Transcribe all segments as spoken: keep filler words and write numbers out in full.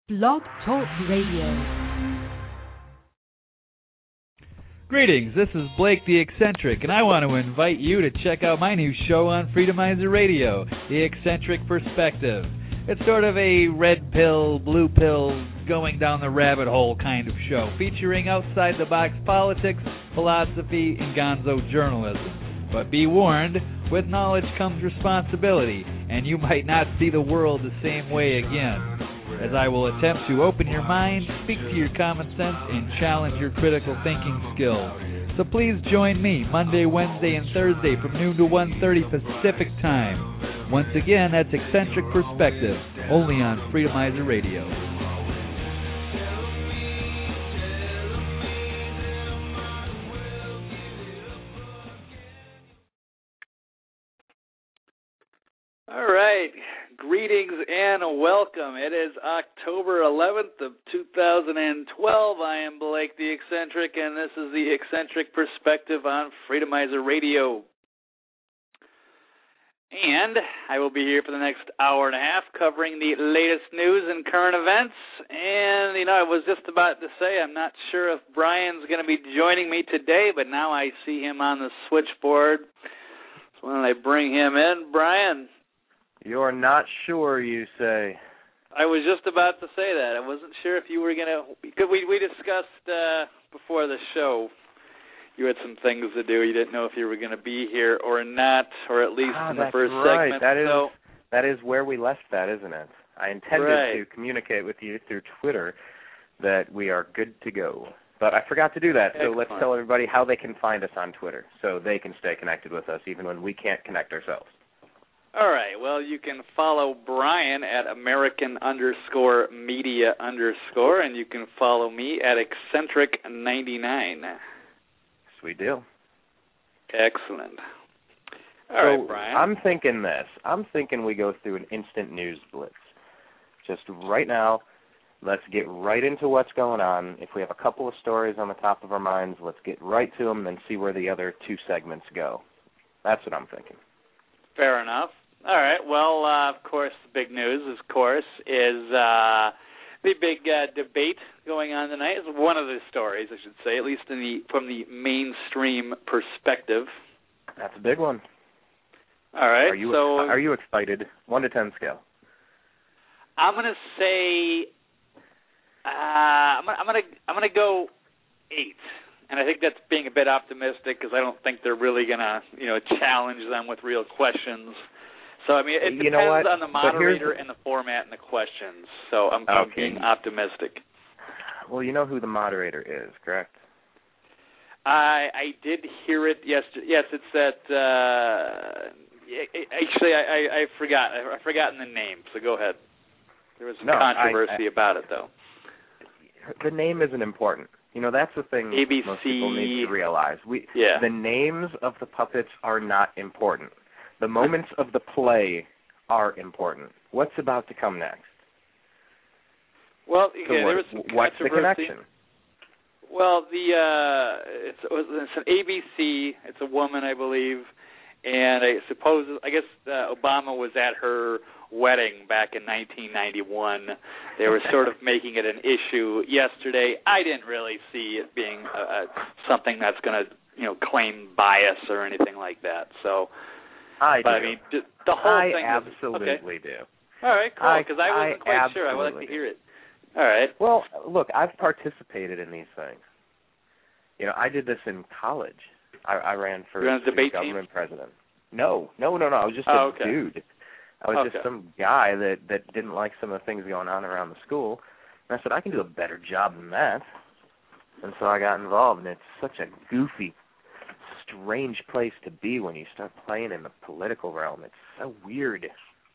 Blog Talk Radio. Greetings, this is Blake the Eccentric, and I want to invite you to check out my new show on Freedomizer Radio, The Eccentric Perspective. It's sort of a red pill, blue pill, going down the rabbit hole kind of show, featuring outside-the-box politics, philosophy, and gonzo journalism. But be warned, with knowledge comes responsibility, and you might not see the world the same way again, as I will attempt to open your mind, speak to your common sense, and challenge your critical thinking skills. So please join me Monday, Wednesday, and Thursday from noon to one thirty Pacific Time. Once again, that's Eccentric Perspective, only on Freedomizer Radio. All right, greetings and welcome. It is October eleventh of two thousand twelve. I am Blake the Eccentric, and this is the Eccentric Perspective on Freedomizer Radio. And I will be here for the next hour and a half covering the latest news and current events. And, you know, I was just about to say I'm not sure if Brian's going to be joining me today, but now I see him on the switchboard. So why don't I bring him in? Brian. You're not sure, you say. I was just about to say that. I wasn't sure if you were going to, because we, we discussed uh, before the show, you had some things to do. You didn't know if you were going to be here or not, or at least ah, in the that's first right. segment. That is, so, that is where we left that, isn't it? I intended right. to communicate with you through Twitter that we are good to go. But I forgot to do that, so Excellent. let's tell everybody how they can find us on Twitter so they can stay connected with us even when we can't connect ourselves. All right, well, you can follow Brian at American underscore media underscore, and you can follow me at eccentric ninety-nine. Sweet deal. Excellent. All so right, Brian. I'm thinking this. I'm thinking we go through an instant news blitz. Just right now, let's get right into what's going on. If we have a couple of stories on the top of our minds, let's get right to them and see where the other two segments go. That's what I'm thinking. Fair enough. All right. Well, uh, of course, the big news, of course, is uh, the big uh, debate going on tonight. It's one of the stories, I should say, at least in the from the mainstream perspective. That's a big one. All right. Are you so, are you excited? One to ten scale. I'm gonna say uh, I'm gonna I'm gonna I'm gonna go eight. And I think that's being a bit optimistic because I don't think they're really going to, you know, challenge them with real questions. So, I mean, it depends you know what? on the moderator and the format and the questions. So I'm, okay. I'm being optimistic. Well, you know who the moderator is, correct? I I did hear it yesterday. Yes, it's that, uh, actually, I, I, I forgot. I've forgotten the name, so go ahead. There was some no, controversy I, I, about it, though. The name isn't important. You know, that's the thing A B C, most people need to realize. We, yeah. The names of the puppets are not important. The moments of the play are important. What's about to come next? Well, so yeah, what, there was some what's the connection? Well, the uh, it's, it's an A B C. It's a woman, I believe, and I suppose I guess uh, Obama was at her wedding back in nineteen ninety-one. They were sort of making it an issue yesterday. I didn't really see it being uh, something that's going to, you know, claim bias or anything like that. So, I but do. I mean, just the whole I thing. absolutely was, okay. do. All right, cool. Because I, I wasn't I quite sure. I would like to hear it. All right. Well, look, I've participated in these things. You know, I did this in college. I, I ran for You're on a debate government team? president. No, no, no, no. I was just oh, a okay. dude. I was okay. just some guy that, that didn't like some of the things going on around the school. And I said, I can do a better job than that. And so I got involved, and it's such a goofy, strange place to be when you start playing in the political realm. It's so weird.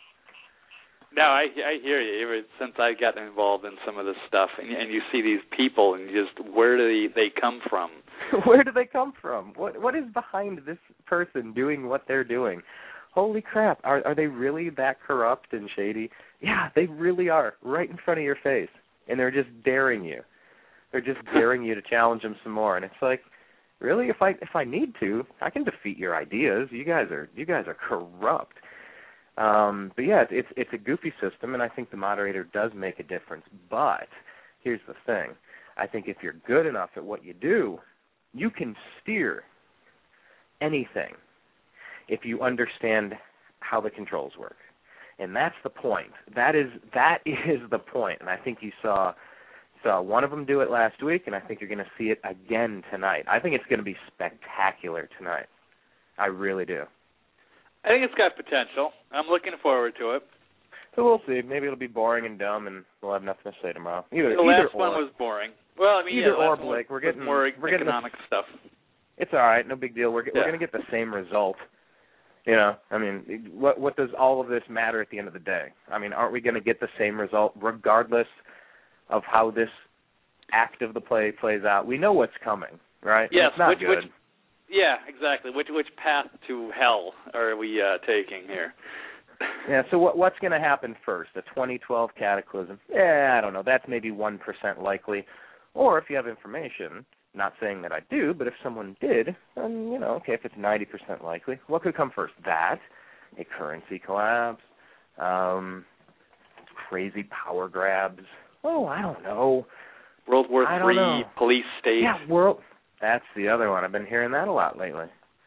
No, I I hear you. Ever since I got involved in some of this stuff, and, and you see these people, and you just where do they, they come from? Where do they come from? What what is behind this person doing what they're doing? Holy crap! Are are they really that corrupt and shady? Yeah, they really are, right in front of your face, and they're just daring you. They're just daring you to challenge them some more, and it's like, really, if I if I need to, I can defeat your ideas. You guys are you guys are corrupt. Um, but yeah, it's it's a goofy system, and I think the moderator does make a difference. But here's the thing: I think if you're good enough at what you do, you can steer anything if you understand how the controls work. And that's the point. That is that is the point. And I think you saw saw one of them do it last week, and I think you're going to see it again tonight. I think it's going to be spectacular tonight. I really do. I think it's got potential. I'm looking forward to it. So we'll see. Maybe it'll be boring and dumb, and we'll have nothing to say tomorrow. Either the either last or. one was boring. Well, I mean, either yeah, or, Blake. Blake. We're getting more we're getting economic the, stuff. It's all right. No big deal. We're yeah. we're going to get the same result. You know, I mean, what what does all of this matter at the end of the day? I mean, aren't we going to get the same result regardless of how this act of the play plays out? We know what's coming, right? Yes, it's not which, good. which, yeah, exactly. Which which path to hell are we uh, taking here? Yeah, so what what's going to happen first? A twenty twelve cataclysm? Yeah, I don't know. That's maybe one percent likely. Or if you have information, not saying that I do, but if someone did, then, you know, okay, if it's ninety percent likely, what could come first? That, a currency collapse, um, crazy power grabs. Oh, I don't know. World War I Three, don't know. police state. Yeah, world. That's the other one. I've been hearing that a lot lately.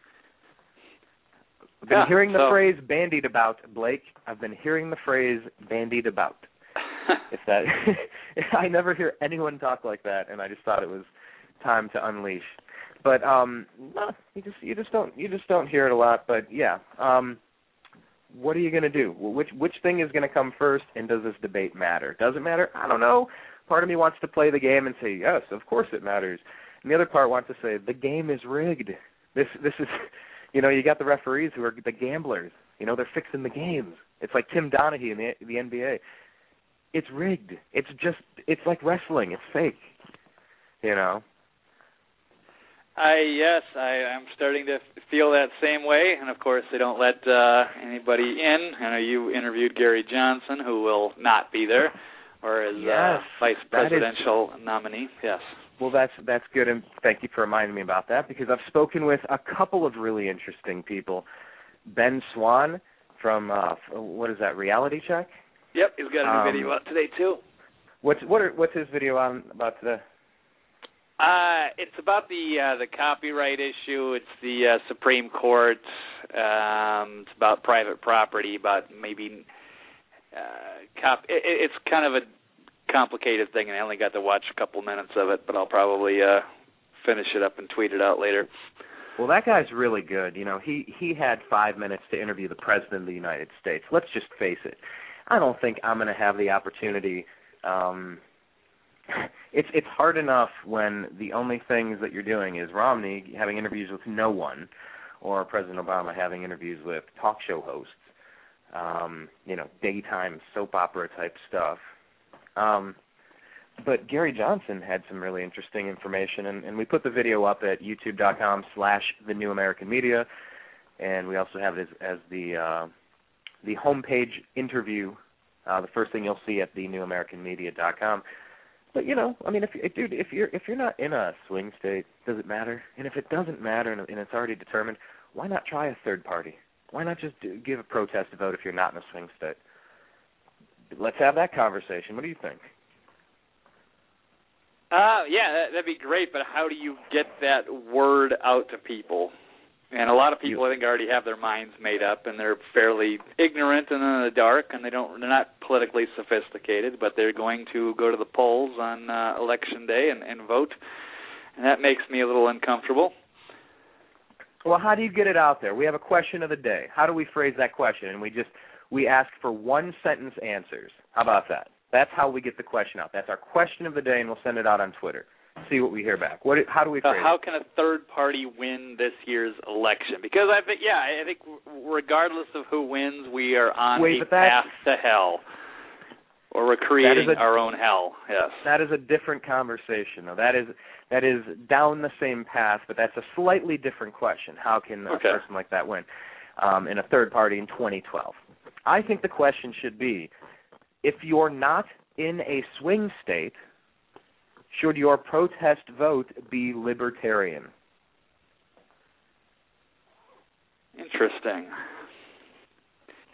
I've been yeah, hearing the so. phrase bandied about, Blake. I've been hearing the phrase bandied about. If that, I never hear anyone talk like that, and I just thought it was time to unleash. But um, no, you just you just don't you just don't hear it a lot. But yeah, um, what are you going to do? Which which thing is going to come first, and does this debate matter? Does it matter? I don't know. Part of me wants to play the game and say yes, of course it matters, and the other part wants to say the game is rigged. This this is, you know, you got the referees who are the gamblers. You know, they're fixing the games. It's like Tim Donaghy in the the N B A. It's rigged. It's just it's like wrestling. It's fake. You know. I yes, I, I'm starting to feel that same way, and of course they don't let uh, anybody in. I know you interviewed Gary Johnson, who will not be there, or as yes, uh, vice presidential is, nominee. Yes. Well, that's that's good, and thank you for reminding me about that, because I've spoken with a couple of really interesting people. Ben Swan from uh, what is that? Reality Check. Yep, he's got a new um, video out today too. What's what are, what's his video on about today? Uh, it's about the uh, the copyright issue. It's the uh, Supreme Court. Um, it's about private property. About maybe uh, cop. It, it's kind of a complicated thing, and I only got to watch a couple minutes of it. But I'll probably uh, finish it up and tweet it out later. Well, that guy's really good. You know, he he had five minutes to interview the President of the United States. Let's just face it. I don't think I'm going to have the opportunity. Um, It's it's hard enough when the only things that you're doing is Romney having interviews with no one, or President Obama having interviews with talk show hosts, um, you know, daytime soap opera type stuff. Um, but Gary Johnson had some really interesting information, and, and we put the video up at youtube.com slash the New American Media, and we also have it as, as the uh, the homepage interview, uh, the first thing you'll see at the new american media dot com. But you know, I mean, if, if dude, if you're if you're not in a swing state, does it matter? And if it doesn't matter and, and it's already determined, why not try a third party? Why not just do, give a protest vote if you're not in a swing state? Let's have that conversation. What do you think? Uh, yeah, that, that'd be great. But how do you get that word out to people? And a lot of people, I think, already have their minds made up, and they're fairly ignorant and in the dark, and they don't, they're not politically sophisticated, but they're going to go to the polls on uh, election day and, and vote, and that makes me a little uncomfortable. Well, how do you get it out there? We have a question of the day. How do we phrase that question? And we just we ask for one sentence answers. How about that? That's how we get the question out. That's our question of the day, and we'll send it out on Twitter. See what we hear back. What? How do we phrase uh, How it? can a third party win this year's election? Because I think, yeah, I think regardless of who wins, we are on Wait, a but that, path to hell, or we're creating a, our own hell. Yes, that is a different conversation. Though that is that is down the same path, but that's a slightly different question. How can a okay. person like that win um, in a third party in twenty twelve? I think the question should be: if you're not in a swing state, should your protest vote be libertarian? Interesting.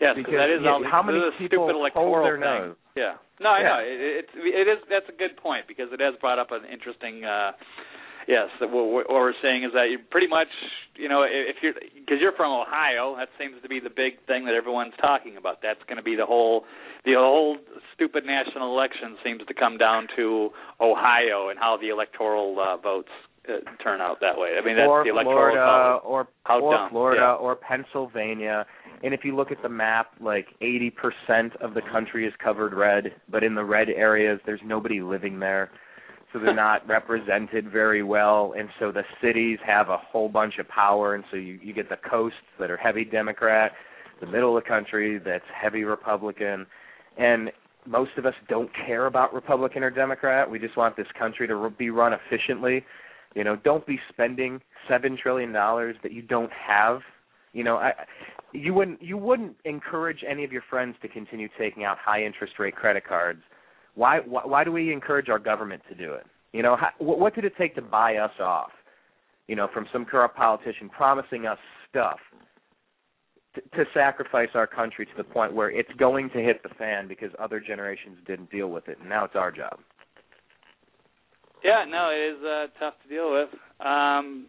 Yes, because that is yeah, all, how many this is a people stupid electoral hold their thing. nose? Yeah. No, I yeah. know. It, it, it is. That's a good point because it has brought up an interesting. Uh, yes, what, what we're saying is that you pretty much, you know, if you're because you're from Ohio, that seems to be the big thing that everyone's talking about. That's going to be the whole, the whole stupid national election seems to come down to Ohio and how the electoral uh, votes uh, turn out that way. I mean, that's or the electoral Florida, vote. or how or dumb. Florida, yeah. or Pennsylvania. And if you look at the map, like eighty percent of the country is covered red, but in the red areas, there's nobody living there. So they're not represented very well, and so the cities have a whole bunch of power, and so you, you get the coasts that are heavy Democrat, the middle of the country that's heavy Republican, and most of us don't care about Republican or Democrat. We just want this country to be run efficiently. You know, don't be spending seven trillion dollars that you don't have. You know, I, you wouldn't you wouldn't encourage any of your friends to continue taking out high interest rate credit cards. Why, why why do we encourage our government to do it? You know, how, what did it take to buy us off? You know, from some corrupt politician promising us stuff to, to sacrifice our country to the point where it's going to hit the fan because other generations didn't deal with it, and now it's our job. Yeah, no, it is uh, tough to deal with. Um,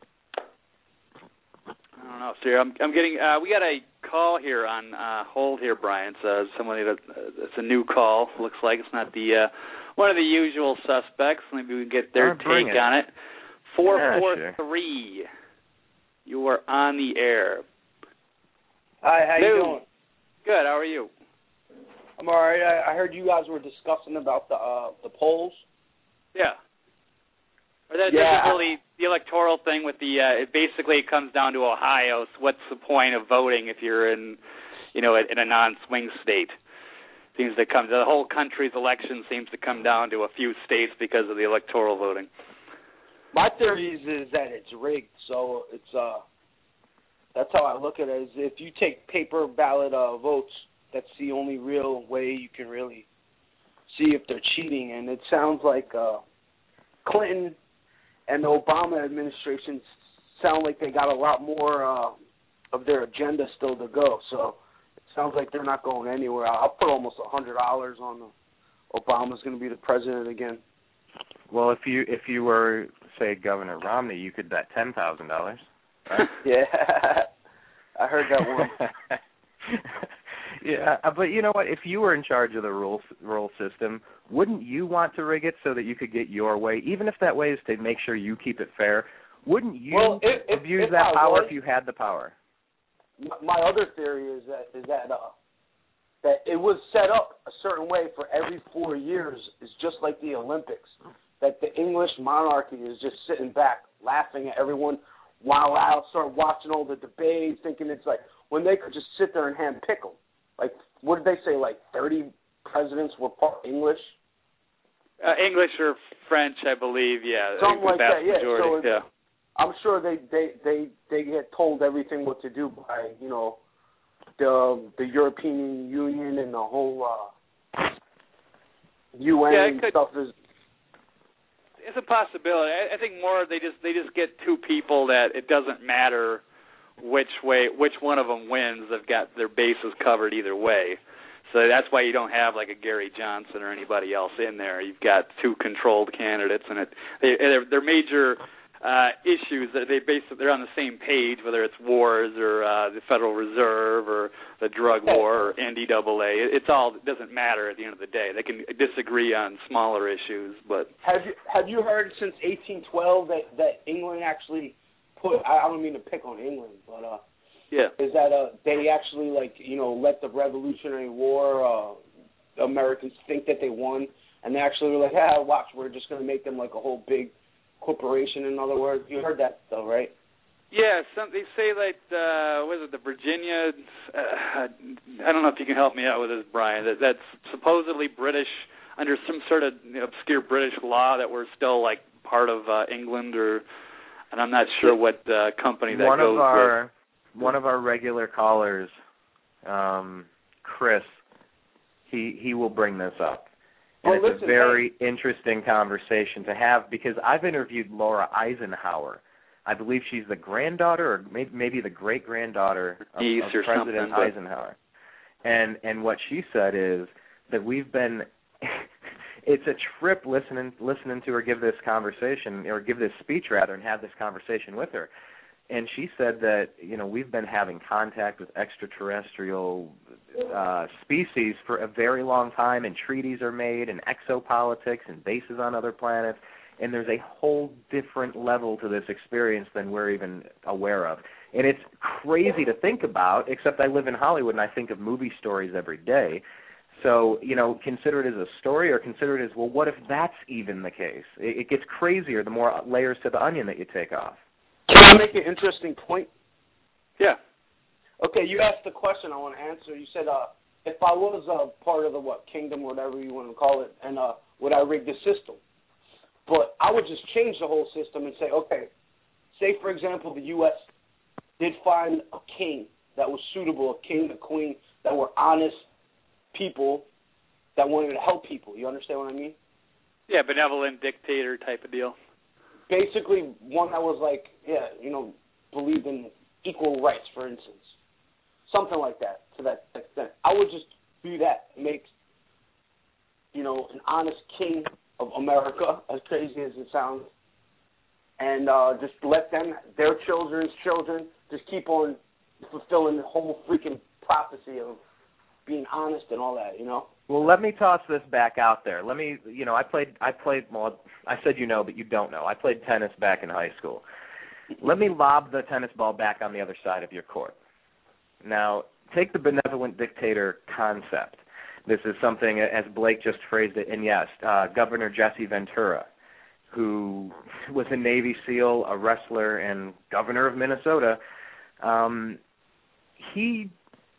I don't know, sir. I'm, I'm getting. Uh, we got a call here on uh, hold here, Brian. So somebody that uh, it's a new call. Looks like it's not the uh, one of the usual suspects. Maybe we can get their I'll bring take it. on it. Four Yeah, four sure. three. You are on the air. Hi, how Hello. you doing? Good. How are you? I'm all right. I, I heard you guys were discussing about the uh, the polls. Yeah. Or that, Yeah. This is really the electoral thing with the. Uh, it basically it comes down to Ohio. So what's the point of voting if you're in, you know, in a non-swing state? Seems to come. The whole country's election seems to come down to a few states because of the electoral voting. My theory is, is that it's rigged. So it's uh, that's how I look at it. Is if you take paper ballot uh, votes, that's the only real way you can really see if they're cheating. And it sounds like uh, Clinton and the Obama administration sound like they got a lot more uh, of their agenda still to go. So it sounds like they're not going anywhere. I'll put almost a hundred dollars on the Obama's going to be the president again. Well, if you if you were, say, Governor Romney, you could bet ten thousand dollars. Right? Yeah, I heard that one. Yeah, but you know what? If you were in charge of the rule rule system, wouldn't you want to rig it so that you could get your way, even if that way is to make sure you keep it fair? Wouldn't you well, if, if, abuse if that I power was, if you had the power? My other theory is that is that uh, that it was set up a certain way for every four years. It's just like the Olympics. That the English monarchy is just sitting back, laughing at everyone while I start watching all the debates, thinking it's like when they could just sit there and handpick them. Like, what did they say? Like thirty presidents were part English. Uh, English or French, I believe. Yeah, Something the like vast that. Yeah. majority. So yeah. I'm sure they, they, they, they get told everything what to do by, you know, the the European Union and the whole uh, U N Yeah, it and could, stuff is. It's a possibility. I, I think more they just they just get two people that it doesn't matter which way which one of them wins. They've got their bases covered either way. So that's why you don't have like a Gary Johnson or anybody else in there. You've got two controlled candidates, and it they, they're, they're major uh, issues that they base they're on the same page, whether it's wars or uh, the Federal Reserve or the drug war or N D double A. It's all it doesn't matter at the end of the day. They can disagree on smaller issues, but Have you have you heard since eighteen twelve that, that England actually put? I don't mean to pick on England, but uh, yeah, is that uh, they actually like you know let the Revolutionary War uh, Americans think that they won, and they actually were like, ah, watch, we're just going to make them like a whole big corporation. In other words, you heard that though, right? yeah. Some they say like uh, what is it, the Virginia? Uh, I don't know if you can help me out with this, Brian. That that's supposedly British under some sort of obscure British law that we're still like part of uh, England, or and I'm not sure what uh, company that one goes of our with. one of our regular callers, um, Chris, he he will bring this up. And Well, it's listen, a very hey. interesting conversation to have because I've interviewed Laura Eisenhower. I believe she's the granddaughter or maybe, maybe the great-granddaughter of, Niece of or President something, but- Eisenhower. And and what she said is that we've been it's a trip listening listening to her give this conversation or give this speech rather and have this conversation with her. And she said that, you know, we've been having contact with extraterrestrial uh, species for a very long time, and treaties are made, and exopolitics, and bases on other planets, and there's a whole different level to this experience than we're even aware of. And it's crazy to think about, except I live in Hollywood, and I think of movie stories every day. So, you know, consider it as a story, or consider it as, well, what if that's even the case? It, it gets crazier the more layers to the onion that you take off. Can I make an interesting point? Yeah. Okay, you asked the question I want to answer. You said, uh, if I was a part of the, what, kingdom, whatever you want to call it, and uh, would I rig the system? But I would just change the whole system and say, okay, say, for example, the U S did find a king that was suitable, a king, a queen, that were honest people that wanted to help people. You understand what I mean? Yeah, benevolent dictator type of deal. Basically, one that was like, yeah, you know, believed in equal rights, for instance. Something like that, to that extent. I would just do that, make, you know, an honest king of America, as crazy as it sounds, and uh, just let them, their children's children, just keep on fulfilling the whole freaking prophecy of being honest and all that, you know? Well, let me toss this back out there. Let me, you know, I played, I played, well, I said you know, but you don't know. I played tennis back in high school. Let me lob the tennis ball back on the other side of your court. Now, take the benevolent dictator concept. This is something, as Blake just phrased it, and yes, uh, Governor Jesse Ventura, who was a Navy SEAL, a wrestler, and governor of Minnesota, um, he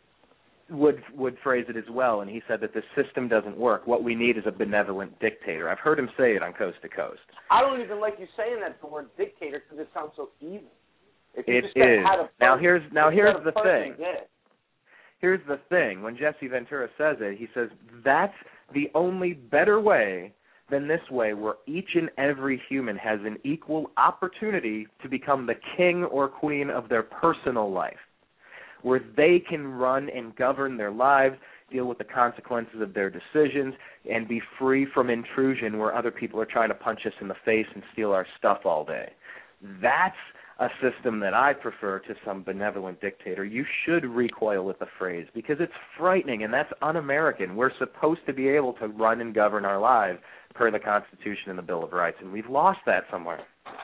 would would phrase it as well, and he said that the system doesn't work. What we need is a benevolent dictator. I've heard him say it on Coast to Coast. I don't even like you saying that, the word dictator, because it sounds so evil. If you it just is. Had a person, now here's now here's the person, thing. Yeah. Here's the thing. When Jesse Ventura says it, he says that's the only better way than this way, where each and every human has an equal opportunity to become the king or queen of their personal life, where they can run and govern their lives, deal with the consequences of their decisions, and be free from intrusion where other people are trying to punch us in the face and steal our stuff all day. That's a system that I prefer to some benevolent dictator. You should recoil at the phrase because it's frightening, and that's un-American. We're supposed to be able to run and govern our lives per the Constitution and the Bill of Rights, and we've lost that somewhere.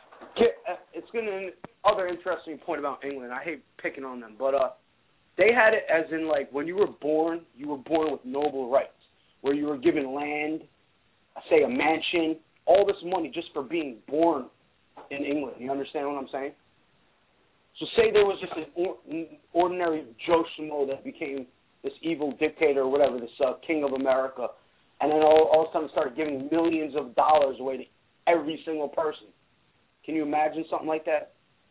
It's going to other interesting point about England. I hate picking on them, but uh, they had it as in, like, when you were born, you were born with noble rights, where you were given land, say a mansion, all this money just for being born in England. You understand what I'm saying? So say there was just an ordinary Joe Schmo that became this evil dictator or whatever, this uh, king of America, and then all, all of a sudden started giving millions of dollars away to every single person. Can you imagine something like that?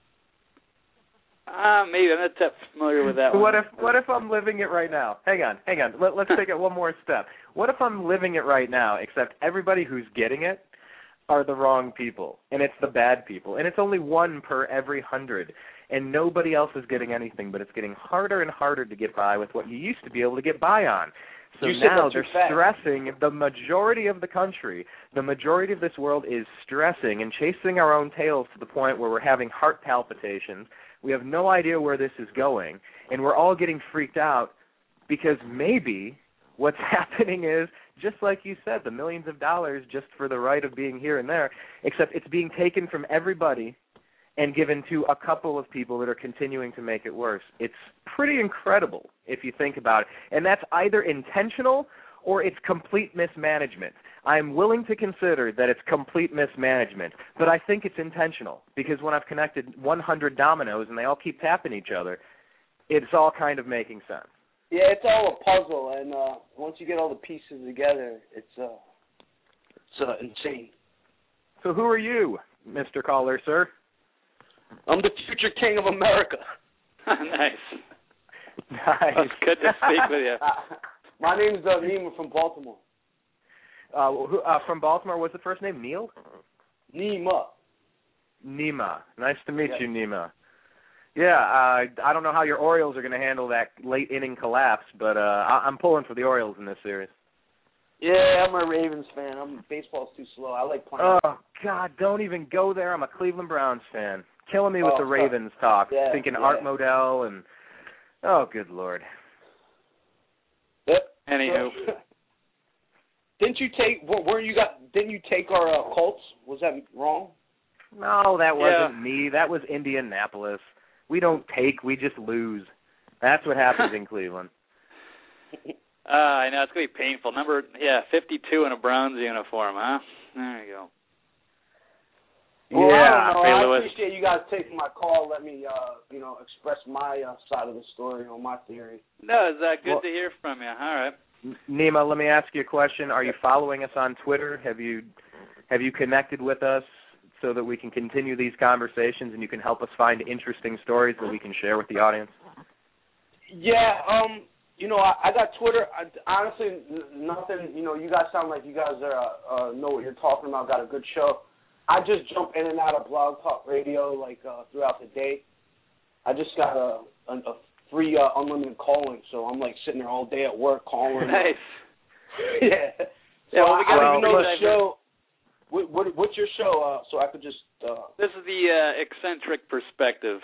Uh, maybe. I'm not that familiar with that one. What if what if I'm living it right now? Hang on, hang on. Let, let's take it one more step. What if I'm living it right now, except everybody who's getting it are the wrong people, and it's the bad people, and it's only one per every hundred, and nobody else is getting anything, but it's getting harder and harder to get by with what you used to be able to get by on. So now they're stressing, the majority of the country, the majority of this world is stressing and chasing our own tails to the point where we're having heart palpitations. We have no idea where this is going, and we're all getting freaked out because maybe what's happening is, just like you said, the millions of dollars just for the right of being here and there, except it's being taken from everybody and given to a couple of people that are continuing to make it worse. It's pretty incredible if you think about it. And that's either intentional or it's complete mismanagement. I'm willing to consider that it's complete mismanagement, but I think it's intentional because when I've connected one hundred dominoes and they all keep tapping each other, it's all kind of making sense. Yeah, it's all a puzzle, and uh, once you get all the pieces together, it's uh, it's uh, insane. So who are you, Mister Caller, sir? I'm the future king of America. Nice. Nice. It's good to speak with you. My name's uh, Nima from Baltimore. Uh, who, uh, from Baltimore, what's the first name? Neil? Nima. Nima. Nice to meet yes. you, Nima. Yeah, uh, I don't know how your Orioles are going to handle that late inning collapse, but uh, I- I'm pulling for the Orioles in this series. Yeah, I'm a Ravens fan. I'm baseball's too slow. I like playing. Oh God, don't even go there. I'm a Cleveland Browns fan. Killing me with Oh, the Ravens talk, yeah, thinking yeah. Art Modell and oh, good Lord. Yep. Anywho. Didn't you take? Weren't you got? Didn't you take our uh, Colts? Was that wrong? No, that Yeah. wasn't me. That was Indianapolis. We don't take, we just lose. That's what happens in Cleveland. Uh, I know, it's going to be painful. Number, yeah, fifty-two in a Browns uniform, huh? There you go. Well, yeah. I don't know. Ray I Lewis. appreciate you guys taking my call. Let me, uh, you know, express my uh, side of the story on my theory. No, it's uh, good Well- to hear from you. All right. Nima, let me ask you a question. Are you following us on Twitter? Have you have you connected with us so that we can continue these conversations and you can help us find interesting stories that we can share with the audience? Yeah, um, you know, I, I got Twitter. I, honestly, n- nothing. You know, you guys sound like you guys are uh, uh, know what you're talking about. Got a good show. I just jump in and out of Blog Talk Radio like uh, throughout the day. I just got a, a, a free uh, unlimited calling, so I'm like sitting there all day at work calling. Nice. yeah. So Yeah, well, we I, I don't got even know well, the show. What, what, what's your show? Uh, so I could just. Uh, This is the uh, eccentric perspective.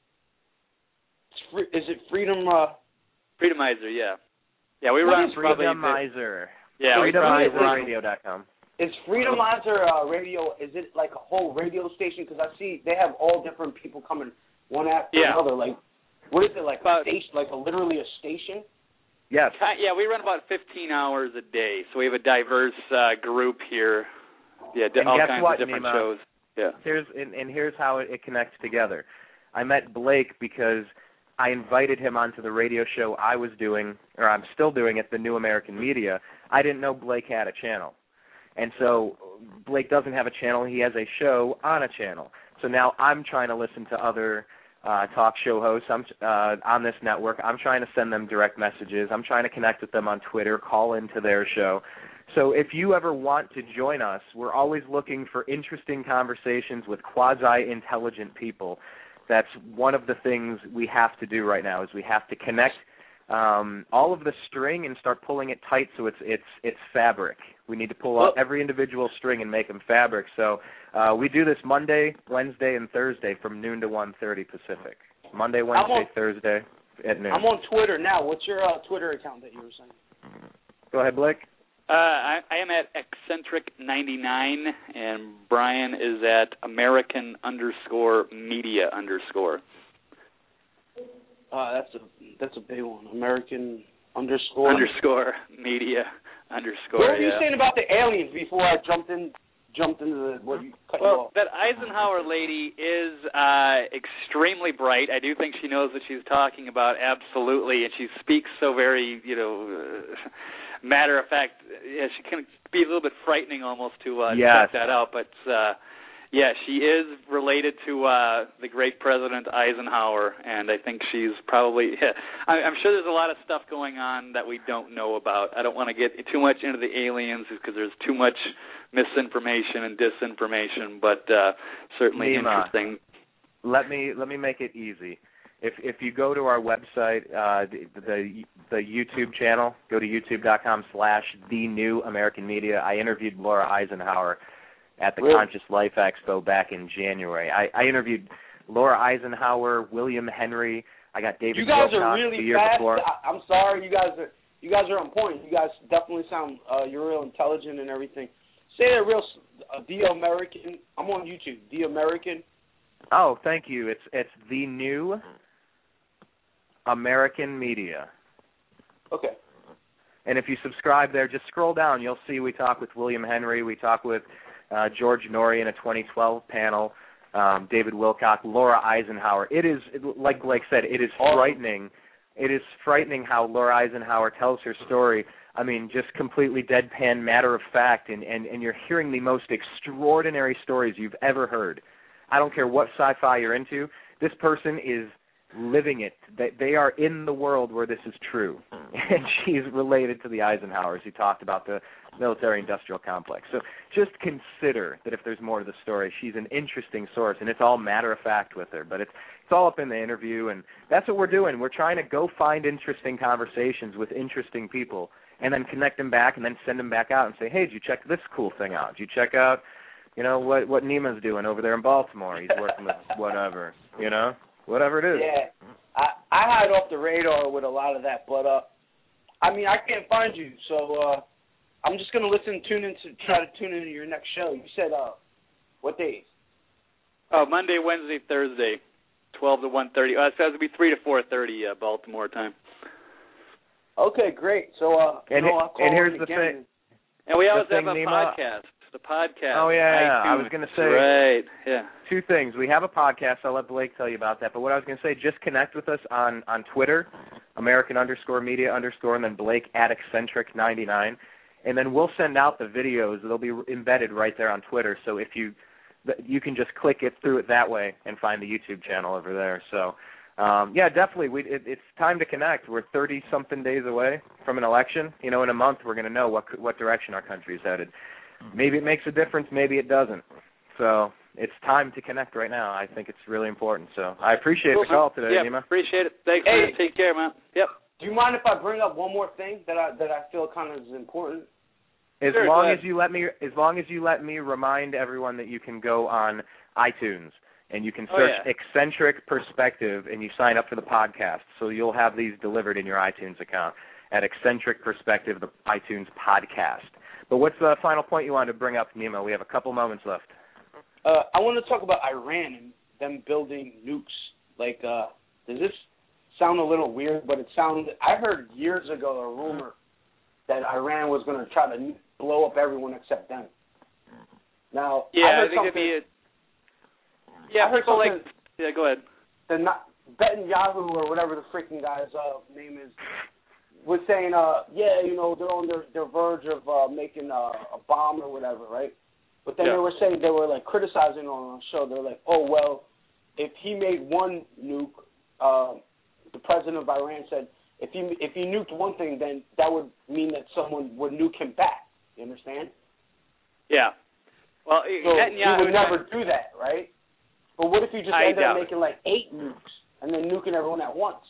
it's free, is it Freedom? Uh, Freedomizer, yeah. Yeah, we What run is probably. Freedomizer. Yeah, we probably Freedomizer Radio dot com. Is Freedomizer uh, Radio? Is it like a whole radio station? Because I see they have all different people coming one after Yeah. another. Like, what is it like? About- a station? Like a literally a station? Yes. Ki- Yeah, we run about fifteen hours a day, so we have a diverse uh, group here. Yeah, d- And all guess kinds what, of different Nima? shows. Yeah. Here's and, and here's how it, it connects together. I met Blake because I invited him onto the radio show I was doing, or I'm still doing at the New American Media. I didn't know Blake had a channel. And so Blake doesn't have a channel. He has a show on a channel. So now I'm trying to listen to other uh, talk show hosts I'm, uh, on this network. I'm trying to send them direct messages. I'm trying to connect with them on Twitter, call into their show. So if you ever want to join us, we're always looking for interesting conversations with quasi-intelligent people. That's one of the things we have to do right now is we have to connect um, all of the string and start pulling it tight so it's it's it's fabric. We need to pull out every individual string and make them fabric. So uh, we do this Monday, Wednesday, and Thursday from noon to one thirty Pacific. Monday, Wednesday, on, Thursday at noon. I'm on Twitter now. What's your uh, Twitter account that you were saying? Go ahead, Blake. Uh, I, I am at eccentric ninety-nine, and Brian is at American underscore media underscore. Uh, that's a that's a big one. American underscore Underscore media underscore. What were you yeah. saying about the aliens before I jumped in? Jumped into the what you cut you Well, off? that Eisenhower lady is uh, extremely bright. I do think she knows what she's talking about, absolutely, and she speaks so very, you know, uh, matter of fact. Yeah, she can be a little bit frightening almost to uh, Yes. check that out, but uh, yeah, she is related to uh, the great President Eisenhower, and I think she's probably. Yeah, I, I'm sure there's a lot of stuff going on that we don't know about. I don't want to get too much into the aliens because there's too much misinformation and disinformation, but uh, certainly Nima, interesting. Let me let me make it easy. If if you go to our website, uh, the, the the YouTube channel, go to youtube dot com slash the New American Media. I interviewed Laura Eisenhower at the Really? Conscious Life Expo back in January. I, I interviewed Laura Eisenhower, William Henry. I got David You guys Wilcox are the really year fast. before. I, I'm sorry, you guys are you guys are on point. You guys definitely sound uh, you're real intelligent and everything. Say that real. Uh, the American. I'm on YouTube. The American. Oh, thank you. It's it's the New American Media. Okay. And if you subscribe there, just scroll down. You'll see we talk with William Henry. We talk with uh, George Norrie in a twenty twelve panel, um, David Wilcock, Laura Eisenhower. It is, like Blake said, it is Awesome. frightening. It is frightening how Laura Eisenhower tells her story. I mean, just completely deadpan, matter of fact, and, and, and you're hearing the most extraordinary stories you've ever heard. I don't care what sci-fi you're into. This person is living it. They, they are in the world where this is true. And she's related to the Eisenhowers who talked about the military-industrial complex. So just consider that if there's more to the story, she's an interesting source, and it's all matter-of-fact with her. But it's, it's all up in the interview, and that's what we're doing. We're trying to go find interesting conversations with interesting people and then connect them back and then send them back out and say, hey, did you check this cool thing out? Did you check out, you know, what, what Nima's doing over there in Baltimore? He's working with whatever, you know, whatever it is. Yeah, I, I hide off the radar with a lot of that, but, uh, I mean, I can't find you, so uh, I'm just going to listen, tune in to try to tune into your next show. You said, uh, what days? Oh, Monday, Wednesday, Thursday, twelve to one thirty. Uh, it says it'll be three to four thirty uh, Baltimore time. Okay, great. So, uh, and, you know, I'll call and here's in the again. thing. And we always thing, have a Nima, podcast. The podcast. Oh, yeah, yeah. I iTunes. was going to say. Right, yeah. Two things. We have a podcast. I'll let Blake tell you about that. But what I was going to say, just connect with us on, on Twitter, American underscore media underscore, and then Blake at eccentric ninety-nine. And then we'll send out the videos. They'll be embedded right there on Twitter. So if you you can just click it through it that way and find the YouTube channel over there. So, um, yeah, definitely. We, it, it's time to connect. We're thirty-something days away from an election. You know, in a month we're going to know what what direction our country is headed. Maybe it makes a difference. Maybe it doesn't. So it's time to connect right now. I think it's really important. So I appreciate Cool, the call today, yep, Nima. Appreciate it. Thanks, Hey. man. Take care, man. Yep. Do you mind if I bring up one more thing that I that I feel kind of is important? As Sure, long go as you let me, as long as you let me remind everyone that you can go on iTunes and you can Oh, search yeah. Eccentric Perspective and you sign up for the podcast. So you'll have these delivered in your iTunes account at Eccentric Perspective, the iTunes podcast. But what's the final point you wanted to bring up, Nima? We have a couple moments left. Uh, I want to talk about Iran and them building nukes. Like, uh, does this sound a little weird? But it sounded. I heard years ago a rumor that Iran was going to try to blow up everyone except them. Now, Yeah, I I, heard think it'd something. be a, yeah, I heard people like. something- Yeah, go ahead. The not, Netanyahu or whatever the freaking guy's uh, name is was saying, uh, yeah, you know, they're on their, their verge of uh, making uh, a bomb or whatever, right? But then Yeah. they were saying, they were like criticizing on the show. They're like, oh, well, if he made one nuke, uh, the president of Iran said, if he if he nuked one thing, then that would mean that someone would nuke him back. You understand? Yeah. Well, So Netanyahu he would never do that, right? But what if you just I ended up doubt it. making like eight nukes and then nuking everyone at once?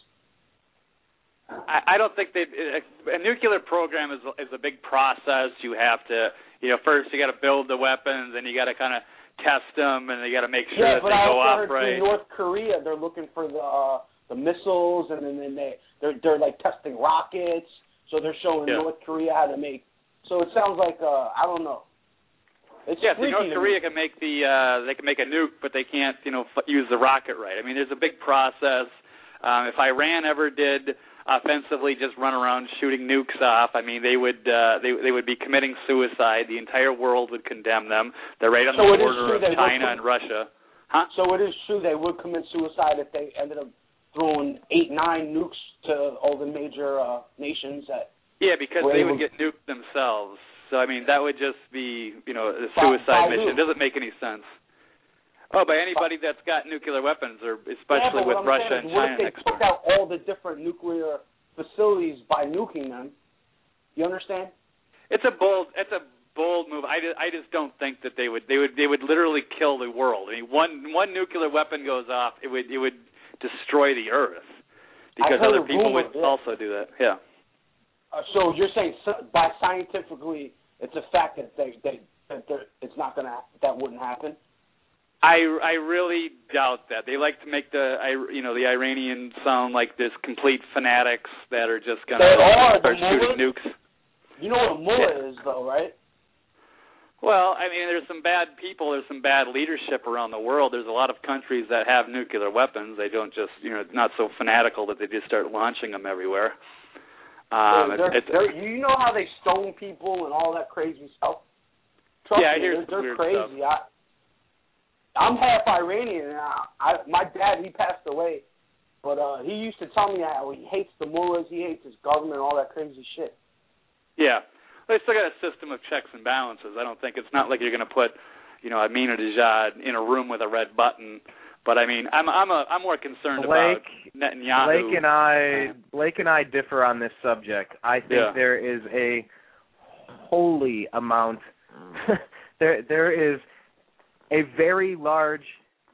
I, I don't think they a, a nuclear program is is a big process. You have to, you know, first you got to build the weapons, and you got to kind of test them, and you got to make sure Yeah, that but they I go also off heard right. through North Korea they're looking for the uh, the missiles, and then, then they they're they're like testing rockets. So they're showing Yeah. North Korea how to make. So it sounds like uh, I don't know. It's Yeah, see, freaky North to Korea me. can make the uh, they can make a nuke, but they can't, you know, f- use the rocket right. I mean, there's a big process. Um, if Iran ever did offensively just run around shooting nukes off, I mean, they would uh, they they would be committing suicide. The entire world would condemn them. They're right on So the it is border true of they would China com- and Russia. Huh? So it is true they would commit suicide if they ended up throwing eight, nine nukes to all the major uh, nations. That Yeah, because were they able- would get nuked themselves. So I mean, that would just be, you know, a By- suicide by mission. who? It doesn't make any sense. Oh, by anybody that's got nuclear weapons, or especially yeah, but with what I'm Russia saying and is, what China if they next took door. out all the different nuclear facilities by nuking them? You understand? It's a bold. It's a bold move. I just, I just don't think that they would. They would. They would literally kill the world. I mean, one one nuclear weapon goes off, it would it would destroy the Earth because heard other a people rumor, would yeah. also do that. Yeah. Uh, so you're saying so- by scientifically, it's a fact that they, they that they're- it's not gonna that wouldn't happen. I, I really doubt that. They like to make the I you know the Iranians sound like this complete fanatics that are just gonna They are, start the shooting mullahs. nukes. You know what a mullah is, though, right? Well, I mean, there's some bad people. There's some bad leadership around the world. There's a lot of countries that have nuclear weapons. They don't just, you know, not so fanatical that they just start launching them everywhere. Um, they're, it's, they're, you know how they stone people and all that crazy stuff? Trust Yeah, I me, hear they're, some they're weird crazy. I, I'm half Iranian, and I, I, my dad, he passed away, but uh, he used to tell me how he hates the mullahs, he hates his government, all that crazy shit. yeah. They still got a system of checks and balances. I don't think it's not like you're going to put, you know, Ahmadinejad in a room with a red button But I mean, I'm I'm a I'm more concerned Blake, about Netanyahu. Blake and I Blake and I differ on this subject. I think Yeah. there is a holy amount. there there is a very large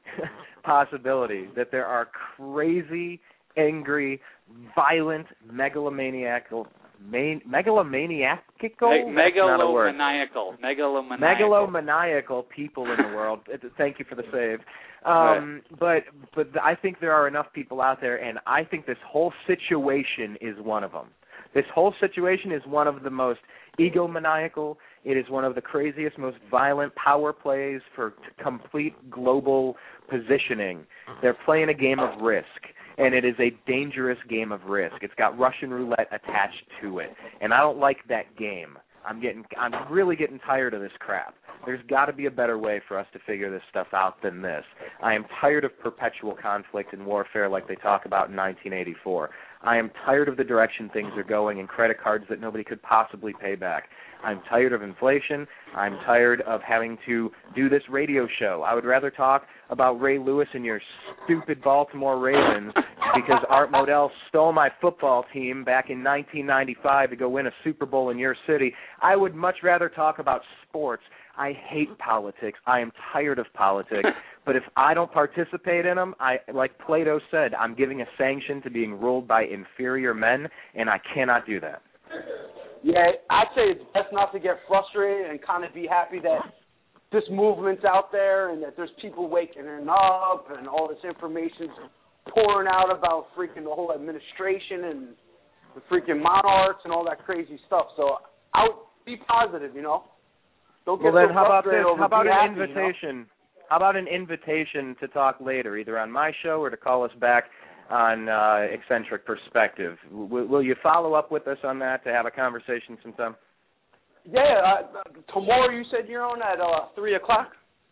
possibility that there are crazy, angry, violent, megalomaniacal, man, megalomaniacal, Me- megalomaniacal, megalomaniacal, megalomaniacal people in the world. Thank you for the save. Um, right. But but I think there are enough people out there, and I think this whole situation is one of them. This whole situation is one of the most egomaniacal. It is one of the craziest, most violent power plays for t- complete global positioning. They're playing a game of risk, and it is a dangerous game of risk. It's got Russian roulette attached to it, and I don't like that game. I'm getting, I'm really getting tired of this crap. There's got to be a better way for us to figure this stuff out than this. I am tired of perpetual conflict and warfare like they talk about in nineteen eighty-four. I am tired of the direction things are going and credit cards that nobody could possibly pay back. I'm tired of inflation. I'm tired of having to do this radio show. I would rather talk about Ray Lewis and your stupid Baltimore Ravens because Art Modell stole my football team back in nineteen ninety-five to go win a Super Bowl in your city. I would much rather talk about sports. I hate politics. I am tired of politics. But if I don't participate in them, I, like Plato said, I'm giving a sanction to being ruled by inferior men, and I cannot do that. Yeah, I'd say it's best not to get frustrated and kind of be happy that this movement's out there and that there's people waking up and all this information's pouring out about freaking the whole administration and the freaking monarchs and all that crazy stuff. So I would be positive, you know. Don't get well, then so how about this? frustrated over How about be an happy, invitation? You know? How about an invitation to talk later, either on my show or to call us back on uh, Eccentric Perspective? W- will you follow up with us on that to have a conversation sometime? Yeah, uh, tomorrow you said you're on at uh, three o'clock?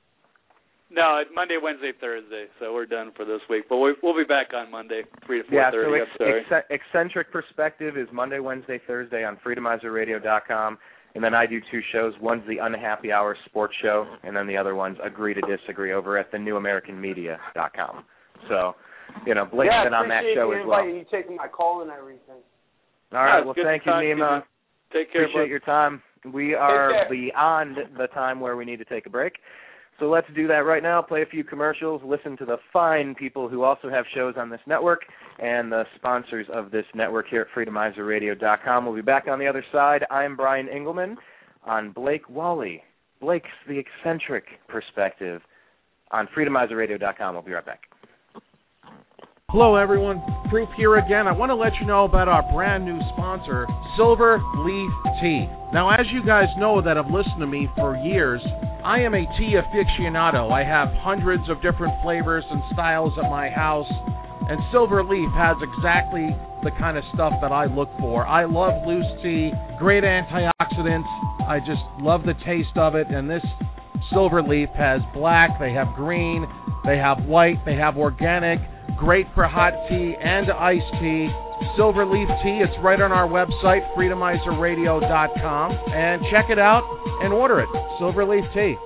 No, it's Monday, Wednesday, Thursday, so we're done for this week. But we, we'll be back on Monday, three to four yeah, thirty. so I'm sorry. ex- Eccentric Perspective is Monday, Wednesday, Thursday on freedomizer radio dot com. And then I do two shows. One's the Unhappy Hour Sports Show, and then the other one's Agree to Disagree over at the new american media dot com. So, you know, Blake's yeah, been on that show as well. You taking my call and everything. All right, yeah, well, thank you, Nima. Take care, Appreciate bud. your time. We are beyond the time where we need to take a break. So let's do that right now, play a few commercials, listen to the fine people who also have shows on this network and the sponsors of this network here at freedomizer radio dot com. We'll be back on the other side. I'm Brian Engelman on Blake Wally, Blake's The Eccentric Perspective on freedomizer radio dot com. We'll be right back. Hello, everyone. Proof here again. I want to let you know about our brand new sponsor, Silver Leaf Tea. Now, as you guys know that have listened to me for years, I am a tea aficionado. I have hundreds of different flavors and styles at my house, and Silver Leaf has exactly the kind of stuff that I look for. I love loose tea, great antioxidants. I just love the taste of it, and this Silver Leaf has black, they have green, they have white, they have organic, great for hot tea and iced tea. Silver Leaf Tea, it's right on our website, freedomizer radio dot com, and check it out and order it. Silver Leaf Tea.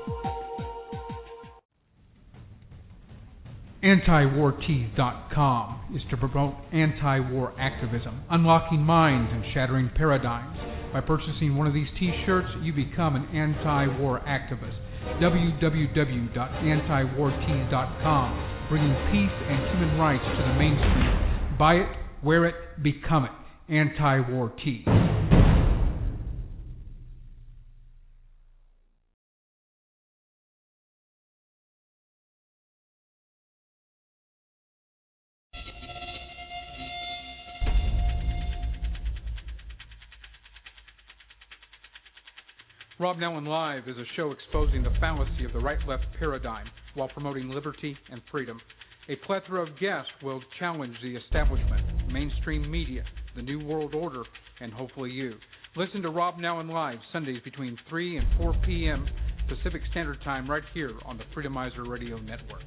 anti war tees dot com is to promote anti-war activism, unlocking minds and shattering paradigms. By purchasing one of these T-shirts, you become an anti-war activist. w w w dot anti war tees dot com, bringing peace and human rights to the mainstream. Buy it, wear it, become it. Anti-war Tees. Rob Nellen Live is a show exposing the fallacy of the right-left paradigm while promoting liberty and freedom. A plethora of guests will challenge the establishment, mainstream media, the New World Order, and hopefully you. Listen to Rob Nellen Live Sundays between three and four p.m. Pacific Standard Time right here on the Freedomizer Radio Network.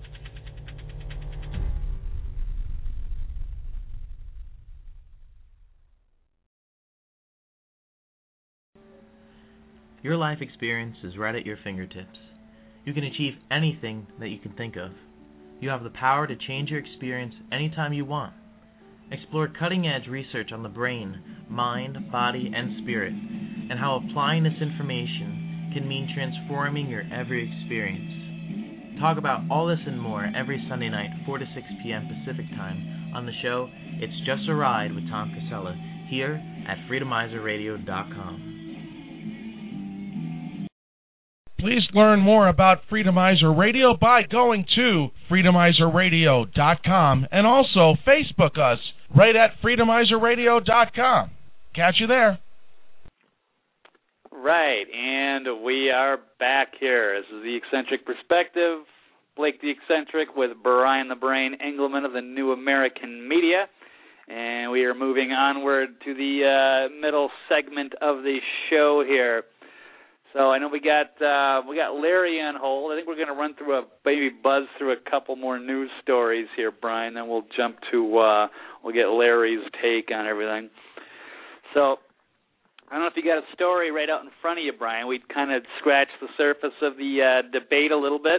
Your life experience is right at your fingertips. You can achieve anything that you can think of. you have the power to change your experience anytime you want. Explore cutting-edge research on the brain, mind, body, and spirit, and how applying this information can mean transforming your every experience. Talk about all this and more every Sunday night, four to six p.m. Pacific Time, on the show It's Just a Ride with Tom Casella, here at freedomizer radio dot com. Please learn more about Freedomizer Radio by going to freedomizer radio dot com and also Facebook us right at freedomizer radio dot com. Catch you there. Right, and we are back here. This is the Eccentric Perspective. Blake the Eccentric with Brian the Brain Engelman of the New American Media. And we are moving onward to the uh, middle segment of the show here. So I know we got uh, we got Larry on hold. I think we're going to run through a maybe buzz through a couple more news stories here, Brian. Then we'll jump to uh, we'll get Larry's take on everything. So I don't know if you got a story right out in front of you, Brian. We kind of scratched the surface of the uh, debate a little bit.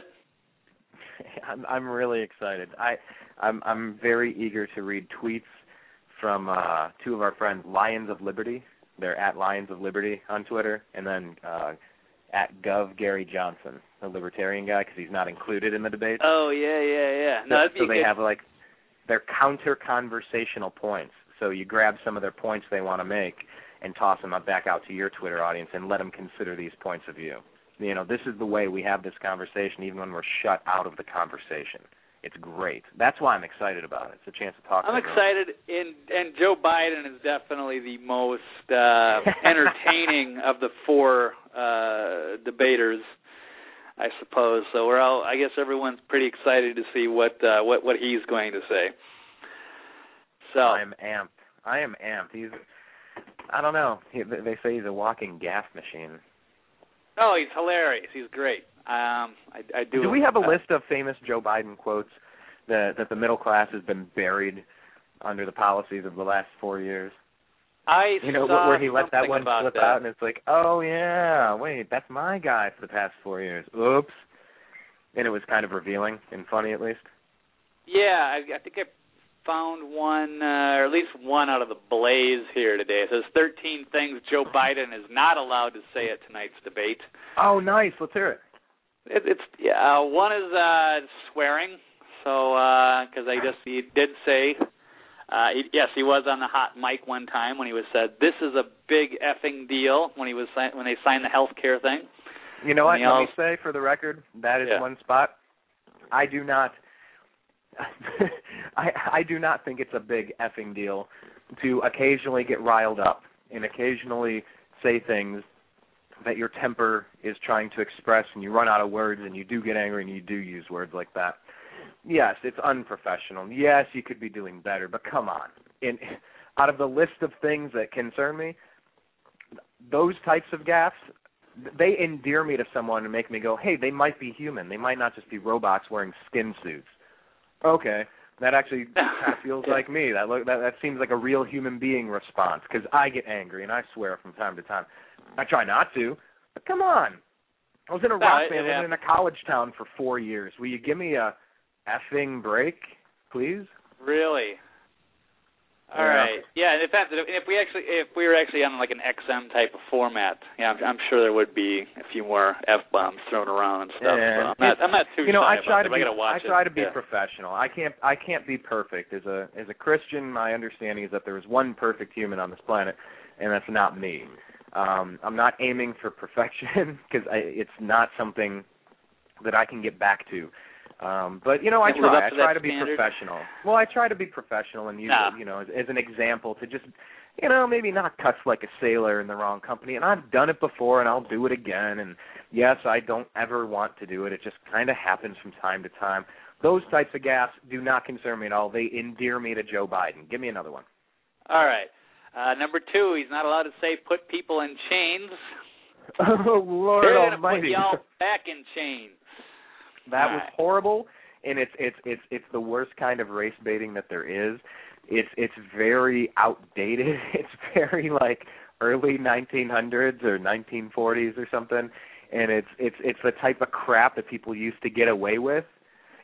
I'm I'm really excited. I I'm I'm very eager to read tweets from uh, two of our friends, Lions of Liberty. They're at Lions of Liberty on Twitter, and then uh, at Gov Gary Johnson, the libertarian guy, because he's not included in the debate. Oh yeah, yeah, yeah. No, so so they good. have like their counter conversational points. So you grab some of their points they want to make and toss them back out to your Twitter audience and let them consider these points of view. You know, this is the way we have this conversation, even when we're shut out of the conversation. It's great. That's why I'm excited about it. It's a chance to talk. I'm to excited, and and Joe Biden is definitely the most uh, entertaining of the four uh, debaters, I suppose. So we're all. I guess everyone's pretty excited to see what uh, what what he's going to say. So I'm amped. I am amped. He's. I don't know. He, they say he's a walking gas machine. Oh, he's hilarious. He's great. Um, I, I do. Do we have a uh, list of famous Joe Biden quotes that that the middle class has been buried under the policies of the last four years? I you know saw where he let that one slip that. out, and it's like, oh yeah, wait, that's my guy for the past four years. Oops. And it was kind of revealing and funny, at least. Yeah, I, I think I found one, uh, or at least one out of the Blaze here today. It says thirteen things Joe Biden is not allowed to say at tonight's debate. Oh, nice. Let's hear it. it it's yeah. Uh, one is uh, swearing. So, because uh, I guess he did say, uh, he, yes, he was on the hot mic one time when he was said, "This is a big effing deal." When he was when they signed the health care thing. You know what? Let also, me say for the record, that is yeah. one spot. I do not. I, I do not think it's a big effing deal to occasionally get riled up and occasionally say things that your temper is trying to express, and you run out of words and you do get angry and you do use words like that. Yes, it's unprofessional. Yes, you could be doing better, but come on. In, out of the list of things that concern me, those types of gaffes, they endear me to someone and make me go, hey, they might be human. They might not just be robots wearing skin suits. Okay, that actually kind of feels like me. That, look, that that seems like a real human being response, because I get angry and I swear from time to time. I try not to, but come on. I was in a no, rock band. yeah. I was in a college town for four years. Will you give me a effing break, please? Really? All yeah. right. Yeah. In fact, if we actually, if we were actually on like an X M type of format, yeah, I'm, I'm sure there would be a few more F bombs thrown around and stuff. Yeah. So I'm not, I'm not too you know, shy I try about to it. be, I gotta watch I try it. to be yeah. professional. I can't, I can't be perfect. As a, as a Christian, my understanding is that there is one perfect human on this planet, and that's not me. Um, I'm not aiming for perfection because it's not something that I can get back to. Um, but, you know, I try. I try to be standard. professional. Well, I try to be professional and use nah. it, you know, as, as an example to just, you know, maybe not cuss like a sailor in the wrong company. And I've done it before, and I'll do it again. And, yes, I don't ever want to do it. It just kind of happens from time to time. Those types of gaffes do not concern me at all. They endear me to Joe Biden. Give me another one. All right. Uh, number two, he's not allowed to say put people in chains. Oh, Lord They're Almighty. Put y'all back in chains. That All was right. horrible, and it's it's it's it's the worst kind of race baiting that there is. It's it's very outdated. It's very like early nineteen hundreds or nineteen forties or something, and it's it's it's the type of crap that people used to get away with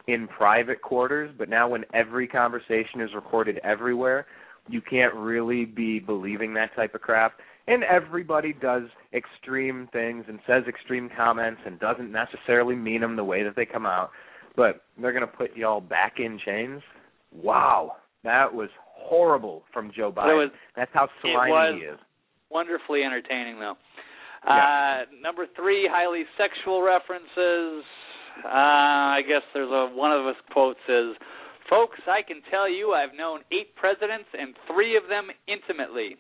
in private quarters, but now when every conversation is recorded everywhere, you can't really be believing that type of crap. And everybody does extreme things and says extreme comments and doesn't necessarily mean them the way that they come out, but they're going to put y'all back in chains? Wow, that was horrible from Joe Biden. Was, That's how slimy he is. Wonderfully entertaining, though. Yeah. Uh, number three, highly sexual references. Uh, I guess there's a one of his quotes is, "Folks, I can tell you I've known eight presidents and three of them intimately."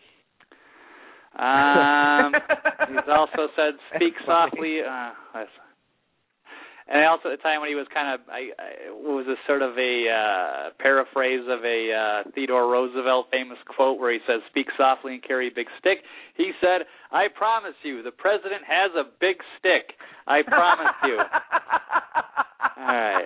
Um, he's also said, "Speak softly." Uh, and also at the time when he was kind of, I, I was a sort of a uh, paraphrase of a uh, Theodore Roosevelt famous quote where he says, "Speak softly and carry a big stick." He said, "I promise you, the president has a big stick. I promise you." All right.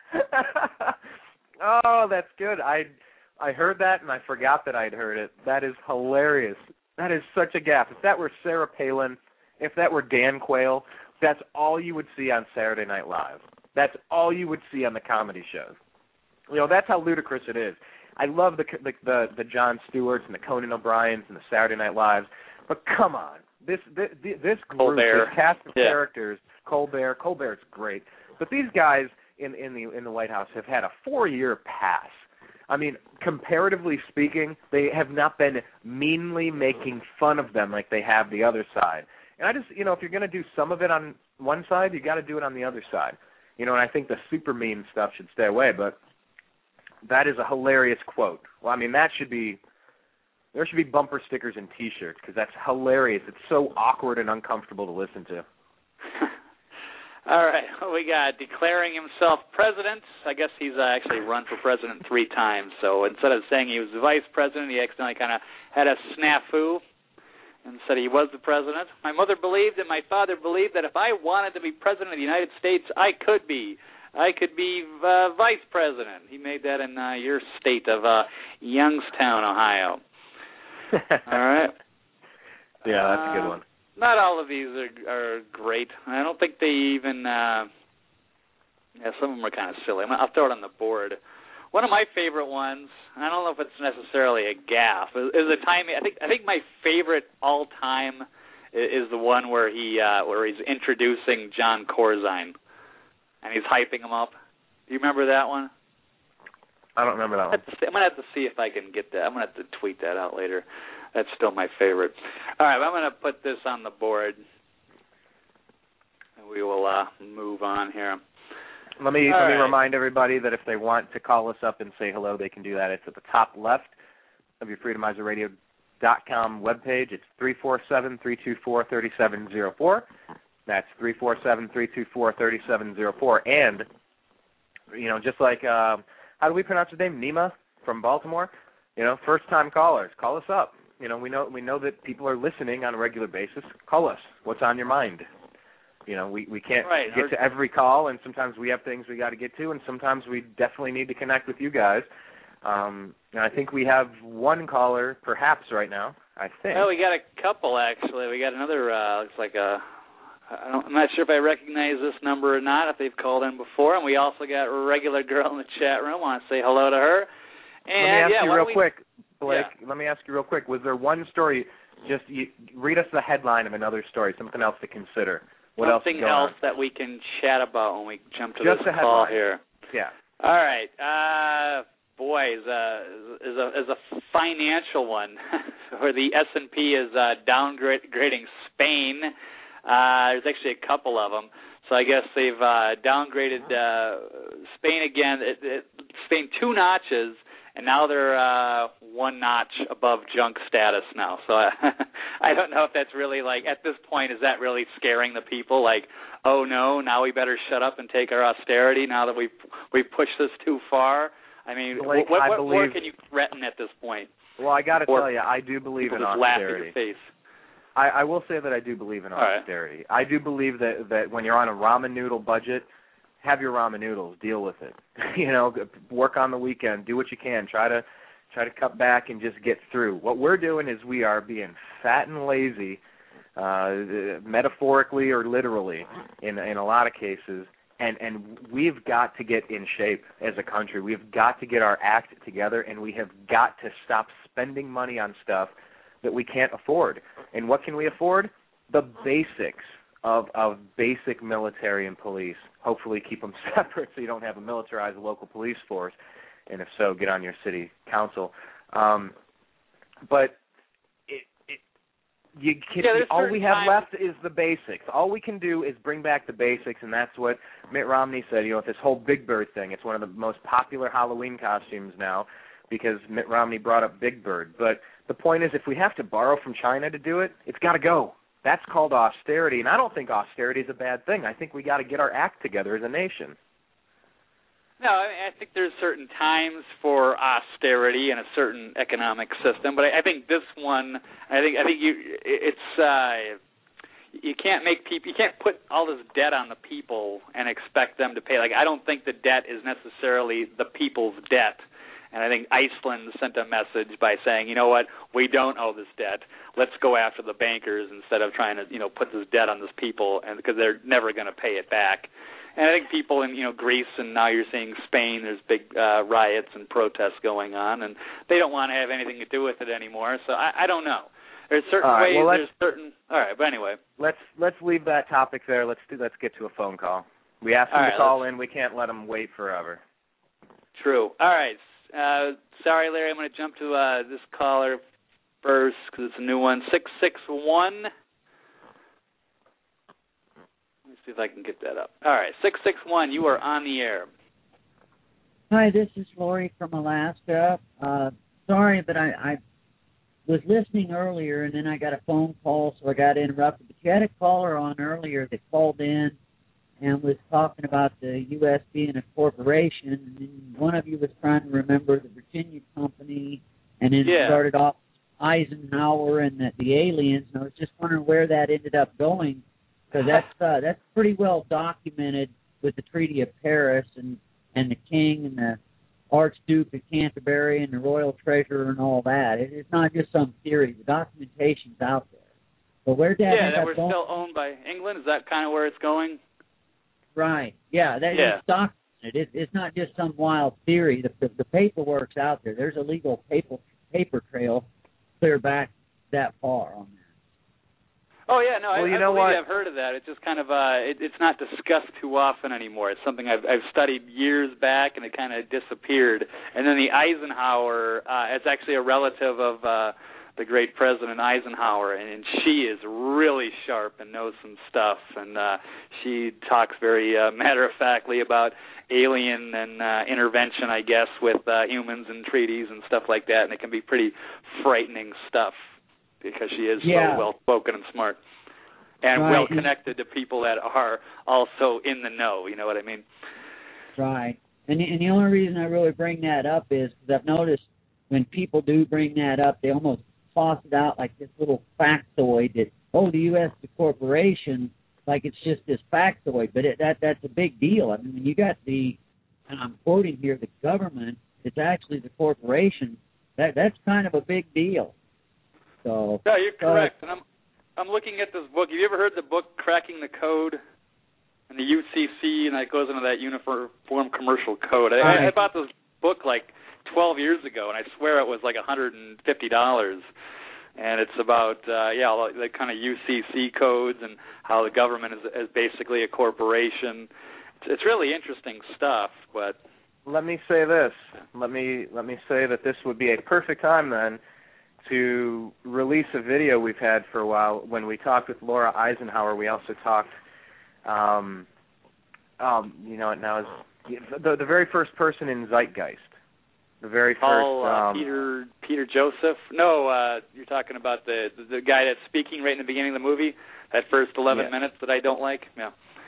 Oh, that's good. I I heard that and I forgot that I'd heard it. That is hilarious. That is such a gaffe. If that were Sarah Palin, if that were Dan Quayle, that's all you would see on Saturday Night Live. That's all you would see on the comedy shows. You know, that's how ludicrous it is. I love the the the, the Jon Stewarts and the Conan O'Briens and the Saturday Night Lives, but come on, this this, this group, Colbert. this cast of yeah. characters, Colbert, Colbert's great, but these guys in in the in the White House have had a four-year pass. I mean, comparatively speaking, they have not been meanly making fun of them like they have the other side. And I just, you know, if you're going to do some of it on one side, you got to do it on the other side. You know, and I think the super mean stuff should stay away. But that is a hilarious quote. Well, I mean, that should be, there should be bumper stickers and T-shirts because that's hilarious. It's so awkward and uncomfortable to listen to. All right, we got declaring himself president. I guess he's uh, actually run for president three times. So instead of saying he was the vice president, he accidentally kind of had a snafu and said he was the president. My mother believed and my father believed that if I wanted to be president of the United States, I could be. I could be uh, vice president. He made that in uh, your state of uh, Youngstown, Ohio. All right. Yeah, that's a good one. Uh, not all of these are, are great. I don't think they even, uh, yeah, some of them are kind of silly. I'll throw it on the board. One of my favorite ones, I don't know if it's necessarily a gaffe, is a time, I think I think my favorite all time is the one where he uh, where he's introducing John Corzine and he's hyping him up. Do you remember that one? I don't remember that one. I'm going to have to see if I can get that. I'm going to have to tweet that out later. That's still my favorite. All right, I'm going to put this on the board, and we will uh, move on here. Let me All let me right. remind everybody that if they want to call us up and say hello, they can do that. It's at the top left of your freedomizer radio dot com webpage. It's three four seven, three two four, three seven zero four. That's three four seven, three two four, three seven zero four. And, you know, just like, uh, how do we pronounce his name? Nima from Baltimore? You know, first-time callers, call us up. You know, we know we know that people are listening on a regular basis. Call us. What's on your mind? You know, we, we can't right. get Our, to every call, and sometimes we have things we got to get to, and sometimes we definitely need to connect with you guys. Um, and I think we have one caller, perhaps, right now, I think. Well, we got a couple, actually. We got another, uh, looks like a, I don't, I'm not sure if I recognize this number or not, if they've called in before. And we also got a regular girl in the chat room. I want to say hello to her. And, let me ask yeah, you real we, quick, Blake, yeah. let me ask you real quick. Was there one story, just you, read us the headline of another story, something else to consider. What Something else, else that we can chat about when we jump to Just this a call headline. here. Yeah. All right. Uh, boy, is a, is a, is a financial one where the S and P is uh, downgrading Spain. Uh, there's actually a couple of them. So I guess they've uh, downgraded uh, Spain again, it, it, Spain two notches, and now they're uh, one notch above junk status now. So I, I don't know if that's really, like, at this point, is that really scaring the people? Like, oh, no, now we better shut up and take our austerity now that we've, we've pushed this too far? I mean, Blake, what, I what more believe, can you threaten at this point? Well, I got to Or tell you, I do believe people in just laugh at austerity. your face. I, I will say that I do believe in All right. austerity. I do believe that, that when you're on a ramen noodle budget, have your ramen noodles, deal with it. You know, work on the weekend, do what you can, try to try to cut back and just get through. What we're doing is we are being fat and lazy, uh, metaphorically or literally, in in a lot of cases, And and we've got to get in shape as a country. We've got to get our act together, and we have got to stop spending money on stuff that we can't afford. And what can we afford? The basics of of basic military and police. Hopefully keep them separate so you don't have a militarized local police force. And if so, get on your city council. Um, but it, it, you can, yeah, all we have times. left is the basics. All we can do is bring back the basics, and that's what Mitt Romney said. You know, with this whole Big Bird thing, it's one of the most popular Halloween costumes now because Mitt Romney brought up Big Bird. But the point is, if we have to borrow from China to do it, it's got to go. That's called austerity, and I don't think austerity is a bad thing. I think we got to get our act together as a nation. No, I, mean, I think there's certain times for austerity and a certain economic system, but I, I think this one, I think, I think you, it's, uh, you can't make people, you can't put all this debt on the people and expect them to pay. Like, I don't think the debt is necessarily the people's debt. And I think Iceland sent a message by saying, you know what, we don't owe this debt. Let's go after the bankers instead of trying to, you know, put this debt on this people, and because they're never going to pay it back. And I think people in, you know, Greece, and now you're seeing Spain, there's big uh, riots and protests going on, and they don't want to have anything to do with it anymore. So I, I don't know. There's certain all right, ways. well, there's certain. All right, but anyway. Let's let's leave that topic there. Let's do. Let's get to a phone call. We asked them all to right, call in. We can't let them wait forever. True. All right. Uh, sorry, Larry. I'm going to jump to uh, this caller first because it's a new one. Six six one. Let's see if I can get that up. All right, six six one. You are on the air. Hi, this is Lori from Alaska. Uh, sorry, but I, I was listening earlier, and then I got a phone call, so I got interrupted. But you had a caller on earlier that called in and was talking about the U S being a corporation, and then one of you was trying to remember the Virginia company, and then yeah. it started off Eisenhower and the, the aliens, and I was just wondering where that ended up going, because that's uh, that's pretty well documented with the Treaty of Paris and, and the King and the Archduke of Canterbury and the Royal Treasurer and all that. It, it's not just some theory. The documentation's out there. But where'd that yeah, end that up we're going? still owned by England? Is that kind of where it's going? Right. Yeah, that yeah. is documented. It, it's not just some wild theory. The, the, the paperwork's out there. There's a legal paper paper trail clear back that far on that. Oh yeah, no, well, I, you I know believe what? I've heard of that. It's just kind of uh, it, it's not discussed too often anymore. It's something I've, I've studied years back, and it kind of disappeared. And then the Eisenhower, uh, it's actually a relative of uh, the great President Eisenhower, and, and she is really sharp and knows some stuff. And uh, she talks very uh, matter-of-factly about alien and uh, intervention, I guess, with uh, humans and treaties and stuff like that. And it can be pretty frightening stuff, because she is yeah. so well-spoken and smart and right. well-connected to people that are also in the know, you know what I mean? Right. And, and the only reason I really bring that up is because I've noticed when people do bring that up, they almost toss it out like this little factoid that, oh, the U S is a corporation, like it's just this factoid. But it, that that's a big deal. I mean, when you got the, and I'm quoting here, the government, it's actually the corporation, that that's kind of a big deal. So, no, you're correct. Uh, and I'm I'm looking at this book. Have you ever heard the book Cracking the Code? And the U C C, and it goes into that Uniform Commercial Code. I, right. I bought this book like twelve years ago, and I swear it was like one hundred fifty dollars. And it's about, uh, yeah, the kind of U C C codes and how the government is, is basically a corporation. It's, it's really interesting stuff, but... Let me say this. Let me let me say that this would be a perfect time then to release a video we've had for a while. When we talked with Laura Eisenhower, we also talked, um, um, you know, now is the the very first person in Zeitgeist, the very first. Oh, uh, um, Peter Peter Joseph. No, uh, you're talking about the, the the guy that's speaking right in the beginning of the movie. That first eleven yes. minutes that I don't like. Yeah.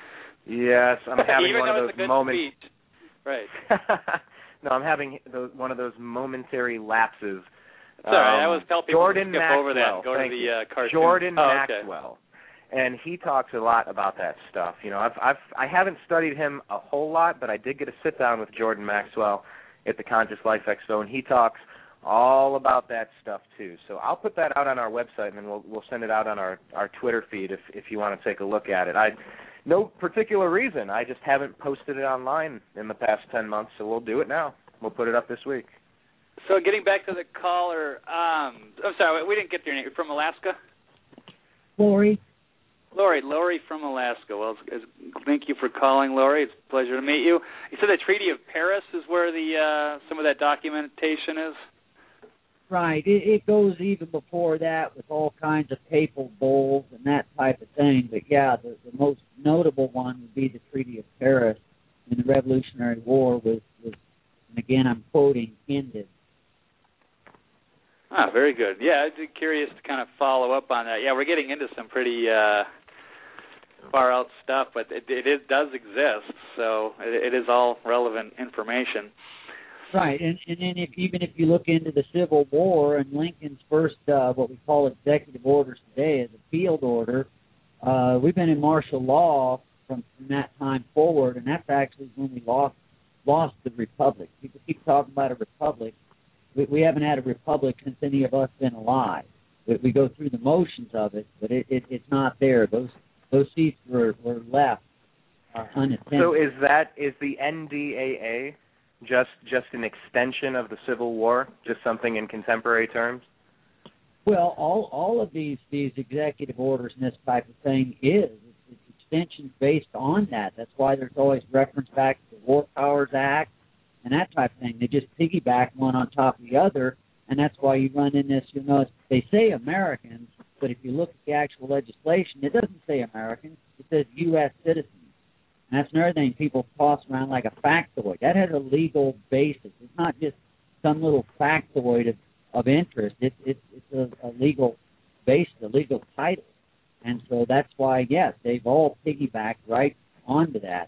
Yes, I'm having Even one though of it's those a good moments. Speech. Right. No, I'm having those, one of those momentary lapses. Sorry, um, I always tell people Jordan to skip Maxwell, over that and go thank to the you. uh, cartoon. Jordan oh, okay. Maxwell, and he talks a lot about that stuff. You know, I've I've I haven't studied him a whole lot, but I did get a sit down with Jordan Maxwell at the Conscious Life Expo, and he talks all about that stuff too. So I'll put that out on our website, and then we'll we'll send it out on our, our Twitter feed if if you want to take a look at it. I no particular reason. I just haven't posted it online in the past ten months, so we'll do it now. We'll put it up this week. So getting back to the caller, um, I'm sorry, we didn't get your name. You're from Alaska? Lori. Lori, Lori from Alaska. Well, it's, it's, thank you for calling, Lori. It's a pleasure to meet you. You said the Treaty of Paris is where the uh, some of that documentation is? Right. It, it goes even before that with all kinds of papal bulls and that type of thing. But, yeah, the, the most notable one would be the Treaty of Paris when the Revolutionary War was, was and again, I'm quoting, ended. Ah, very good. Yeah, I'd be curious to kind of follow up on that. Yeah, we're getting into some pretty uh, far-out stuff, but it, it, it does exist, so it, it is all relevant information. Right, and, and then if, even if you look into the Civil War and Lincoln's first, uh, what we call executive orders today as a field order, uh, we've been in martial law from, from that time forward, and that's actually when we lost lost the republic. People keep talking about a republic. We, we haven't had a republic since any of us been alive. We, we go through the motions of it, but it, it, it's not there. Those those seats were, were left uh, unattended. So is that is the N D A A just just an extension of the Civil War, just something in contemporary terms? Well, all all of these these executive orders and this type of thing is it's extensions based on that. That's why there's always reference back to the War Powers Act and that type of thing. They just piggyback one on top of the other, and that's why you run in this. You know, they say Americans, but if you look at the actual legislation, it doesn't say Americans. It says U S citizens. And that's another thing people toss around like a factoid. That has a legal basis. It's not just some little factoid of, of interest. It's it's it's a, a legal base, a legal title. And so that's why, yes, they've all piggybacked right onto that.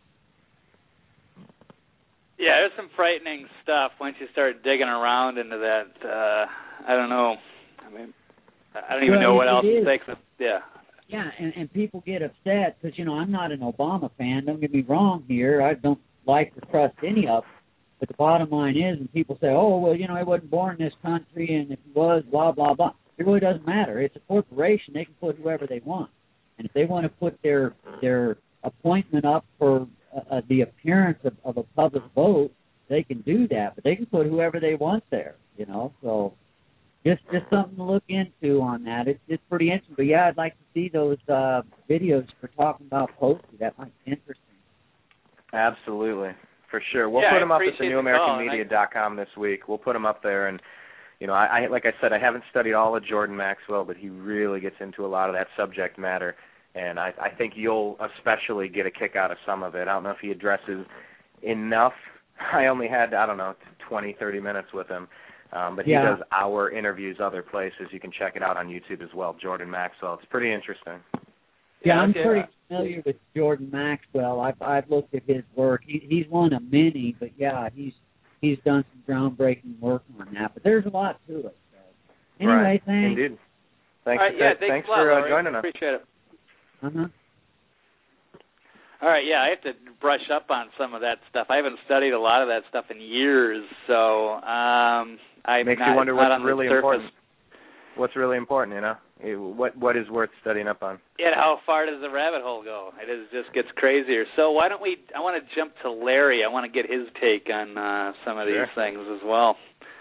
Yeah, there's some frightening stuff once you start digging around into that. Uh, I don't know. I mean, I don't even well, know what else is. to think. Yeah. Yeah, and, and people get upset because, you know, I'm not an Obama fan. Don't get me wrong here. I don't like or trust any of them. But the bottom line is, and people say, oh, well, you know, he wasn't born in this country, and if he was, blah, blah, blah. It really doesn't matter. It's a corporation. They can put whoever they want. And if they want to put their their appointment up for uh, the appearance of, of a public vote, they can do that. But they can put whoever they want there, you know. So just just something to look into on that. It's it's pretty interesting. But, yeah, I'd like to see those uh, videos for talking about Posty. That might be interesting. Absolutely. For sure. We'll yeah, put them I up at the new american media dot com this week. We'll put them up there. And, you know, I, I like I said, I haven't studied all of Jordan Maxwell, but he really gets into a lot of that subject matter. And I, I think you'll especially get a kick out of some of it. I don't know if he addresses enough. I only had, I don't know, twenty, thirty minutes with him. Um, but he yeah. does our interviews other places. You can check it out on YouTube as well, Jordan Maxwell. It's pretty interesting. Yeah, I'm okay. pretty familiar with Jordan Maxwell. I've I've looked at his work. He, he's one of many, but yeah, he's he's done some groundbreaking work on that. But there's a lot to it. So. Anyway, right. thanks. Indeed. Thanks, All right, yeah, thanks, thanks, thanks a lot, for uh, Larry. joining us. Appreciate it. Uh-huh. All right, yeah, I have to brush up on some of that stuff. I haven't studied a lot of that stuff in years, so um, I'm Makes not, you wonder not what's on really the surface. important. What's really important, you know? What what is worth studying up on? Yeah, how far does the rabbit hole go? It is, just gets crazier. So why don't we? I want to jump to Larry. I want to get his take on uh, some of Sure. these things as well.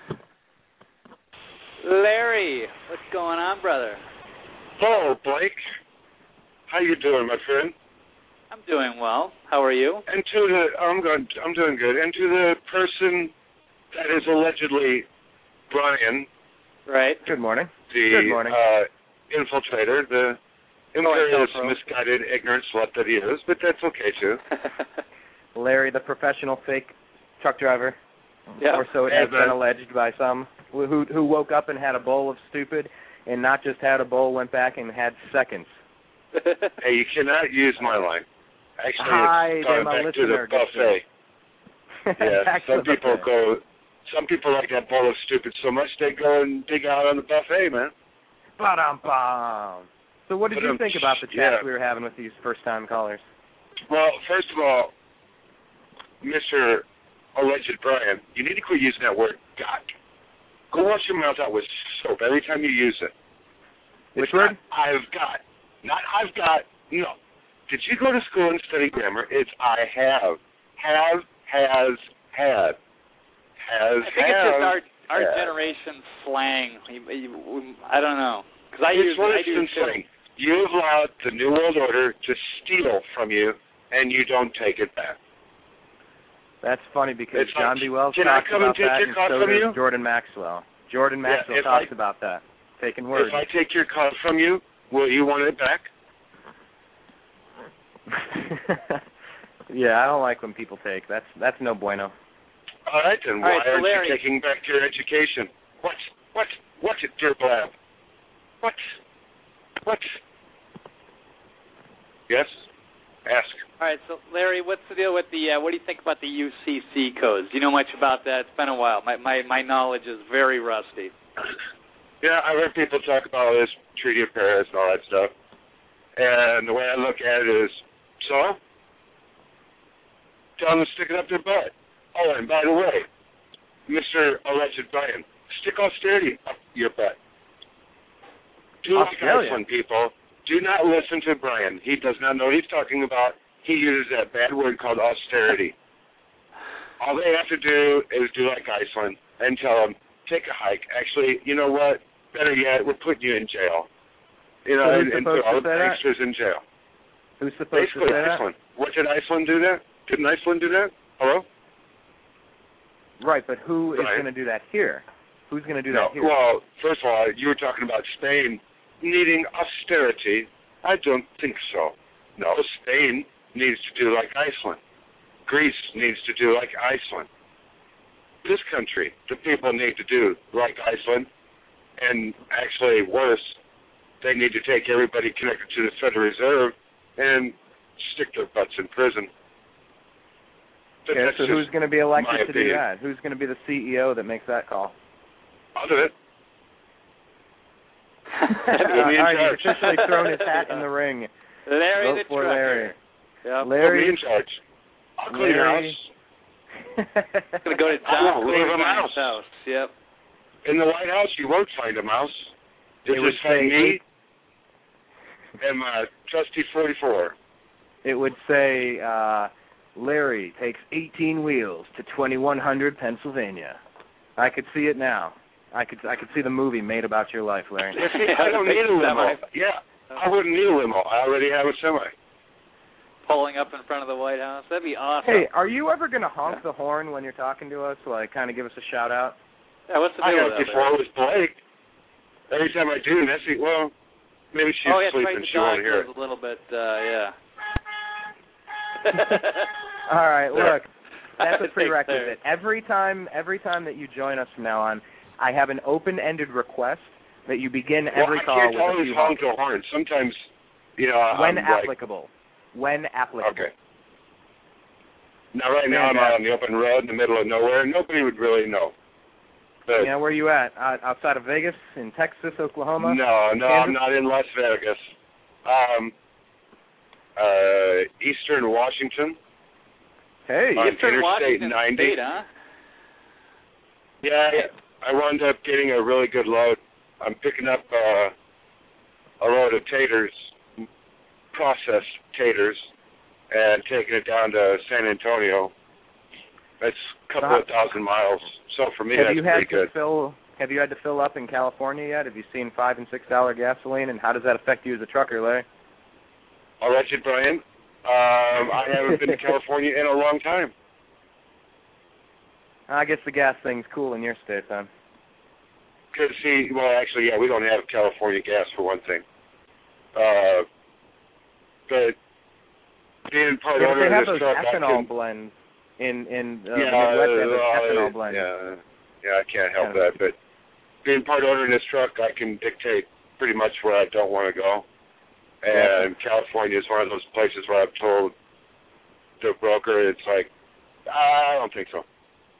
Larry, what's going on, brother? Hello, Blake. How you doing, my friend? I'm doing well. How are you? And to the, I'm going, I'm doing good. And to the person that is allegedly Brian, right? Good morning. The Good morning. Uh, infiltrator, the imperious, oh, misguided, ignorant slut that he is, but that's okay too. Larry, the professional fake truck driver, yeah. or so it Yeah, has been man. alleged by some, who who woke up and had a bowl of stupid, and not just had a bowl, went back and had seconds. Hey, you cannot use my line. Actually, Hi, it's they're going my back to the listener, good buffet. Yeah, Back to some the people buffet. go. Some people like that bowl of stupid so much they go and dig out on the buffet, man. Ba-dum-bum. So what did you Ba-dum. think about the chats Yeah. we were having with these first-time callers? Well, first of all, Mister Alleged Brian, you need to quit using that word "got." Go wash your mouth out with soap every time you use it. Which it's word? Not I've got. Not I've got. No. Did you go to school and study grammar? It's I have. Have, has, had. Has, I think have, it's just our our had. generation slang. I don't know. Because I it's use I do been too. saying. You've allowed the New World Order to steal from you, and you don't take it back. That's funny because It's John like, B. Wells can I talks come and about take that, your and car so from does you? Jordan Maxwell. Jordan Maxwell Yeah, if talks I- about that. Taking words. If I take your car from you, will you want it back? Yeah, I don't like when people take. That's that's no bueno. All right, then All why right, so aren't Larry- you taking back your education? What? What? What, dear Blab? What? What? Yes? Ask. All right, so Larry, what's the deal with the? Uh, what do you think about the U C C codes? Do you know much about that? It's been a while. My my my knowledge is very rusty. Yeah, I've heard people talk about this Treaty of Paris and all that stuff. And the way I look at it is, so? Tell them to stick it up their butt. Oh, and by the way, Mister Alleged Brian, stick austerity up your butt. Do like Australia. Iceland, people. Do not listen to Brian. He does not know what he's talking about. He uses that bad word called austerity. All they have to do is do like Iceland and tell them, take a hike. Actually, you know what? Better yet, we're putting you in jail. You know, So and, who's and put supposed all to the say that? gangsters in jail. Who's supposed Basically, to say Iceland. What did Iceland do that? Didn't Iceland do that? Hello? that? Right, but who is Right. going to do that here? Who's going to do No. that here? Well, first of all, you were talking about Spain needing austerity. I don't think so. No, Spain needs to do like Iceland. Greece needs to do like Iceland. This country, the people need to do like Iceland, and actually worse, they need to take everybody connected to the Federal Reserve and stick their butts in prison. But Okay, that's so who's just going to be elected my to do opinion. that? Who's going to be the C E O that makes that call? I'll do it. All Put me in right, he's charge. officially thrown his hat in the ring. Larry Vote the for trucker. Larry. Yep. Put me Larry. in charge. I'll clean your Larry. house. Gonna go to I John won't leave a Cleveland's mouse. house. Yep. In the White House, you won't find a mouse. You'll It would just find say me and my trusty forty-four. It would say, uh, Larry takes eighteen wheels to twenty-one hundred Pennsylvania. I could see it now. I could I could see the movie made about your life, Larry. Yeah, see, I don't need a limo. Yeah, I wouldn't need a limo. I already have a semi. Pulling up in front of the White House. That'd be awesome. Hey, are you ever going to honk the horn when you're talking to us? Like, kind of give us a shout out? Yeah, what's the I deal have with that? before with Blake. Every time I do, Nessie, well, maybe she's oh, yeah, asleep right, and the she won't dog hear it. goes a little bit, uh, yeah. All right, There. look, that's a Take prerequisite. Every time, every time that you join us from now on, I have an open-ended request that you begin every well, call I can't with a always few honk honks. the horn. Sometimes, you know, When I'm like, applicable. When applicable. okay. Now, right now, I'm out on the open road in the middle of nowhere. Nobody would really know. But Yeah, where are you at? Uh, outside of Vegas, in Texas, Oklahoma? no, no, Kansas? I'm not in Las Vegas. Um, uh, Eastern Washington. Hey, on Eastern Interstate Washington ninety. State, huh? Yeah, I wound up getting a really good load. I'm picking up uh, a load of taters, processed taters, and taking it down to San Antonio. That's a couple of thousand miles. So for me, have that's you had pretty to good. fill? Have you had to fill up in California yet? Have you seen five and six dollar gasoline, and how does that affect you as a trucker, Larry? All right, you, Brian. Um, I haven't been to California in a long time. I guess the gas thing's cool in your state, then. Because, see, well, actually, yeah, we don't have California gas, for one thing. Uh, but being part Yeah, but owner they have of this those truck, I ethanol can, blends in in uh, yeah, the Midwest. They have those uh, ethanol blends. yeah, yeah, I can't help Yeah. that. But being part owner in this truck, I can dictate pretty much where I don't want to go. And California is one of those places where I've told the broker, it's like, I don't think so.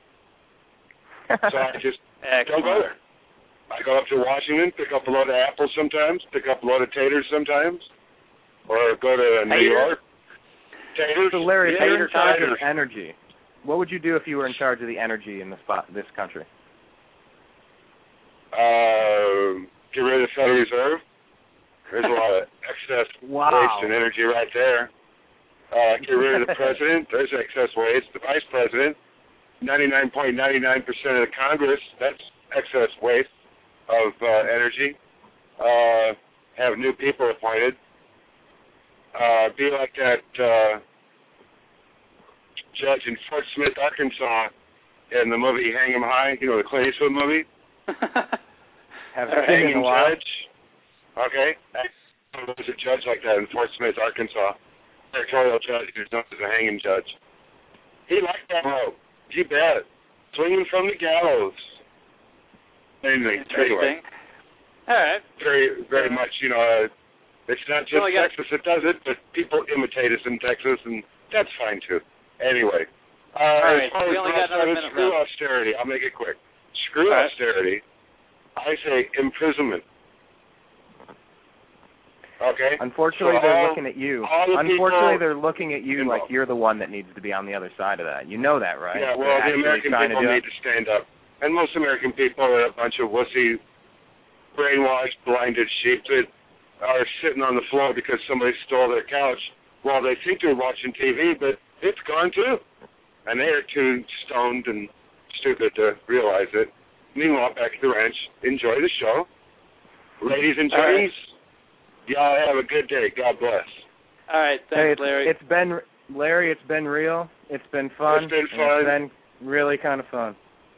So I just don't go there. I go up to Washington, pick up a load of apples sometimes, pick up a load of taters sometimes, or go to New Taters? York. Taters. So, Larry, if yeah, you're in charge taters. of energy, what would you do if you were in charge of the energy in the spot, this country? Uh, get rid of the Federal Reserve. There's a lot of excess wow. waste and energy right there. Uh, get rid of the president. There's excess waste. The vice president, ninety-nine point nine nine percent of the Congress, that's excess waste of uh, energy. Uh, have new people appointed. Uh, be like that uh, judge in Fort Smith, Arkansas, in the movie Hang 'em High, you know, the Clint Eastwood movie. Have a hanging judge. Okay. There's a judge like that in Fort Smith, Arkansas. Territorial judge who's known as a hanging judge. He liked that rope. You bet. Swinging from the gallows. Anyway, anyway. All right. Very, very much, you know, uh, it's not just well, got... Texas that does it, but people imitate us in Texas, and that's fine, too. Anyway. Uh, All right. As far We as only got another minute screw left. austerity. I'll make it quick. Screw All right. austerity. I say imprisonment. Okay. Unfortunately, so they're all, looking at you. the Unfortunately, people, they're looking at you like you're the one that needs to be on the other side of that. You know that, right? Yeah, well, they're the American people to need to stand up. And most American people are a bunch of wussy, brainwashed, blinded sheep that are sitting on the floor because somebody stole their couch while they think they're watching T V, but it's gone too. And they are too stoned and stupid to realize it. Meanwhile, back at the ranch, enjoy the show. Ladies and gents, y'all have a good day. God bless. All right, thanks, hey, it's, Larry. It's been, Larry, it's been real. It's been fun. It's been fun. It's been really kind of fun.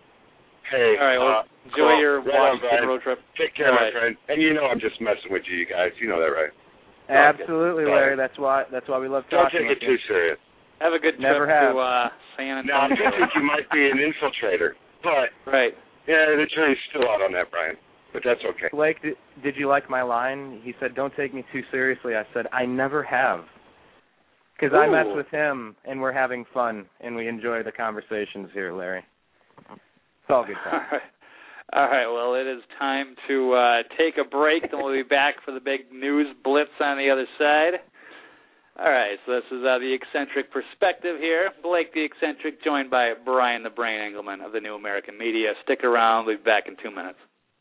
Hey, all right, well, uh, enjoy cool. your right Washington on, road trip. Take care, all my right. friend. And you know I'm just messing with you, you guys. You know that, right? Absolutely, Okay. Larry. That's why. That's why we love Don't talking take with it you. too serious. Have a good Never trip have. to uh, San Now, I Antonio. think you might be an infiltrator, but right. yeah, the jury's still out on that, Brian. But that's okay. Blake, did, did you like my line? He said, "Don't take me too seriously." I said, "I never have," because I mess with him, and we're having fun, and we enjoy the conversations here, Larry. It's all good time. All right, well, it is time to uh, take a break, and we'll be back for the big news blitz on the other side. All right, so this is uh, the Eccentric Perspective here. Blake the Eccentric, joined by Brian the Brain Engelman of the New American Media. Stick around. We'll be back in two minutes.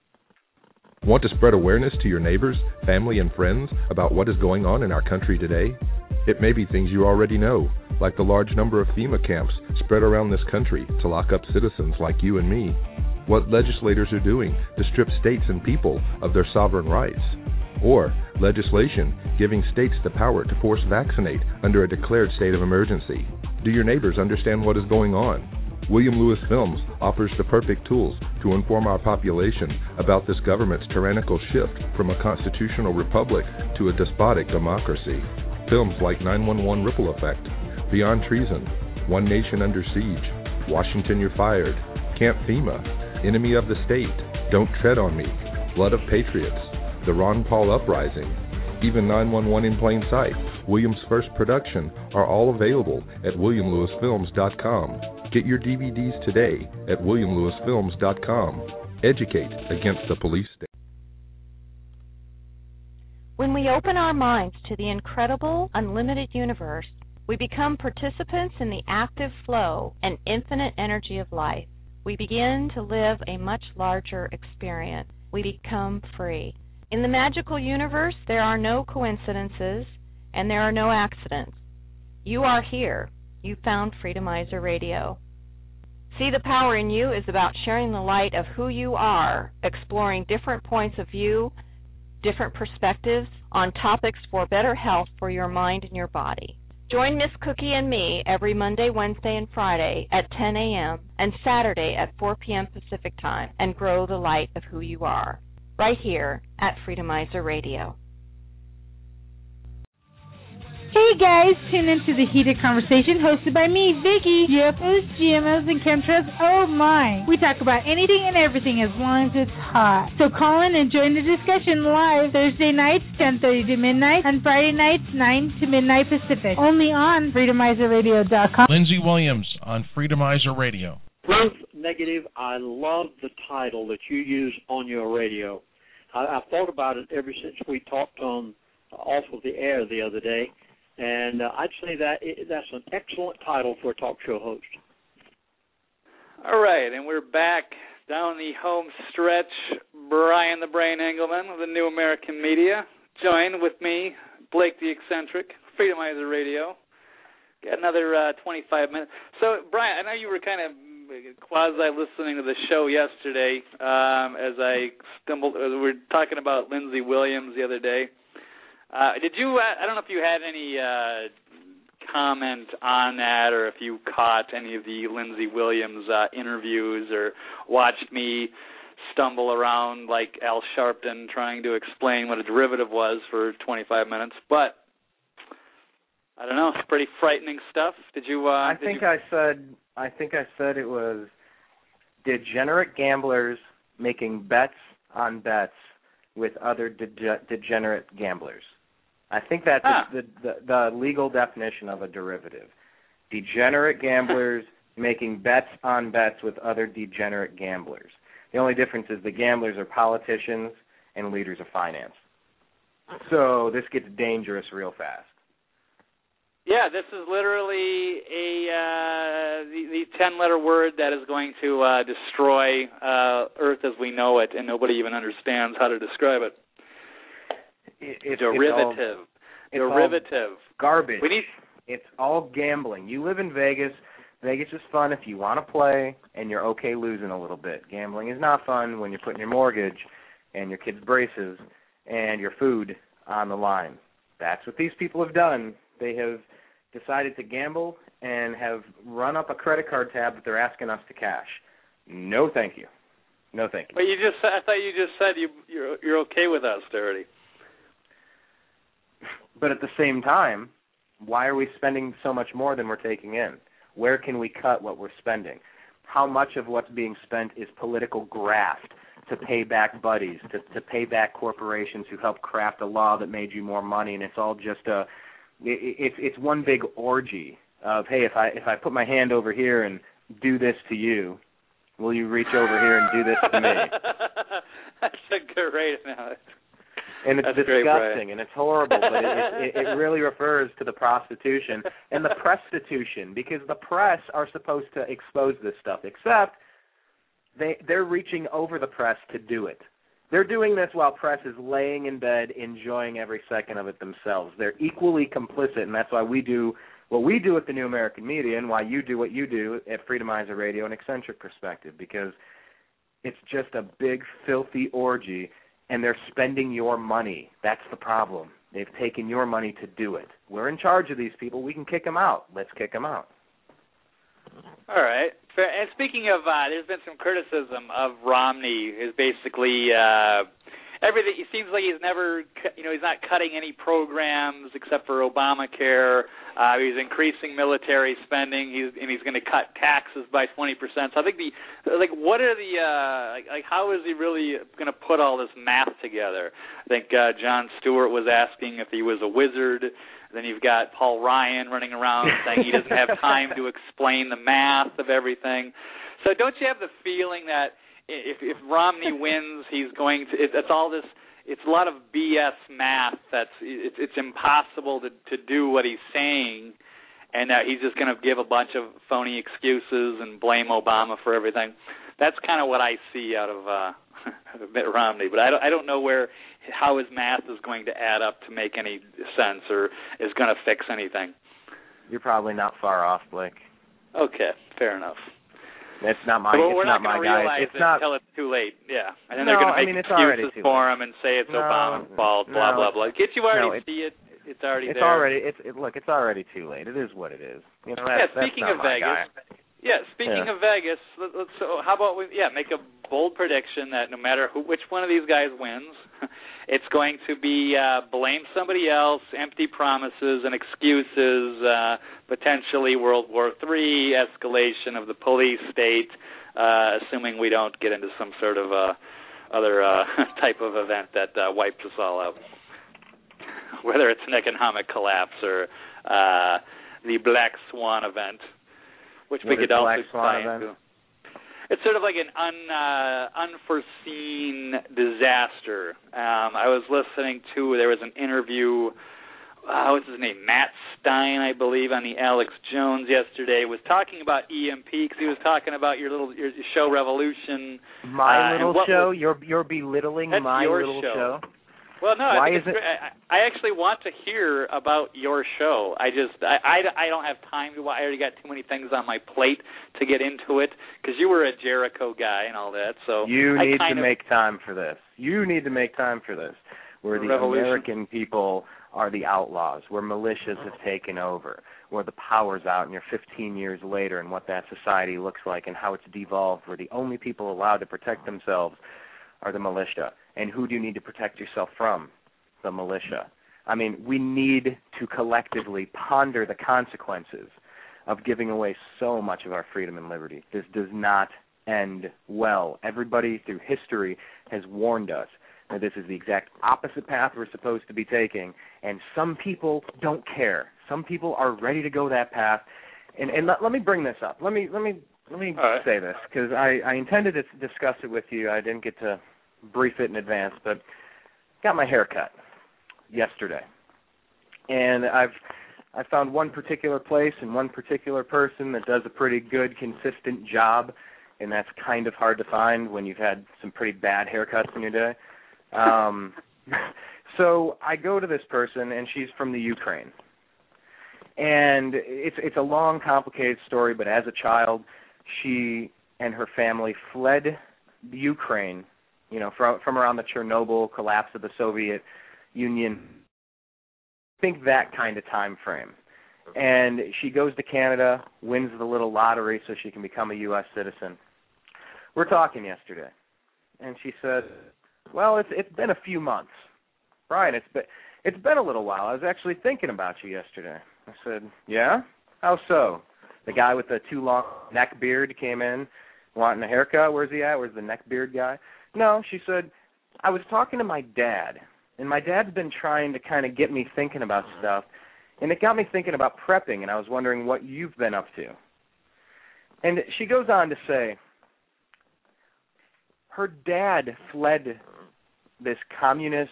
Want to spread awareness to your neighbors, family, and friends about what is going on in our country today? It may be things you already know, like the large number of FEMA camps spread around this country to lock up citizens like you and me. What legislators are doing to strip states and people of their sovereign rights. Or legislation giving states the power to force vaccinate under a declared state of emergency. Do your neighbors understand what is going on? William Lewis Films offers the perfect tools to inform our population about this government's tyrannical shift from a constitutional republic to a despotic democracy. Films like nine one one Ripple Effect, Beyond Treason, One Nation Under Siege, Washington You're Fired, Camp FEMA, Enemy of the State, Don't Tread on Me, Blood of Patriots, The Ron Paul Uprising, even nine one one in Plain Sight, William's first production, are all available at william lewis films dot com. Get your D V Ds today at william lewis films dot com. Educate against the police state. When we open our minds to the incredible, unlimited universe, we become participants in the active flow and infinite energy of life. We begin to live a much larger experience. We become free. In the magical universe, there are no coincidences and there are no accidents. You are here. You found Freedomizer Radio. See, the power in you is about sharing the light of who you are, exploring different points of view, different perspectives on topics for better health for your mind and your body. Join Miss Cookie and me every Monday, Wednesday, and Friday at ten a.m. and Saturday at four p.m. Pacific Time and grow the light of who you are, right here at Freedomizer Radio. Hey guys, tune into the Heated Conversation hosted by me, Vicky. U F Os, G M Os, and chemtrails, oh my. We talk about anything and everything as long as it's hot. So call in and join the discussion live Thursday nights, ten thirty to midnight, and Friday nights, nine to midnight Pacific. Only on freedomizer radio dot com. Lindsey Williams on Freedomizer Radio. Proof Negative, I love the title that you use on your radio. I, I've thought about it ever since we talked on off of the air the other day. And uh, I'd say that it, that's an excellent title for a talk show host. All right, and we're back down the home stretch. Brian the Brain Engelman of the New American Media, join with me, Blake the Eccentric, Freedomizer Radio. Got another uh, twenty-five minutes. So, Brian, I know you were kind of quasi-listening to the show yesterday um, as I stumbled. Uh, we were talking about Lindsey Williams the other day. Uh, did you, I don't know if you had any uh, comment on that or if you caught any of the Lindsey Williams uh, interviews or watched me stumble around like Al Sharpton trying to explain what a derivative was for twenty-five minutes. But I don't know, it's pretty frightening stuff. Did you? Uh, I did think you... I said. I think I said it was degenerate gamblers making bets on bets with other dege- degenerate gamblers. I think that's ah. the, the the legal definition of a derivative. Degenerate gamblers making bets on bets with other degenerate gamblers. The only difference is the gamblers are politicians and leaders of finance. So this gets dangerous real fast. Yeah, this is literally a uh, the, the ten-letter word that is going to uh, destroy uh, Earth as we know it, and nobody even understands how to describe it. it it's, Derivative. It's all, Derivative. It's all garbage. We need... It's all gambling. You live in Vegas. Vegas is fun if you want to play and you're okay losing a little bit. Gambling is not fun when you're putting your mortgage and your kids' braces and your food on the line. That's what these people have done. They have decided to gamble and have run up a credit card tab that they're asking us to cash. No, thank you. No, thank you. But you just I thought you just said you you're you're okay with austerity. But at the same time, why are we spending so much more than we're taking in? Where can we cut what we're spending? How much of what's being spent is political graft to pay back buddies, to, to pay back corporations who helped craft a law that made you more money, and it's all just a it, it's it's one big orgy of, hey, if I if I put my hand over here and do this to you, will you reach over here and do this to me? That's a great analogy. And it's That's disgusting great, and it's horrible, but it, it, it really refers to the prostitution and the prostitution, because the press are supposed to expose this stuff, except they, they're reaching over the press to do it. They're doing this while press is laying in bed enjoying every second of it themselves. They're equally complicit, and that's why we do what we do at the New American Media and why you do what you do at Freedomizer Radio and Eccentric Perspective, because it's just a big, filthy orgy. And they're spending your money. That's the problem. They've taken your money to do it. We're in charge of these people. We can kick them out. Let's kick them out. All right. And speaking of, uh, there's been some criticism of Romney. Is basically uh, everything. It seems like he's never, you know, he's not cutting any programs except for Obamacare. Uh, he's increasing military spending. He's and he's going to cut taxes by twenty percent. So I think the like, what are the uh, like, like, how is he really going to put all this math together? I think uh, Jon Stewart was asking if he was a wizard. Then you've got Paul Ryan running around saying he doesn't have time to explain the math of everything. So don't you have the feeling that if if Romney wins, he's going to? It, it's all this. It's a lot of B S math. That's it's, it's impossible to, to do what he's saying, and that he's just going to give a bunch of phony excuses and blame Obama for everything. That's kind of what I see out of uh, Mitt Romney. But I don't, I don't know where how his math is going to add up to make any sense or is going to fix anything. You're probably not far off, Blake. Okay, fair enough. It's not my. Well, it's we're not, not my going to guy. realize It's it not until it's too late. Yeah, and then no, they're going to I make mean, it's already excuses too for late. him and say it's no, Obama's fault. Blah no, blah blah. Can't you already no, it, see it? It's already it's there. Already, it's it, look. It's already too late. It is what it is. You know, that's, yeah. Speaking that's of not my Vegas. guy. Yeah. Speaking yeah. of Vegas. Let, let's, so how about we? Yeah, make a bold prediction that no matter who, which one of these guys wins, it's going to be uh, blame somebody else, empty promises and excuses, uh, potentially World War Three, escalation of the police state. Uh, assuming we don't get into some sort of uh, other uh, type of event that uh, wipes us all out, whether it's an economic collapse or uh, the Black Swan event, which what we could also tie into. It's sort of like an un, uh, unforeseen disaster. Um, I was listening to, there was an interview, uh, what's his name, Matt Stein, I believe, on the Alex Jones yesterday, was talking about E M P because he was talking about your little your show Revolution. My uh, little show? Was, you're you're belittling that's my your little show. show? Well, no, Why I, think is it's it? great. I, I actually want to hear about your show. I just, I, I, I don't have time to. I already got too many things on my plate to get into it because you were a Jericho guy and all that. So you I need kind to of, make time for this. You need to make time for this. Where the Revolution. American people are the outlaws, where militias have taken over, where the power's out, and you're fifteen years later, and what that society looks like, and how it's devolved, where the only people allowed to protect themselves are the militia. And who do you need to protect yourself from? The militia. I mean, we need to collectively ponder the consequences of giving away so much of our freedom and liberty. This does not end well. Everybody through history has warned us that this is the exact opposite path we're supposed to be taking, and some people don't care. Some people are ready to go that path. And, and let, let me bring this up. Let me let me let me right. say this because I, I intended to discuss it with you. I didn't get to brief it in advance, but got my hair cut yesterday, and I've I found one particular place and one particular person that does a pretty good, consistent job, and that's kind of hard to find when you've had some pretty bad haircuts in your day. Um, so I go to this person, and she's from the Ukraine, and it's it's a long, complicated story. But as a child, she and her family fled the Ukraine, you know, from from around the Chernobyl collapse of the Soviet Union. Think that kind of time frame. And she goes to Canada, wins the little lottery so she can become a U S citizen. We're talking yesterday, and she said, well, it's it's been a few months. Brian, it's been, it's been a little while. I was actually thinking about you yesterday. I said, yeah? How so? The guy with the too long neck beard came in wanting a haircut. Where's he at? Where's the neck beard guy? No, she said, I was talking to my dad, and my dad's been trying to kind of get me thinking about stuff, and it got me thinking about prepping, and I was wondering what you've been up to. And she goes on to say, her dad fled this communist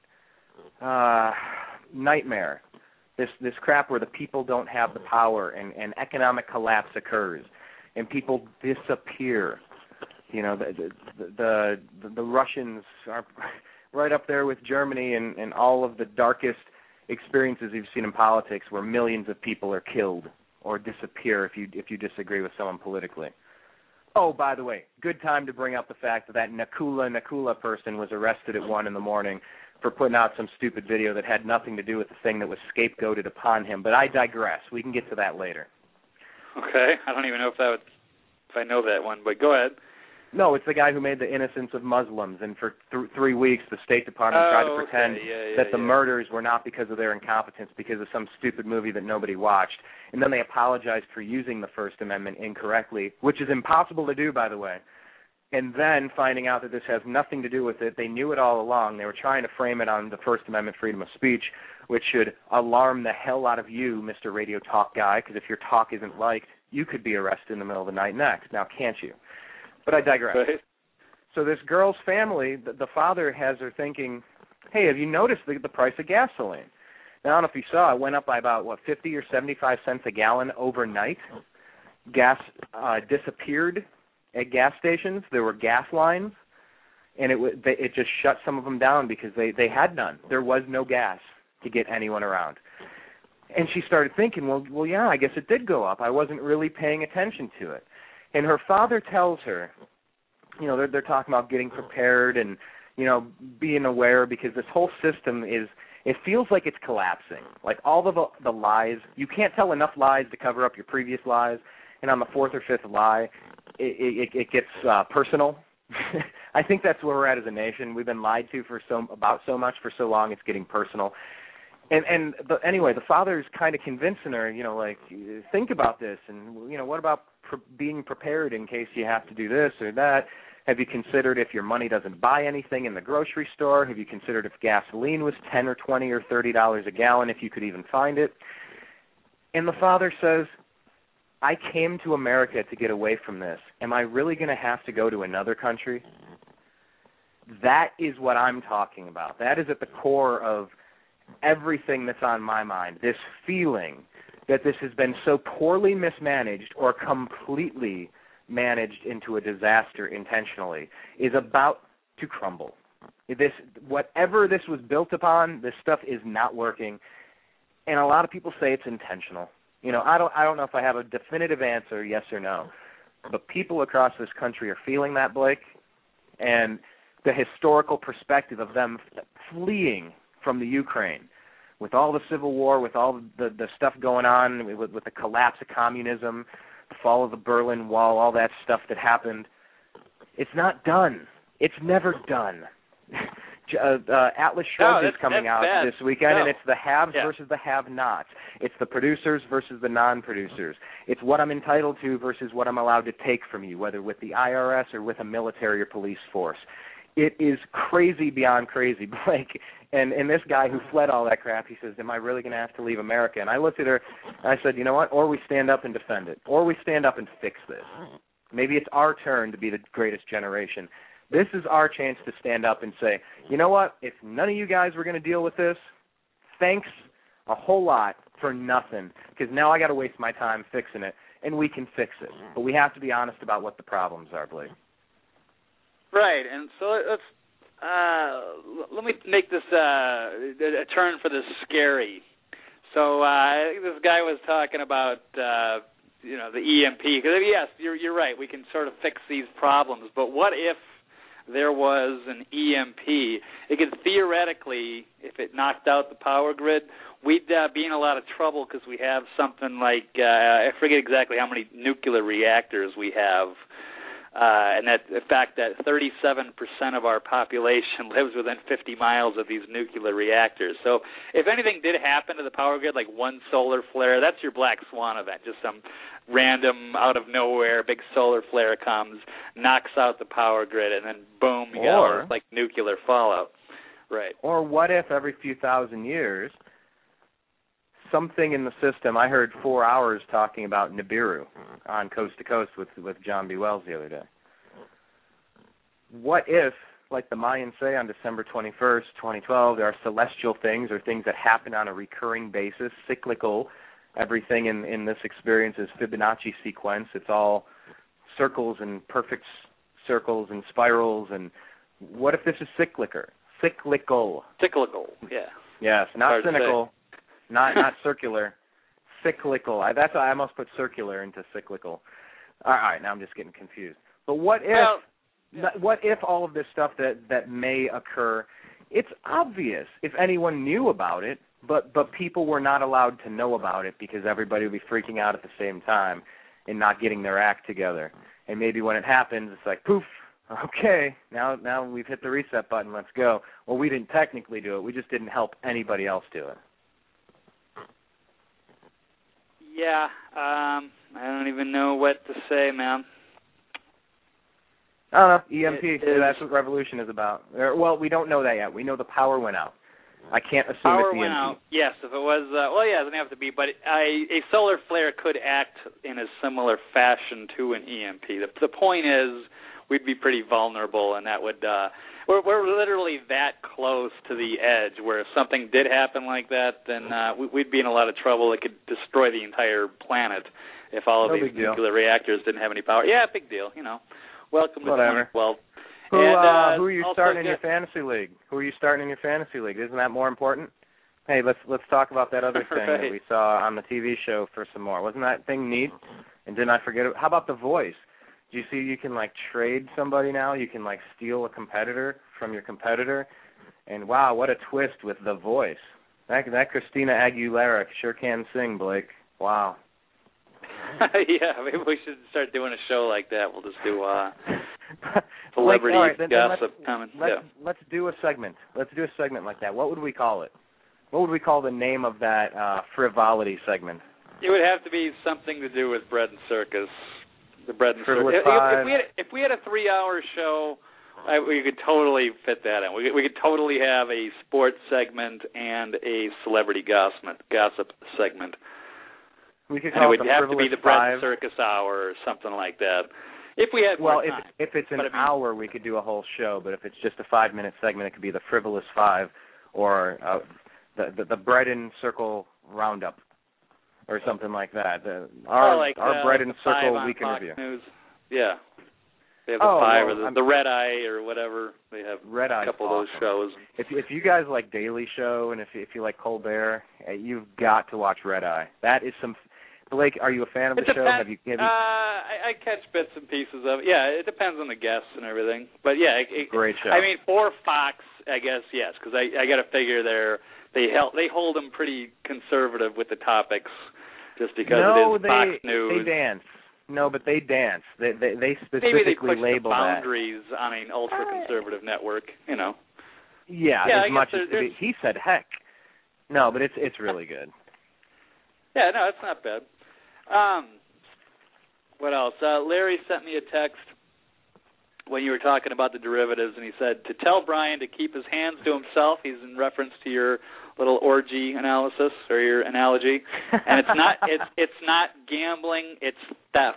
uh, nightmare, this this crap where the people don't have the power and, and economic collapse occurs and people disappear. You know, the the the, the Russians are right up there with Germany and, and all of the darkest experiences you've seen in politics where millions of people are killed or disappear if you if you disagree with someone politically. Oh, by the way, good time to bring up the fact that that Nakula Nakula person was arrested at one in the morning for putting out some stupid video that had nothing to do with the thing that was scapegoated upon him. But I digress. We can get to that later. Okay. I don't even know if that would, if I know that one, but go ahead. No, it's the guy who made the innocence of Muslims, and for th- three weeks the State Department oh, tried to okay. pretend yeah, yeah, that the yeah. murders were not because of their incompetence, because of some stupid movie that nobody watched. And then they apologized for using the First Amendment incorrectly, which is impossible to do, by the way. And then finding out that this has nothing to do with it, they knew it all along. They were trying to frame it on the First Amendment freedom of speech, which should alarm the hell out of you, Mister Radio Talk guy, because if your talk isn't liked, you could be arrested in the middle of the night next. Now, can't you? But I digress. Right. So this girl's family, the, the father has her thinking, hey, have you noticed the, the price of gasoline? Now, I don't know if you saw, it went up by about, what, fifty or seventy-five cents a gallon overnight. Gas uh, disappeared at gas stations. There were gas lines, and it w- they, it just shut some of them down because they, they had none. There was no gas to get anyone around. And she started thinking, well, well, yeah, I guess it did go up. I wasn't really paying attention to it. And her father tells her, you know, they're, they're talking about getting prepared and, you know, being aware because this whole system is, it feels like it's collapsing. Like all of the, the lies, you can't tell enough lies to cover up your previous lies. And on the fourth or fifth lie, it, it, it gets uh, personal. I think that's where we're at as a nation. We've been lied to for so about so much for so long, it's getting personal. And and the, anyway, the father's kind of convincing her, you know, like, think about this, and, you know, what about pre- being prepared in case you have to do this or that? Have you considered if your money doesn't buy anything in the grocery store? Have you considered if gasoline was ten or twenty or thirty dollars a gallon, if you could even find it? And the father says, I came to America to get away from this. Am I really going to have to go to another country? That is what I'm talking about. That is at the core of everything that's on my mind, this feeling that this has been so poorly mismanaged or completely managed into a disaster intentionally is about to crumble. This, whatever this was built upon, this stuff is not working. And a lot of people say it's intentional. You know, I don't I don't know if I have a definitive answer, yes or no. But people across this country are feeling that, Blake. And the historical perspective of them fleeing from the Ukraine, with all the civil war, with all the, the stuff going on, with, with the collapse of communism, the fall of the Berlin Wall, all that stuff that happened, it's not done. It's never done. Uh, uh, Atlas Shrugged no, is coming out bad. this weekend, no. and it's the haves yeah. versus the have-nots. It's the producers versus the non-producers. It's what I'm entitled to versus what I'm allowed to take from you, whether with the I R S or with a military or police force. It is crazy beyond crazy, Blake. And and this guy who fled all that crap, he says, am I really going to have to leave America? And I looked at her, and I said, you know what, or we stand up and defend it, or we stand up and fix this. Maybe it's our turn to be the greatest generation. This is our chance to stand up and say, you know what, if none of you guys were going to deal with this, thanks a whole lot for nothing, because now I got to waste my time fixing it, and we can fix it. But we have to be honest about what the problems are, Blake. Right, and so let's uh, let me make this uh, a turn for the scary. So uh, this guy was talking about uh, you know the E M P, because yes, you're you're right. We can sort of fix these problems, but what if there was an E M P? It could theoretically, if it knocked out the power grid, we'd uh, be in a lot of trouble because we have something like uh, I forget exactly how many nuclear reactors we have. Uh, and that the fact that thirty-seven percent of our population lives within fifty miles of these nuclear reactors. So if anything did happen to the power grid, like one solar flare, that's your black swan event. Just some random, out of nowhere, big solar flare comes, knocks out the power grid, and then boom, you got all this, like nuclear fallout. Right. Or what if every few thousand years, something in the system, I heard four hours talking about Nibiru on Coast to Coast with, with John B. Wells the other day. What if, like the Mayans say on December twenty-first, twenty twelve, there are celestial things or things that happen on a recurring basis, cyclical. Everything in, in this experience is Fibonacci sequence. It's all circles and perfect circles and spirals. And what if this is cyclical? Cyclical. Cyclical, yeah. Yes, not cynical. Not not circular, cyclical. I, that's why I almost put circular into cyclical. All right, now I'm just getting confused. But what if well, yeah. what if all of this stuff that, that may occur, it's obvious if anyone knew about it, but, but people were not allowed to know about it because everybody would be freaking out at the same time and not getting their act together. And maybe when it happens, it's like, poof, okay, now now we've hit the reset button, let's go. Well, we didn't technically do it. We just didn't help anybody else do it. Yeah, um, I don't even know what to say, man. I don't know, E M P, It is, that's what revolution is about. Well, we don't know that yet. We know the power went out. I can't assume power it's E M P. went out, yes, if it was, uh, well, yeah, it doesn't have to be, but I, a solar flare could act in a similar fashion to an E M P. The, the point is we'd be pretty vulnerable, and that would, uh, we're, we're literally that close to the edge where if something did happen like that, then uh, we, we'd be in a lot of trouble. It could destroy the entire planet if all of no these big deal. nuclear reactors didn't have any power. Yeah, big deal, you know. Welcome Whatever. to twenty twelve. Who, and, uh, uh, who are you also starting in get, your fantasy league? Who are you starting in your fantasy league? Isn't that more important? Hey, let's let's talk about that other thing right. that we saw on the T V show for some more. Wasn't that thing neat? And didn't I forget it? How about The Voice? Do you see you can, like, trade somebody now? You can, like, steal a competitor from your competitor. And, wow, what a twist with The Voice. That, that Christina Aguilera sure can sing, Blake. Wow. yeah, maybe we should start doing a show like that. We'll just do uh, celebrity like, right, then, gossip. then let's, coming. Let's, yeah. let's do a segment. Let's do a segment like that. What would we call it? What would we call the name of that uh, frivolity segment? It would have to be something to do with bread and circus. The bread and Frivolous circus. If, Five. if we had if we had a three-hour show, I, we could totally fit that in. We could, we could totally have a sports segment and a celebrity gossip gossip segment. We could and call it would it the have to be Frivolous the bread Five. and circus hour or something like that. If we had well, more if time. if it's an But I mean, hour, we could do a whole show. But if it's just a five-minute segment, it could be the Frivolous Five, or uh, the, the the Bread and Circle Roundup, or something like that. The, our oh, like, our uh, Bread like and the five Circle on Week in Fox Review. News. Yeah. They have the oh, five well, or the, I'm, the Red Eye or whatever. They have Red a Eye's couple awesome. of those shows. If if you guys like Daily Show and if if you like Colbert, you've got to watch Red Eye. That is some. Blake, are you a fan of It the show? depends. Have you? Have you uh, I, I catch bits and pieces of it. Yeah, it depends on the guests and everything. But yeah, it, great show. I mean, for Fox, I guess yes, because I I got to figure they're they help they hold them pretty conservative with the topics, just because no, it is they, Fox News. they dance. No, but they dance. They they, they Maybe specifically they push label the that. boundaries on an ultra-conservative network, you know. Yeah, yeah as I much guess as there, he said, heck. No, but it's it's really good. Yeah, no, it's not bad. Um, what else? Uh, Larry sent me a text when you were talking about the derivatives, and he said to tell Brian to keep his hands to himself. He's in reference to your little orgy analysis or your analogy, and it's not it's it's not gambling, it's theft.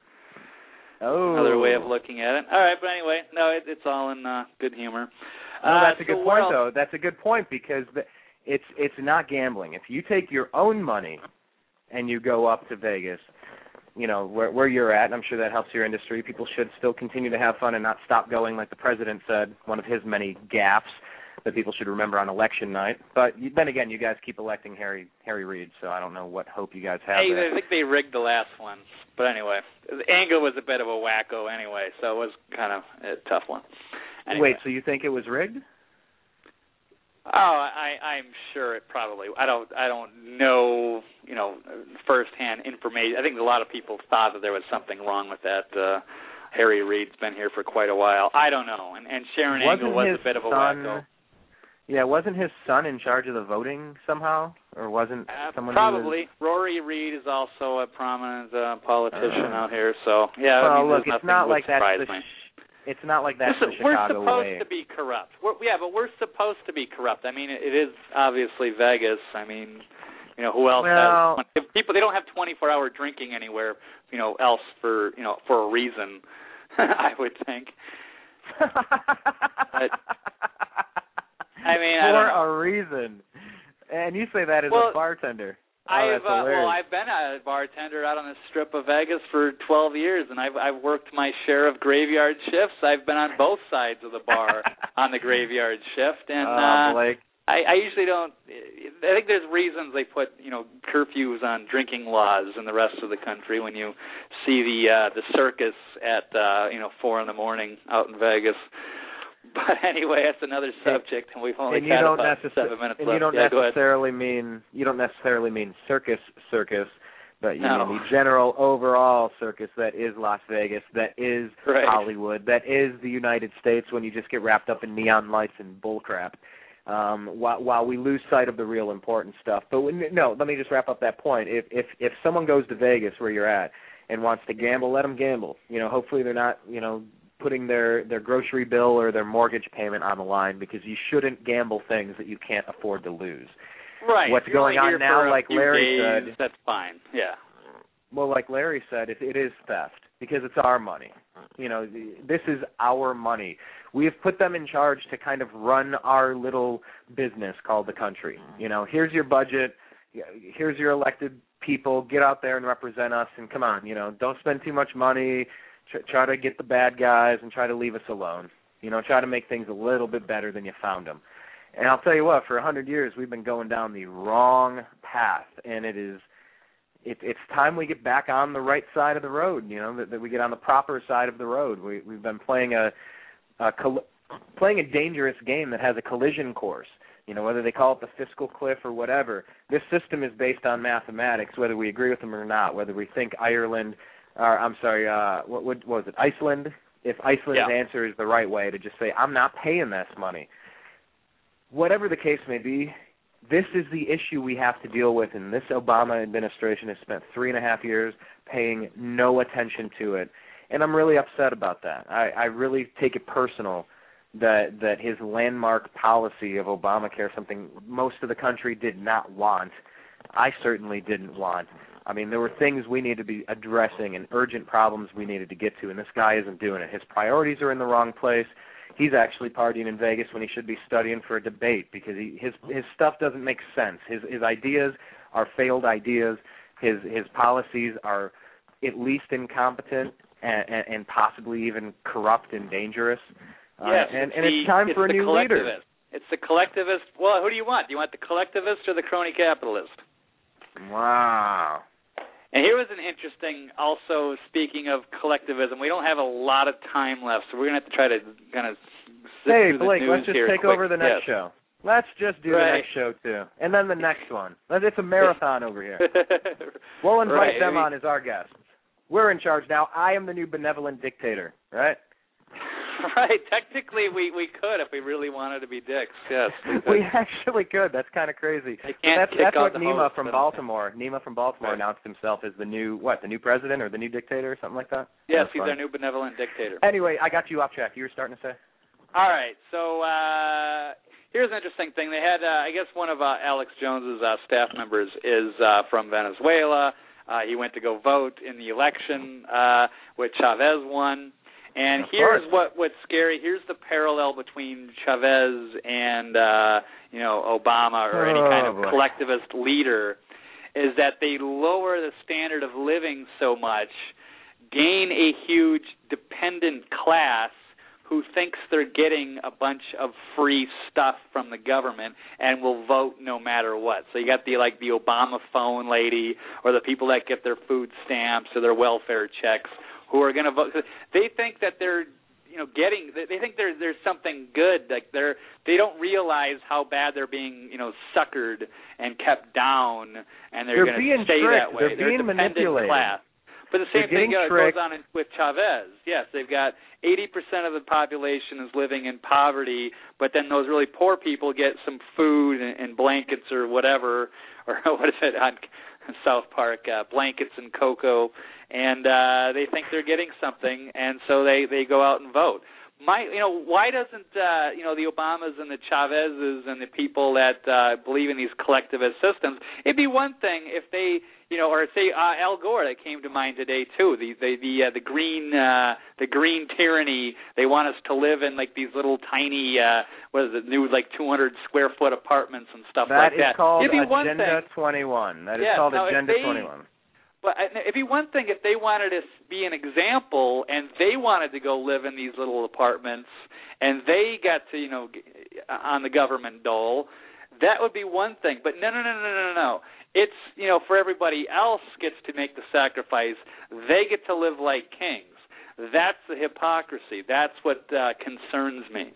Oh, another way of looking at it. All right, but anyway, no, it, it's all in uh, good humor. No, uh, that's a so good point, else? though. That's a good point because the, it's it's not gambling. If you take your own money and you go up to Vegas, you know, where where you're at, and I'm sure that helps your industry, people should still continue to have fun and not stop going, like the president said, one of his many gaffes that people should remember on election night. But you, then again, you guys keep electing Harry Harry Reid, so I don't know what hope you guys have Hey, there. I think they rigged the last one. But anyway, Angle was a bit of a wacko anyway, so it was kind of a tough one. Anyway. Wait, so you think it was rigged? Oh, I, I'm sure it probably. I don't. I don't know. You know, firsthand information. I think a lot of people thought that there was something wrong with that. Uh, Harry Reid's been here for quite a while. I don't know. And, and Sharon wasn't Angle was his a bit of a son, wacko. Yeah, wasn't his son in charge of the voting somehow, or wasn't Uh, someone? probably. Who was... Rory Reid is also a prominent uh, politician uh, out here. So yeah, well, I mean, look, there's it's nothing not would like that's surprise the. me. Sh- it's not like that's Listen, the we're Chicago supposed way. to be corrupt. We're, yeah, but we're supposed to be corrupt. I mean, it, it is obviously Vegas. I mean, you know, who else well, has if people? They don't have twenty-four hour drinking anywhere, you know, else for you know for a reason. I would think. But, I mean, for I don't know. a reason, and you say that as well, a bartender. Oh, I've that's uh, hilarious. well, I've been a bartender out on the strip of Vegas for twelve years, and I've I've worked my share of graveyard shifts. I've been on both sides of the bar on the graveyard shift, and oh, uh, Blake. I, I usually don't. I think there's reasons they put you know curfews on drinking laws in the rest of the country. When you see the uh, the circus at uh, you know four in the morning out in Vegas. But anyway, that's another subject, and we've only and you got don't about necess- seven minutes and left. you don't yeah, necessarily mean you don't necessarily mean circus circus, but you No. mean the general overall circus that is Las Vegas, that is Right. Hollywood, that is the United States. When you just get wrapped up in neon lights and bullcrap, um, while while we lose sight of the real important stuff. But when, no, let me just wrap up that point. If if if someone goes to Vegas where you're at and wants to gamble, let them gamble. You know, hopefully they're not you know. putting their, their grocery bill or their mortgage payment on the line, because you shouldn't gamble things that you can't afford to lose. Right. What's You're going only on here now, for a like few Larry days, said, that's fine. Yeah. well, like Larry said, it, it is theft because it's our money. You know, this is our money. We have put them in charge to kind of run our little business called the country. You know, here's your budget. Here's your elected people. Get out there and represent us. And come on, you know, don't spend too much money. Try to get the bad guys and try to leave us alone. You know, try to make things a little bit better than you found them. And I'll tell you what, for a hundred years we've been going down the wrong path, and it is, it, it's time we get back on the right side of the road. You know, that, that we get on the proper side of the road. We, we've been playing a, a coll- playing a dangerous game that has a collision course. You know, whether they call it the fiscal cliff or whatever. This system is based on mathematics, whether we agree with them or not. Whether we think Ireland. Or, I'm sorry, uh, what, what was it, Iceland? If Iceland's yeah. answer is the right way to just say, I'm not paying this money. Whatever the case may be, this is the issue we have to deal with, and this Obama administration has spent three and a half years paying no attention to it. And I'm really upset about that. I, I really take it personal that that his landmark policy of Obamacare, something most of the country did not want, I certainly didn't want. I mean, there were things we needed to be addressing and urgent problems we needed to get to, and this guy isn't doing it. His priorities are in the wrong place. He's actually partying in Vegas when he should be studying for a debate because he, his his stuff doesn't make sense. His his ideas are failed ideas. His his policies are at least incompetent. and, and, and possibly even corrupt and dangerous. Yes, uh, and, it's and the, it's time it's for a the new leader. It's the collectivist. Well, who do you want? Do you want the collectivist or the crony capitalist? Wow. And here was an interesting, also speaking of collectivism, we don't have a lot of time left, so we're going to have to try to kind of zip Hey, through the Blake, news let's just here take quick. over the next yes. show. Let's just do right. the next show, too. And then the next one. It's a marathon over here. We'll invite right. them I mean, on as our guests. We're in charge now. I am the new benevolent dictator, right? Right. Technically, we, we could if we really wanted to be dicks. Yes, we, we actually could. That's kind of crazy. They can't that's kick that's out what the Nima host, from so. Baltimore. Nima from Baltimore right. announced himself as the new what? The new president or the new dictator or something like that. Yes, That's he's fun. our new benevolent dictator. Anyway, I got you off track. You were starting to say. All right. So uh, here's an interesting thing. They had, uh, I guess, one of uh, Alex Jones's uh, staff members is uh, from Venezuela. Uh, he went to go vote in the election, uh, which Chavez won. And of here's course. what what's scary. Here's the parallel between Chavez and uh, you know Obama or any oh, kind of boy. collectivist leader, is that they lower the standard of living so much, gain a huge dependent class who thinks they're getting a bunch of free stuff from the government and will vote no matter what. So you got the like the Obama phone lady or the people that get their food stamps or their welfare checks who are going to vote. They think that they're, you know, getting. They think there's there's something good. Like they're they don't realize how bad they're being, you know, suckered and kept down, and they're, they're going to stay tricked. that way. They're, being a dependent manipulated. class. But the same they're thing uh, tricked. goes on in, with Chavez. Yes, they've got eighty percent of the population is living in poverty, but then those really poor people get some food and, and blankets or whatever, or what is it on South Park, uh, blankets and cocoa, and uh, they think they're getting something, and so they, they go out and vote. My, you know, why doesn't uh, you know the Obamas and the Chavezes and the people that uh, believe in these collectivist systems? It'd be one thing if they, you know, or say uh, Al Gore that came to mind today too. The the the, uh, the green uh, the green tyranny. They want us to live in like these little tiny uh, what is it, new like two hundred square foot apartments and stuff that like that. That is called It'd be one Agenda thing. twenty-one. That is yes, called now, Agenda they, twenty-one. But it'd be one thing if they wanted to be an example and they wanted to go live in these little apartments and they got to, you know, on the government dole. That would be one thing. But no, no, no, no, no, no. It's, you know, for everybody else gets to make the sacrifice. They get to live like kings. That's the hypocrisy. That's what uh, concerns me.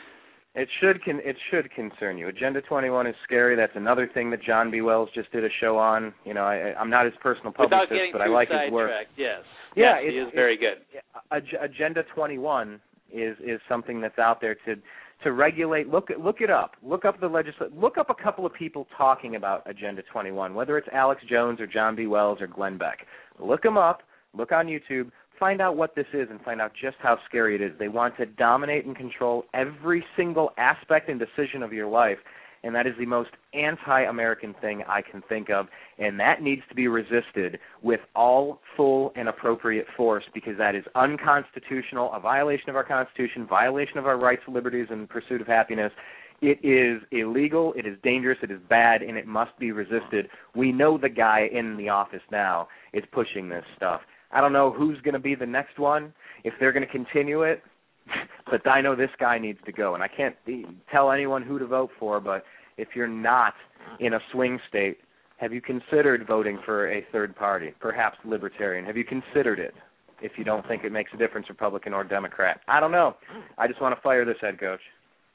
It should con- it should concern you. Agenda twenty-one is scary. That's another thing that John B. Wells just did a show on. You know, I, I'm not his personal publicist, Without getting but too I like his work. Yes. Yeah, yes, it, he is very good. Ag- Agenda twenty-one is is something that's out there to to regulate. Look look it up. Look up the legisl- Look up a couple of people talking about Agenda twenty-one, whether it's Alex Jones or John B. Wells or Glenn Beck. Look them up. Look on YouTube. Find out what this is and find out just how scary it is. They want to dominate and control every single aspect and decision of your life, and that is the most anti-American thing I can think of, and that needs to be resisted with all full and appropriate force because that is unconstitutional, a violation of our Constitution, violation of our rights, liberties, and pursuit of happiness. It is illegal, it is dangerous, it is bad, and it must be resisted. We know the guy in the office now is pushing this stuff. I don't know who's going to be the next one, if they're going to continue it, but I know this guy needs to go. And I can't tell anyone who to vote for, but if you're not in a swing state, have you considered voting for a third party, perhaps Libertarian? Have you considered it if you don't think it makes a difference, Republican or Democrat? I don't know. I just want to fire this head coach.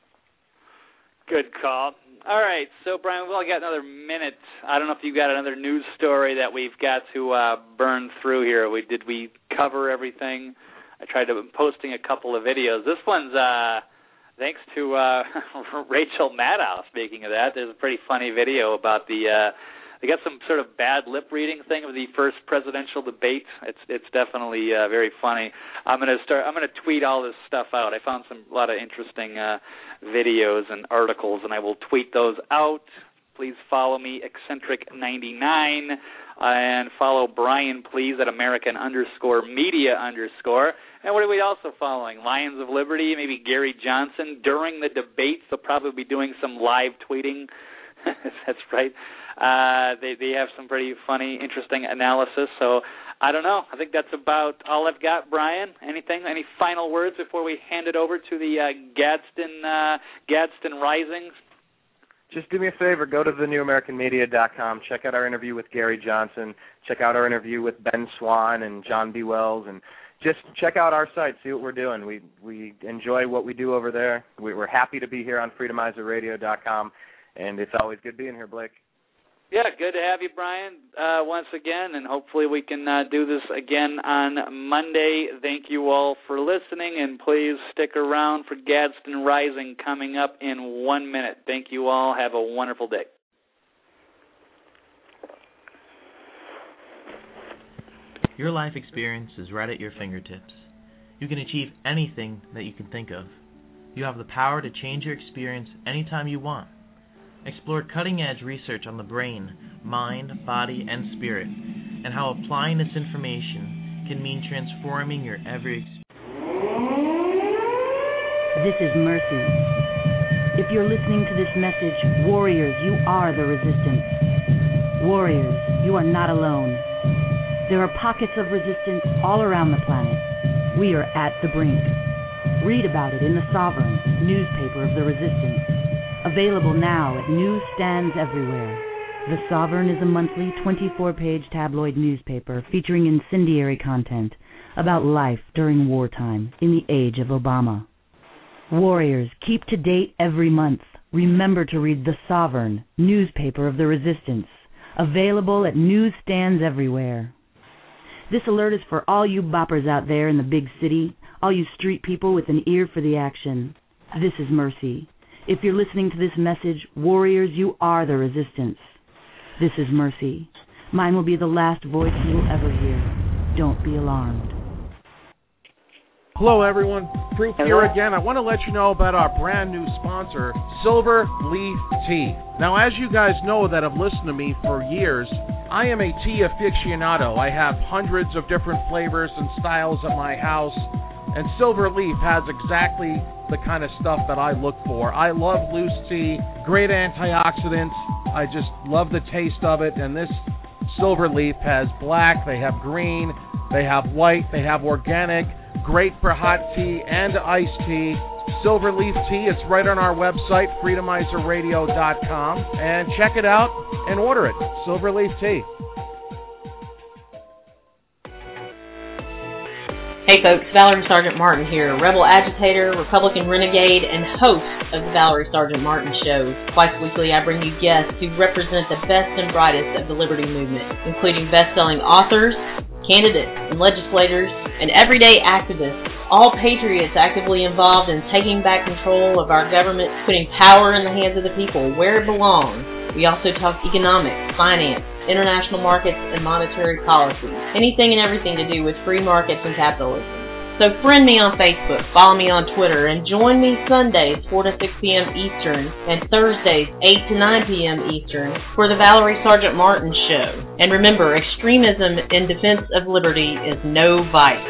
Good call. All right, so Brian, we've only got another minute. I don't know if you've got another news story that we've got to uh, burn through here. We did we cover everything? I tried to posting a couple of videos. This one's uh, thanks to uh, Rachel Maddow. Speaking of that, there's a pretty funny video about the. Uh, they got some sort of bad lip reading thing of the first presidential debate. It's it's definitely uh, very funny. I'm gonna start. I'm gonna tweet all this stuff out. I found some a lot of interesting uh, videos and articles, and I will tweet those out. Please follow me, eccentric ninety-nine, and follow Brian, please, at American underscore media underscore. And what are we also following? Lions of Liberty, maybe Gary Johnson. During the debates, they'll probably be doing some live tweeting. That's right. Uh, they they have some pretty funny, interesting analysis. So I don't know. I think that's about all I've got, Brian. Anything? Any final words before we hand it over to the uh, Gadsden uh, Gadsden Risings? Just do me a favor. Go to the new american media dot com. Check out our interview with Gary Johnson. Check out our interview with Ben Swan and John B. Wells. And just check out our site. See what we're doing. We we enjoy what we do over there. We, we're happy to be here on freedomizer radio dot com. And it's always good being here, Blake. Yeah, good to have you, Brian, uh, once again, and hopefully we can uh, do this again on Monday. Thank you all for listening, and please stick around for Gadsden Rising coming up in one minute. Thank you all. Have a wonderful day. Your life experience is right at your fingertips. You can achieve anything that you can think of. You have the power to change your experience anytime you want. Explore cutting-edge research on the brain, mind, body, and spirit, and how applying this information can mean transforming your every experience. This is Mercy. If you're listening to this message, warriors, you are the resistance. Warriors, you are not alone. There are pockets of resistance all around the planet. We are at the brink. Read about it in The Sovereign, newspaper of the resistance. Available now at newsstands everywhere. The Sovereign is a monthly twenty-four page tabloid newspaper featuring incendiary content about life during wartime in the age of Obama. Warriors, keep to date every month. Remember to read The Sovereign, newspaper of the resistance. Available at newsstands everywhere. This alert is for all you boppers out there in the big city, all you street people with an ear for the action. This is Mercy. If you're listening to this message, warriors, you are the resistance. This is Mercy. Mine will be the last voice you will ever hear. Don't be alarmed. Hello, everyone. Proof here again. I want to let you know about our brand new sponsor, Silver Leaf Tea. Now, as you guys know that have listened to me for years, I am a tea aficionado. I have hundreds of different flavors and styles at my house, and Silver Leaf has exactly the kind of stuff that I look for. I love loose tea, great antioxidants. I just love the taste of it, and this Silver Leaf has black, they have green, they have white, they have organic, great for hot tea and iced tea. Silver Leaf Tea, it's right on our website, freedomizer radio dot com, and check it out and order it. Silver Leaf Tea. Hey folks, Valerie Sergeant Martin here, rebel agitator, Republican renegade, and host of the Valerie Sergeant Martin Show. Twice weekly I bring you guests who represent the best and brightest of the liberty movement, including best-selling authors, candidates, and legislators, and everyday activists, all patriots actively involved in taking back control of our government, putting power in the hands of the people where it belongs. We also talk economics, finance, international markets, and monetary policy. Anything and everything to do with free markets and capitalism. So friend me on Facebook, follow me on Twitter, and join me Sundays four to six p.m. Eastern and Thursdays eight to nine p.m. Eastern for the Valerie Sergeant Martin Show. And remember, extremism in defense of liberty is no vice.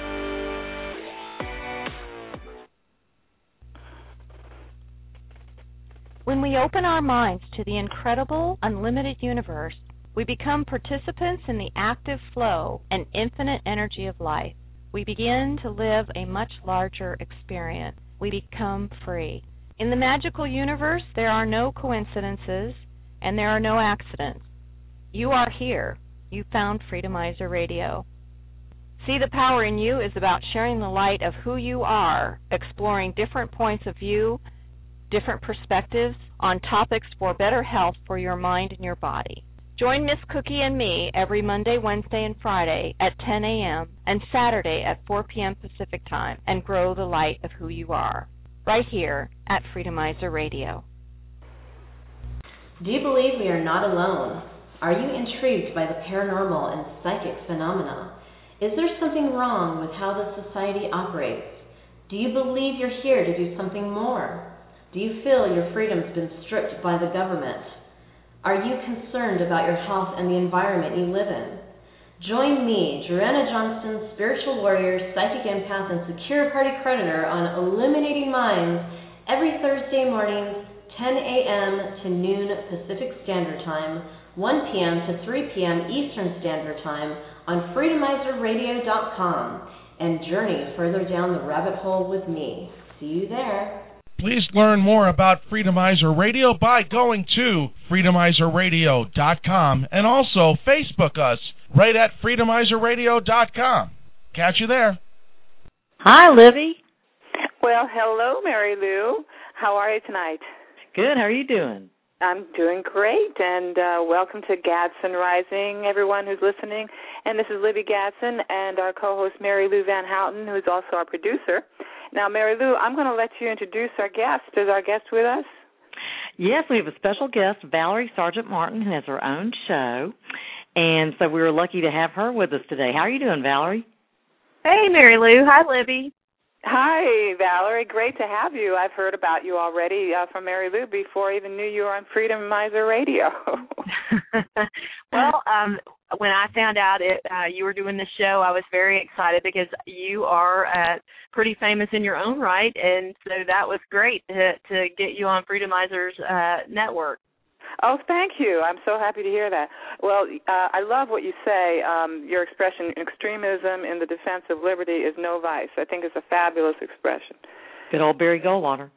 When we open our minds to the incredible, unlimited universe, we become participants in the active flow and infinite energy of life. We begin to live a much larger experience. We become free. In the magical universe, there are no coincidences and there are no accidents. You are here. You found Freedomizer Radio. See, the power in you is about sharing the light of who you are, exploring different points of view, different perspectives on topics for better health for your mind and your body. Join Miss Cookie and me every Monday, Wednesday, and Friday at ten a.m. and Saturday at four p.m. Pacific Time and grow the light of who you are, right here at Freedomizer Radio. Do you believe we are not alone? Are you intrigued by the paranormal and psychic phenomena? Is there something wrong with how the society operates? Do you believe you're here to do something more? Do you feel your freedom's been stripped by the government? Are you concerned about your health and the environment you live in? Join me, Joanna Johnston, spiritual warrior, psychic empath, and secure party creditor on Illuminating Minds every Thursday mornings, ten a.m. to noon Pacific Standard Time, one p.m. to three p.m. Eastern Standard Time on freedomizer radio dot com and journey further down the rabbit hole with me. See you there. Please learn more about Freedomizer Radio by going to freedomizer radio dot com and also Facebook us right at freedomizer radio dot com. Catch you there. Hi, Libby. Well, hello, Mary Lou. How are you tonight? Good. How are you doing? I'm doing great, and uh, welcome to Gadsden Rising, everyone who's listening. And this is Libby Gadsden and our co-host Mary Lou Van Houten, who is also our producer. Now, Mary Lou, I'm going to let you introduce our guest. Is our guest with us? Yes, we have a special guest, Valerie Sargent Martin, who has her own show. And so we were lucky to have her with us today. How are you doing, Valerie? Hey, Mary Lou. Hi, Libby. Hi, Valerie. Great to have you. I've heard about you already uh, from Mary Lou before I even knew you were on Freedomizer Radio. Well, um, when I found out it, uh, you were doing this show, I was very excited because you are uh, pretty famous in your own right, and so that was great to, to get you on Freedomizer's uh, network. Oh, thank you. I'm so happy to hear that. Well, uh, I love what you say. Um, your expression, extremism in the defense of liberty is no vice. I think it's a fabulous expression. Good old Barry Goldwater.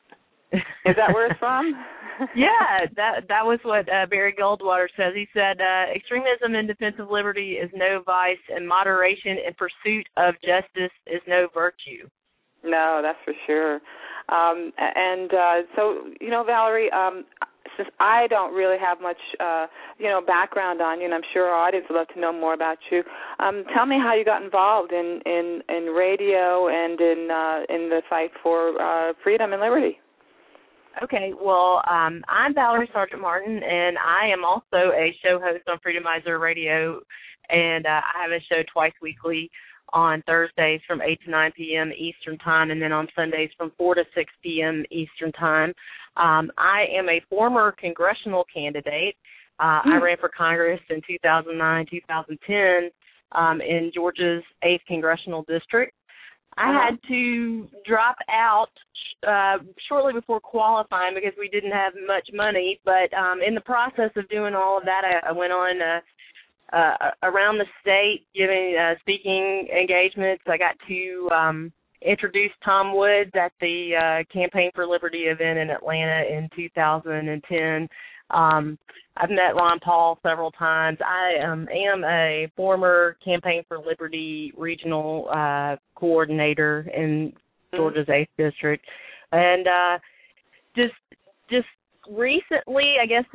Is that where it's from? Yeah, that that was what uh, Barry Goldwater says. He said, uh, extremism in defense of liberty is no vice, and moderation in pursuit of justice is no virtue. No, that's for sure. Um, and uh, so, you know, Valerie, um, since I don't really have much, uh, you know, background on you, and I'm sure our audience would love to know more about you, um, tell me how you got involved in, in, in radio and in uh, in the fight for uh, freedom and liberty. Okay, well, um, I'm Valerie Sargent Martin, and I am also a show host on Freedomizer Radio, and uh, I have a show twice weekly on Thursdays from eight to nine p.m. Eastern Time, and then on Sundays from four to six p.m. Eastern Time. Um, I am a former congressional candidate. Uh, hmm. I ran for Congress in two thousand nine, two thousand ten um, in Georgia's eighth Congressional District. I uh-huh. had to drop out uh, shortly before qualifying because we didn't have much money, but um, in the process of doing all of that, I, I went on uh, Uh, around the state, giving uh, speaking engagements. I got to um, introduce Tom Woods at the uh, Campaign for Liberty event in Atlanta in two thousand ten. Um, I've met Ron Paul several times. I um, am a former Campaign for Liberty regional uh, coordinator in Georgia's eighth District. And uh, just just recently, I guess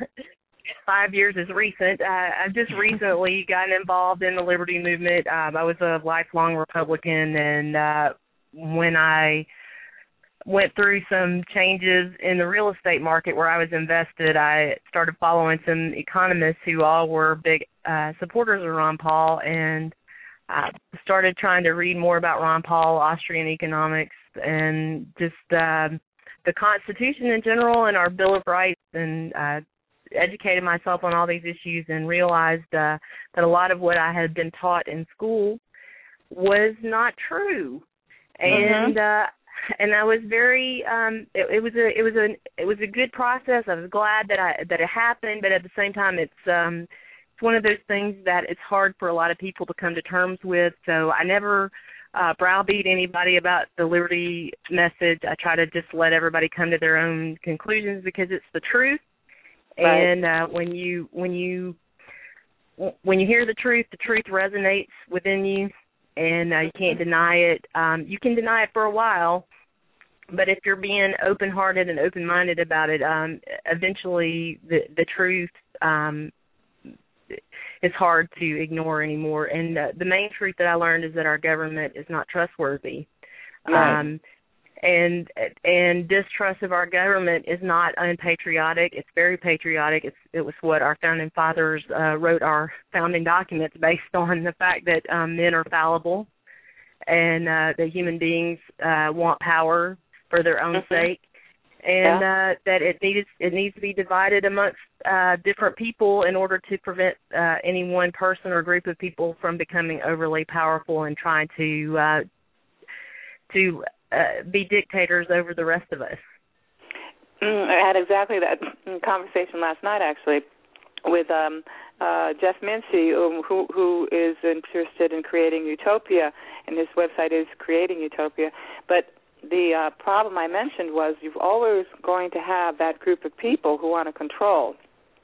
five years is recent. Uh, I've just recently gotten involved in the liberty movement. Um, I was a lifelong Republican, and uh, when I went through some changes in the real estate market where I was invested, I started following some economists who all were big uh, supporters of Ron Paul, and I started trying to read more about Ron Paul, Austrian economics, and just uh, the Constitution in general and our Bill of Rights, and uh, educated myself on all these issues and realized uh, that a lot of what I had been taught in school was not true. And uh, and I was very um, it, it was a it was a it was a good process. I was glad that I that it happened, but at the same time, it's um, it's one of those things that it's hard for a lot of people to come to terms with. So I never uh, browbeat anybody about the liberty message. I try to just let everybody come to their own conclusions because it's the truth. Right. And uh, when you when you when you hear the truth, the truth resonates within you, and uh, you can't deny it. Um, you can deny it for a while, but if you're being open-hearted and open-minded about it, um, eventually the the truth um, is hard to ignore anymore. And uh, the main truth that I learned is that our government is not trustworthy. Right. Um, And and distrust of our government is not unpatriotic. It's very patriotic. It's, it was what our founding fathers uh, wrote our founding documents based on the fact that um, men are fallible and uh, that human beings uh, want power for their own mm-hmm. sake, and yeah. uh, that it needs it needs to be divided amongst uh, different people in order to prevent uh, any one person or group of people from becoming overly powerful and trying to uh, to Uh, be dictators over the rest of us. Mm, I had exactly that conversation last night, actually, with um, uh, Jeff Mincy, um, who who is interested in creating utopia, and his website is Creating Utopia. But the uh, problem I mentioned was you're always going to have that group of people who want to control,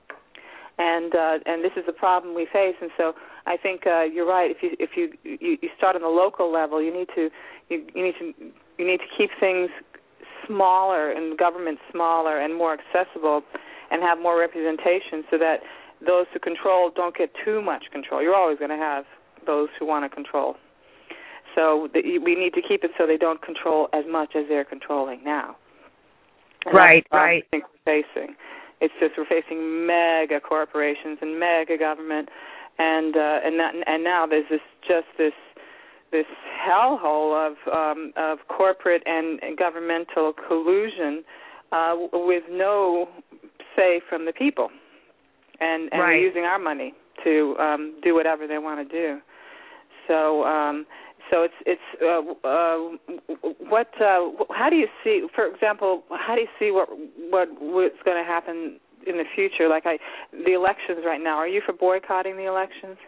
and uh, and this is the problem we face. And so I think uh, you're right. If you if you, you you start on the local level, you need to you, you need to you need to keep things smaller and government smaller and more accessible, and have more representation so that those who control don't get too much control. You're always going to have those who want to control. So the, we need to keep it so they don't control as much as they're controlling now. And right, that's the right. I think we're facing. It's just we're facing mega corporations and mega government, and uh, and that, and now there's this just this this hellhole of um, of corporate and, and governmental collusion uh, with no say from the people. And, and right. they're using our money to um, do whatever they want to do. So, um, so it's it's uh, uh, what? Uh, how do you see? For example, how do you see what what what's going to happen in the future? Like I, the elections right now. Are you for boycotting the elections?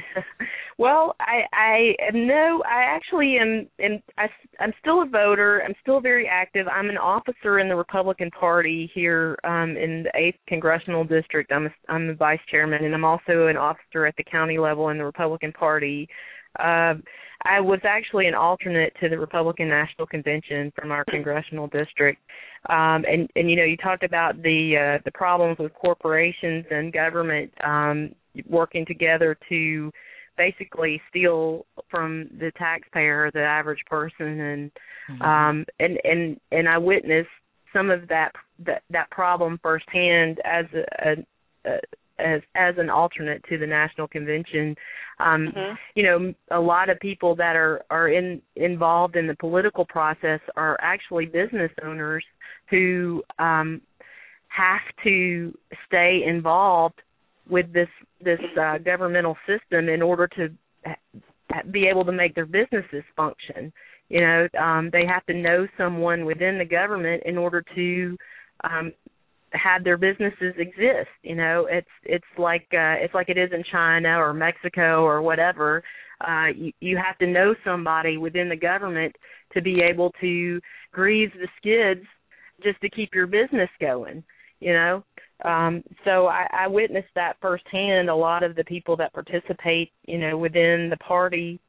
Well, I, I no, I actually am. am I, I'm still a voter. I'm still very active. I'm an officer in the Republican Party here um, in the eighth Congressional District. I'm a, I'm the vice chairman, and I'm also an officer at the county level in the Republican Party. Uh, I was actually an alternate to the Republican National Convention from our congressional district. Um, and, and, you know, you talked about the uh, the problems with corporations and government um, working together to basically steal from the taxpayer, the average person, and mm-hmm. um, and, and and I witnessed some of that that, that problem firsthand as a, a, a as as an alternate to the National Convention. Um, mm-hmm. You know, a lot of people that are are in involved in the political process are actually business owners who um, have to stay involved with this this uh, governmental system in order to ha- be able to make their businesses function. You know, um, they have to know someone within the government in order to um, have their businesses exist. You know, it's it's like uh, it's like it is in China or Mexico or whatever. Uh, you, you have to know somebody within the government to be able to grease the skids just to keep your business going. You know. Um, so I, I witnessed that firsthand. A lot of the people that participate, you know, within the party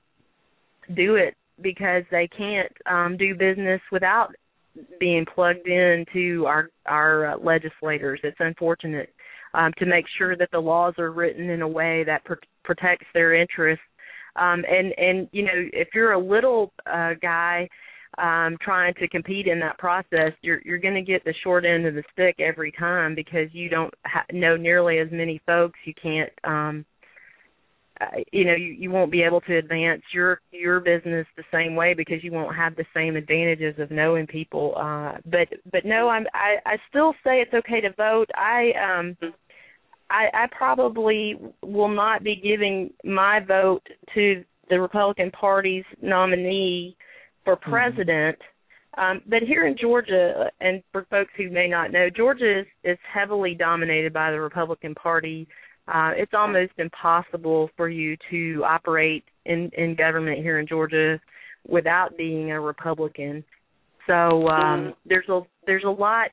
do it because they can't um, do business without being plugged into our our uh, legislators. It's unfortunate um, to make sure that the laws are written in a way that pr- protects their interests. Um, and, and, you know, if you're a little uh, guy Um, trying to compete in that process, you're you're going to get the short end of the stick every time because you don't ha- know nearly as many folks. You can't, um, uh, you know, you, you won't be able to advance your your business the same way because you won't have the same advantages of knowing people. Uh, but but no, I'm I, I still say it's okay to vote. I um I, I probably will not be giving my vote to the Republican Party's nominee for president, um, but here in Georgia, and for folks who may not know, Georgia is, is heavily dominated by the Republican Party. Uh, it's almost impossible for you to operate in, in government here in Georgia without being a Republican. So um, there's a there's a lot.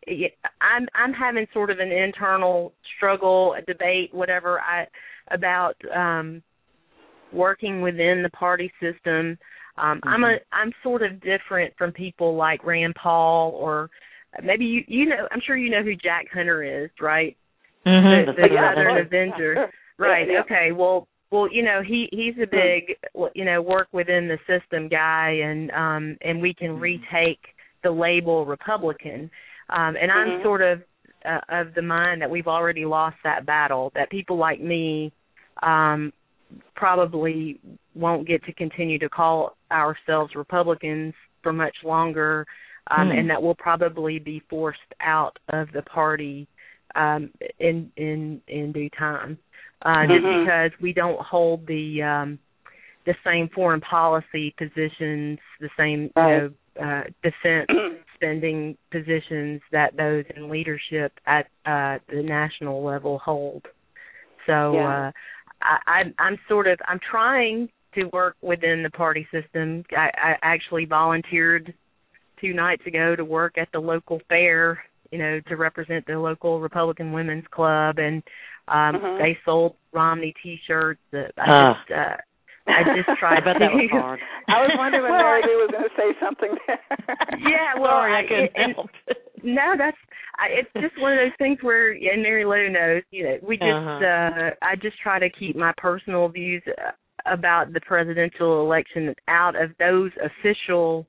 I'm I'm having sort of an internal struggle, a debate, whatever, I about um, working within the party system. Um, mm-hmm. I'm a I'm sort of different from people like Rand Paul, or maybe you you know I'm sure you know who Jack Hunter is, right? Mm-hmm. The, the yeah, Southern sure. Avenger, Sure. right? Yeah, yeah. Okay, well well you know he he's a big you know work within the system guy, and um and we can mm-hmm. retake the label Republican, um, and mm-hmm. I'm sort of uh, of the mind that we've already lost that battle. That people like me um, probably won't get to continue to call ourselves Republicans for much longer, um, mm. and that we'll probably be forced out of the party um, in in in due time, uh, mm-hmm. just because we don't hold the um, the same foreign policy positions, the same right. you know, uh, defense spending positions that those in leadership at uh, the national level hold. So Yeah. uh, I, I'm, I'm sort of I'm trying to work within the party system. I, I actually volunteered two nights ago to work at the local fair, you know, to represent the local Republican Women's Club, and um, Mhm. they sold Romney T-shirts. That I Uh. just uh, I just tried. I bet that was hard. I was wondering when Well, Mary Lou was going to say something there. Yeah, well, Sorry, I I- couldn't and- help. No, that's I, it's just one of those things where, and Mary Lou knows, you know, we just Uh-huh. uh I just try to keep my personal views uh, about the presidential election out of those official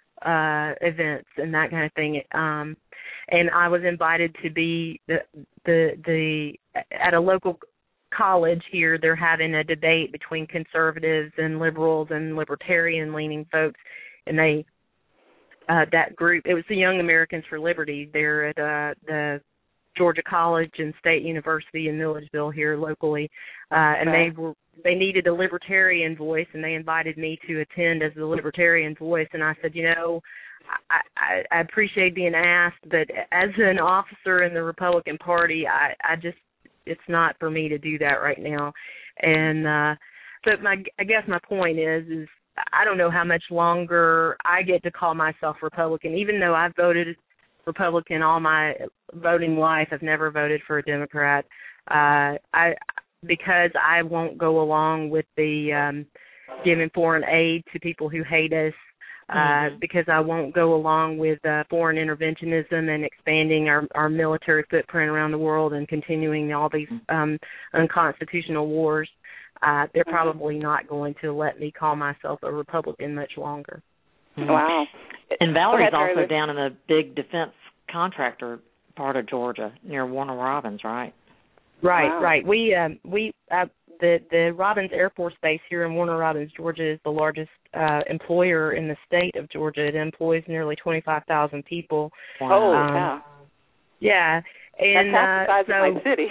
uh events and that kind of thing. Um and I was invited to be the the the at a local college here. They're having a debate between conservatives and liberals and libertarian leaning folks, and they Uh, that group, it was the Young Americans for Liberty. They're at uh, the Georgia College and State University in Milledgeville here locally, uh, and Right. they were they needed a libertarian voice, and they invited me to attend as the libertarian voice. And I said, you know, I, I, I appreciate being asked, but as an officer in the Republican Party, I, I just it's not for me to do that right now. And uh, but my I guess my point is is. I don't know how much longer I get to call myself Republican, even though I've voted Republican all my voting life. I've never voted for a Democrat. Uh, I because I won't go along with the um, giving foreign aid to people who hate us. Uh, Mm-hmm. Because I won't go along with uh, foreign interventionism and expanding our, our military footprint around the world and continuing all these um, unconstitutional wars. Uh, they're probably not going to let me call myself a Republican much longer. Wow. And Valerie's Go ahead, also Mary Lou. down in the big defense contractor part of Georgia near Warner Robins, right? Right, Wow. right. We um, we uh, the the Robins Air Force Base here in Warner Robins, Georgia, is the largest uh, employer in the state of Georgia. It employs nearly twenty-five thousand people. Holy Um, cow. Yeah, and That's half the uh, size so, of my city.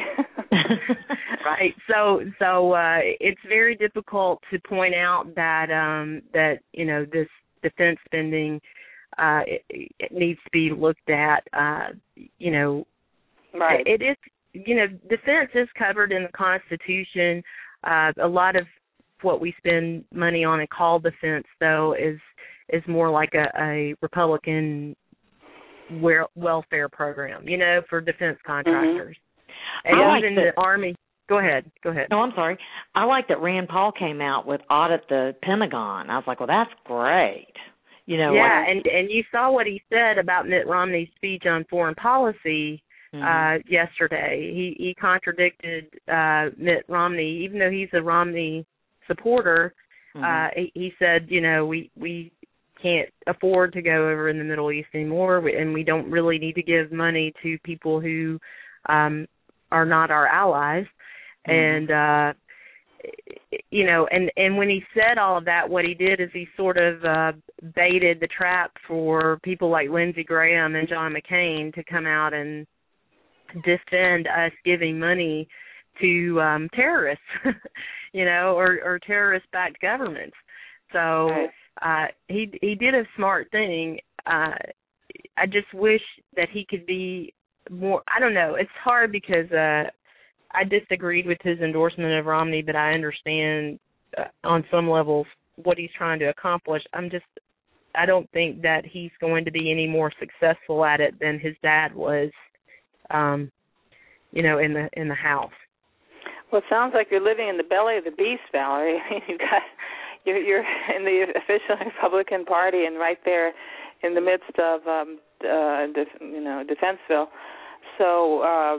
right. So so uh, it's very difficult to point out that um, that you know this defense spending uh, it, it needs to be looked at. Uh, you know, Right. it is. You know, defense is covered in the Constitution. Uh, a lot of what we spend money on and call defense, though, is is more like a, a Republican wel- welfare program, you know, for defense contractors. I And like even that- the Army. Go ahead. Go ahead. No, I'm sorry. I like that Rand Paul came out with Audit the Pentagon. I was like, well, that's great. You know, yeah, like, and and you saw what he said about Mitt Romney's speech on foreign policy mhm. uh, yesterday. He he contradicted uh, Mitt Romney, even though he's a Romney supporter. Mhm. Uh, he, he said, you know, we we can't afford to go over in the Middle East anymore, and we don't really need to give money to people who um, are not our allies. Mhm. And uh, you know, and and when he said all of that, what he did is he sort of uh, baited the trap for people like Lindsey Graham and John McCain to come out and defend us giving money to um, terrorists, you know, or, or terrorist-backed governments. So uh, he he did a smart thing. Uh, I just wish that he could be more. I don't know. It's hard because uh, I disagreed with his endorsement of Romney, but I understand uh, on some levels what he's trying to accomplish. I'm just. I don't think that he's going to be any more successful at it than his dad was, um, you know, in the in the House. Well, it sounds like you're living in the belly of the beast, Valerie. I mean, you've got you're, you're in the official Republican Party and right there in the midst of, um, uh, def- you know, Defenseville. So, uh,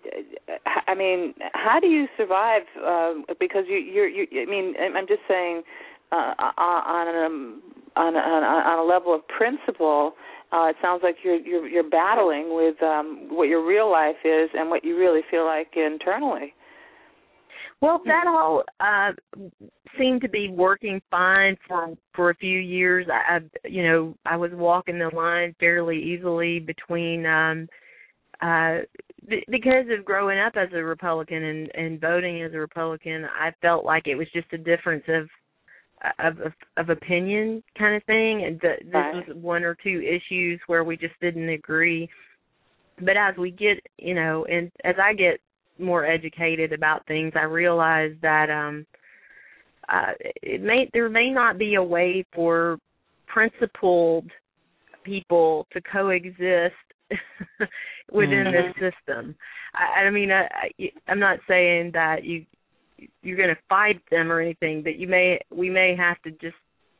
I mean, how do you survive? Uh, because you, you're, you, I mean, I'm just saying, uh, on a on a, on a level of principle, uh, it sounds like you're you're, you're battling with um, what your real life is and what you really feel like internally. Well, that all uh, seemed to be working fine for for a few years. I, I, you know, I was walking the line fairly easily between, um, uh, b- because of growing up as a Republican and, and voting as a Republican. I felt like it was just a difference of of of, of opinion kind of thing, and the, this Right. was one or two issues where we just didn't agree. But as we get, you know, and as I get more educated about things, I realized that um, uh, it may there may not be a way for principled people to coexist within mm-hmm. this system. I, I mean, I, I, I'm not saying that you you're going to fight them or anything, but you may we may have to just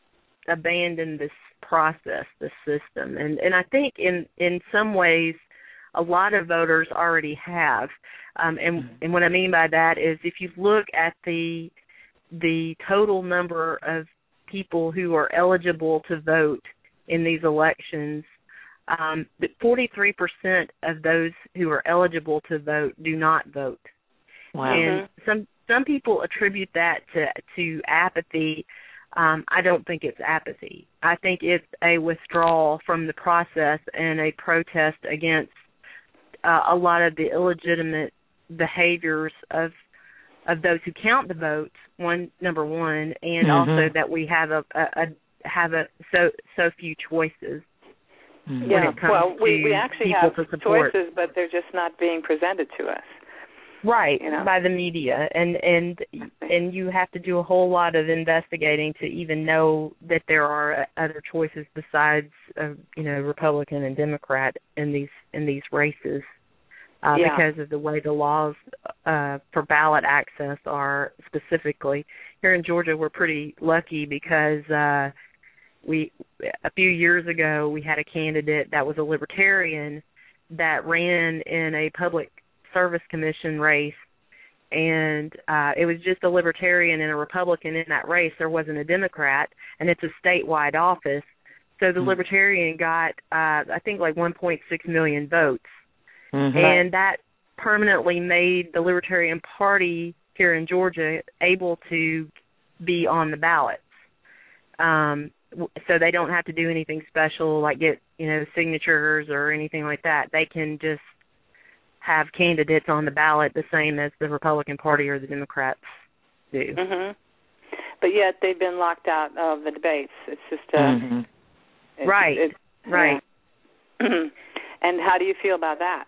abandon this process, this system, and and I think in in some ways a lot of voters already have, um, and mm-hmm. and what I mean by that is if you look at the the total number of people who are eligible to vote in these elections, um, that forty-three percent of those who are eligible to vote do not vote. Wow. And some some people attribute that to to apathy. Um, I don't think it's apathy. I think it's a withdrawal from the process and a protest against uh, a lot of the illegitimate behaviors of of those who count the votes. One, number one, and mm-hmm. also that we have a, a, a have a so so few choices. Mm-hmm. Yeah, when it comes well, we to we actually people have to support. choices, but they're just not being presented to us. Right, you know? by the media, and and and you have to do a whole lot of investigating to even know that there are other choices besides, uh, you know, Republican and Democrat in these in these races, uh, yeah. because of the way the laws uh, for ballot access are specifically. Here in Georgia, we're pretty lucky because uh, we a few years ago we had a candidate that was a libertarian that ran in a public Service Commission race, and uh, it was just a Libertarian and a Republican in that race. There wasn't a Democrat, and it's a statewide office. So the mm-hmm. Libertarian got, uh, I think, like one point six million votes, mm-hmm. and that permanently made the Libertarian Party here in Georgia able to be on the ballots. Um, so they don't have to do anything special, like get, you know, signatures or anything like that. They can just have candidates on the ballot the same as the Republican Party or the Democrats do. Mm-hmm. But yet they've been locked out of the debates. It's just uh, mm-hmm. it's, right, it's, right. Yeah. And how do you feel about that?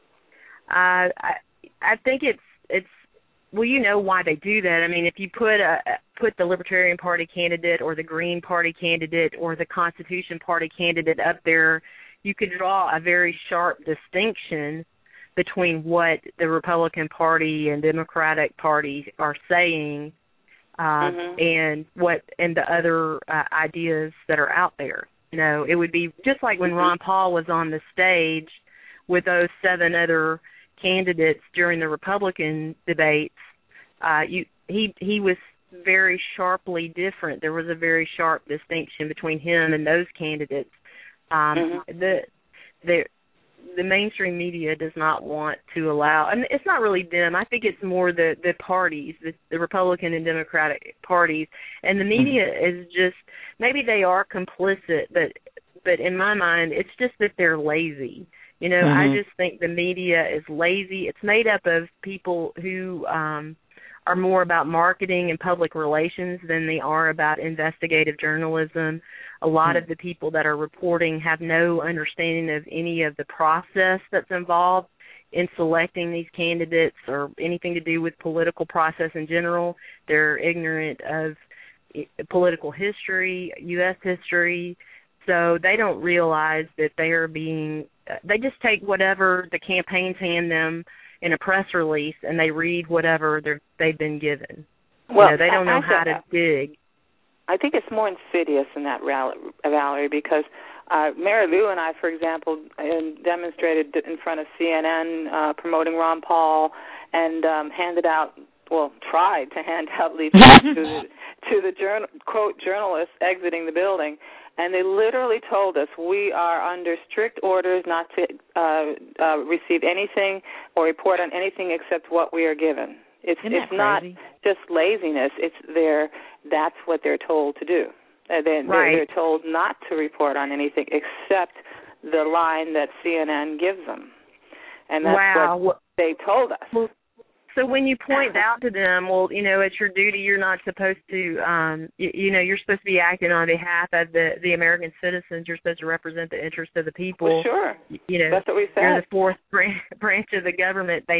Uh, I I think it's it's well, you know why they do that. I mean, if you put a put the Libertarian Party candidate or the Green Party candidate or the Constitution Party candidate up there, you could draw a very sharp distinction between what the Republican Party and Democratic Party are saying uh, mm-hmm. and what and the other uh, ideas that are out there. You know, it would be just like when Ron Paul was on the stage with those seven other candidates during the Republican debates. Uh, you, he he was very sharply different. There was a very sharp distinction between him and those candidates. Um, mm-hmm. The the the mainstream media does not want to allow, and it's not really them. I think it's more the, the parties, the, the Republican and Democratic parties, and the media is just, maybe they are complicit, but but in my mind, it's just that they're lazy. You know, mm-hmm. I just think the media is lazy. It's made up of people who um, are more about marketing and public relations than they are about investigative journalism. A lot of the people that are reporting have no understanding of any of the process that's involved in selecting these candidates or anything to do with political process in general. They're ignorant of political history, U S history, so they don't realize that they are being, they just take whatever the campaigns hand them in a press release and they read whatever they're, they've been given. Well, you know, they don't I, know I how to dig. I think it's more insidious than that, Valerie, because uh, Mary Lou and I, for example, demonstrated in front of C N N uh, promoting Ron Paul and um, handed out, well, tried to hand out leaflets to the, to the journal, quote, journalists exiting the building, and they literally told us we are under strict orders not to uh, uh, receive anything or report on anything except what we are given. It's Isn't it's that not crazy? Just laziness. It's their that's what they're told to do. Uh, they're, right. they're told not to report on anything except the line that C N N gives them, and that's wow. what they told us. Well, so when you point out to them, well, you know, it's your duty. You're not supposed to, um, you, you know, you're supposed to be acting on behalf of the, the American citizens. You're supposed to represent the interests of the people. Well, sure. You know, that's what we said. You're the fourth branch of the government. They don't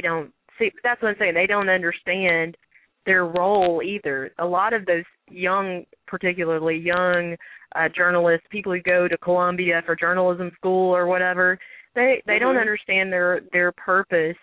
see, that's what I'm saying. They don't understand their role either. A lot of those young, particularly young uh, journalists, people who go to Columbia for journalism school or whatever, they they mm-hmm. don't understand their their purpose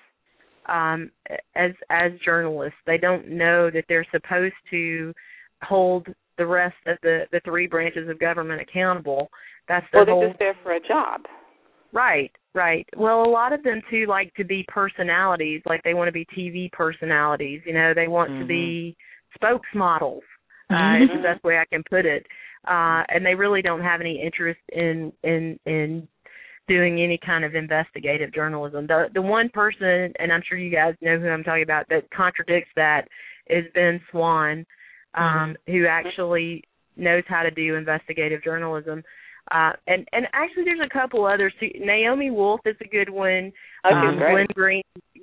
um, as as journalists. They don't know that they're supposed to hold the rest of the, the three branches of government accountable. That's the well, they're whole, just there for a job. Right, right. Well, a lot of them, too, like to be personalities, like they want to be T V personalities. You know, they want mm-hmm. to be spokesmodels, uh, mm-hmm. is the best way I can put it. Uh, and they really don't have any interest in, in, in doing any kind of investigative journalism. The, the one person, and I'm sure you guys know who I'm talking about, that contradicts that is Ben Swann. Um, mm-hmm. who actually knows how to do investigative journalism. Uh, and, and actually there's a couple others too. Naomi Wolf is a good one. Okay, um, great. Glenn Green,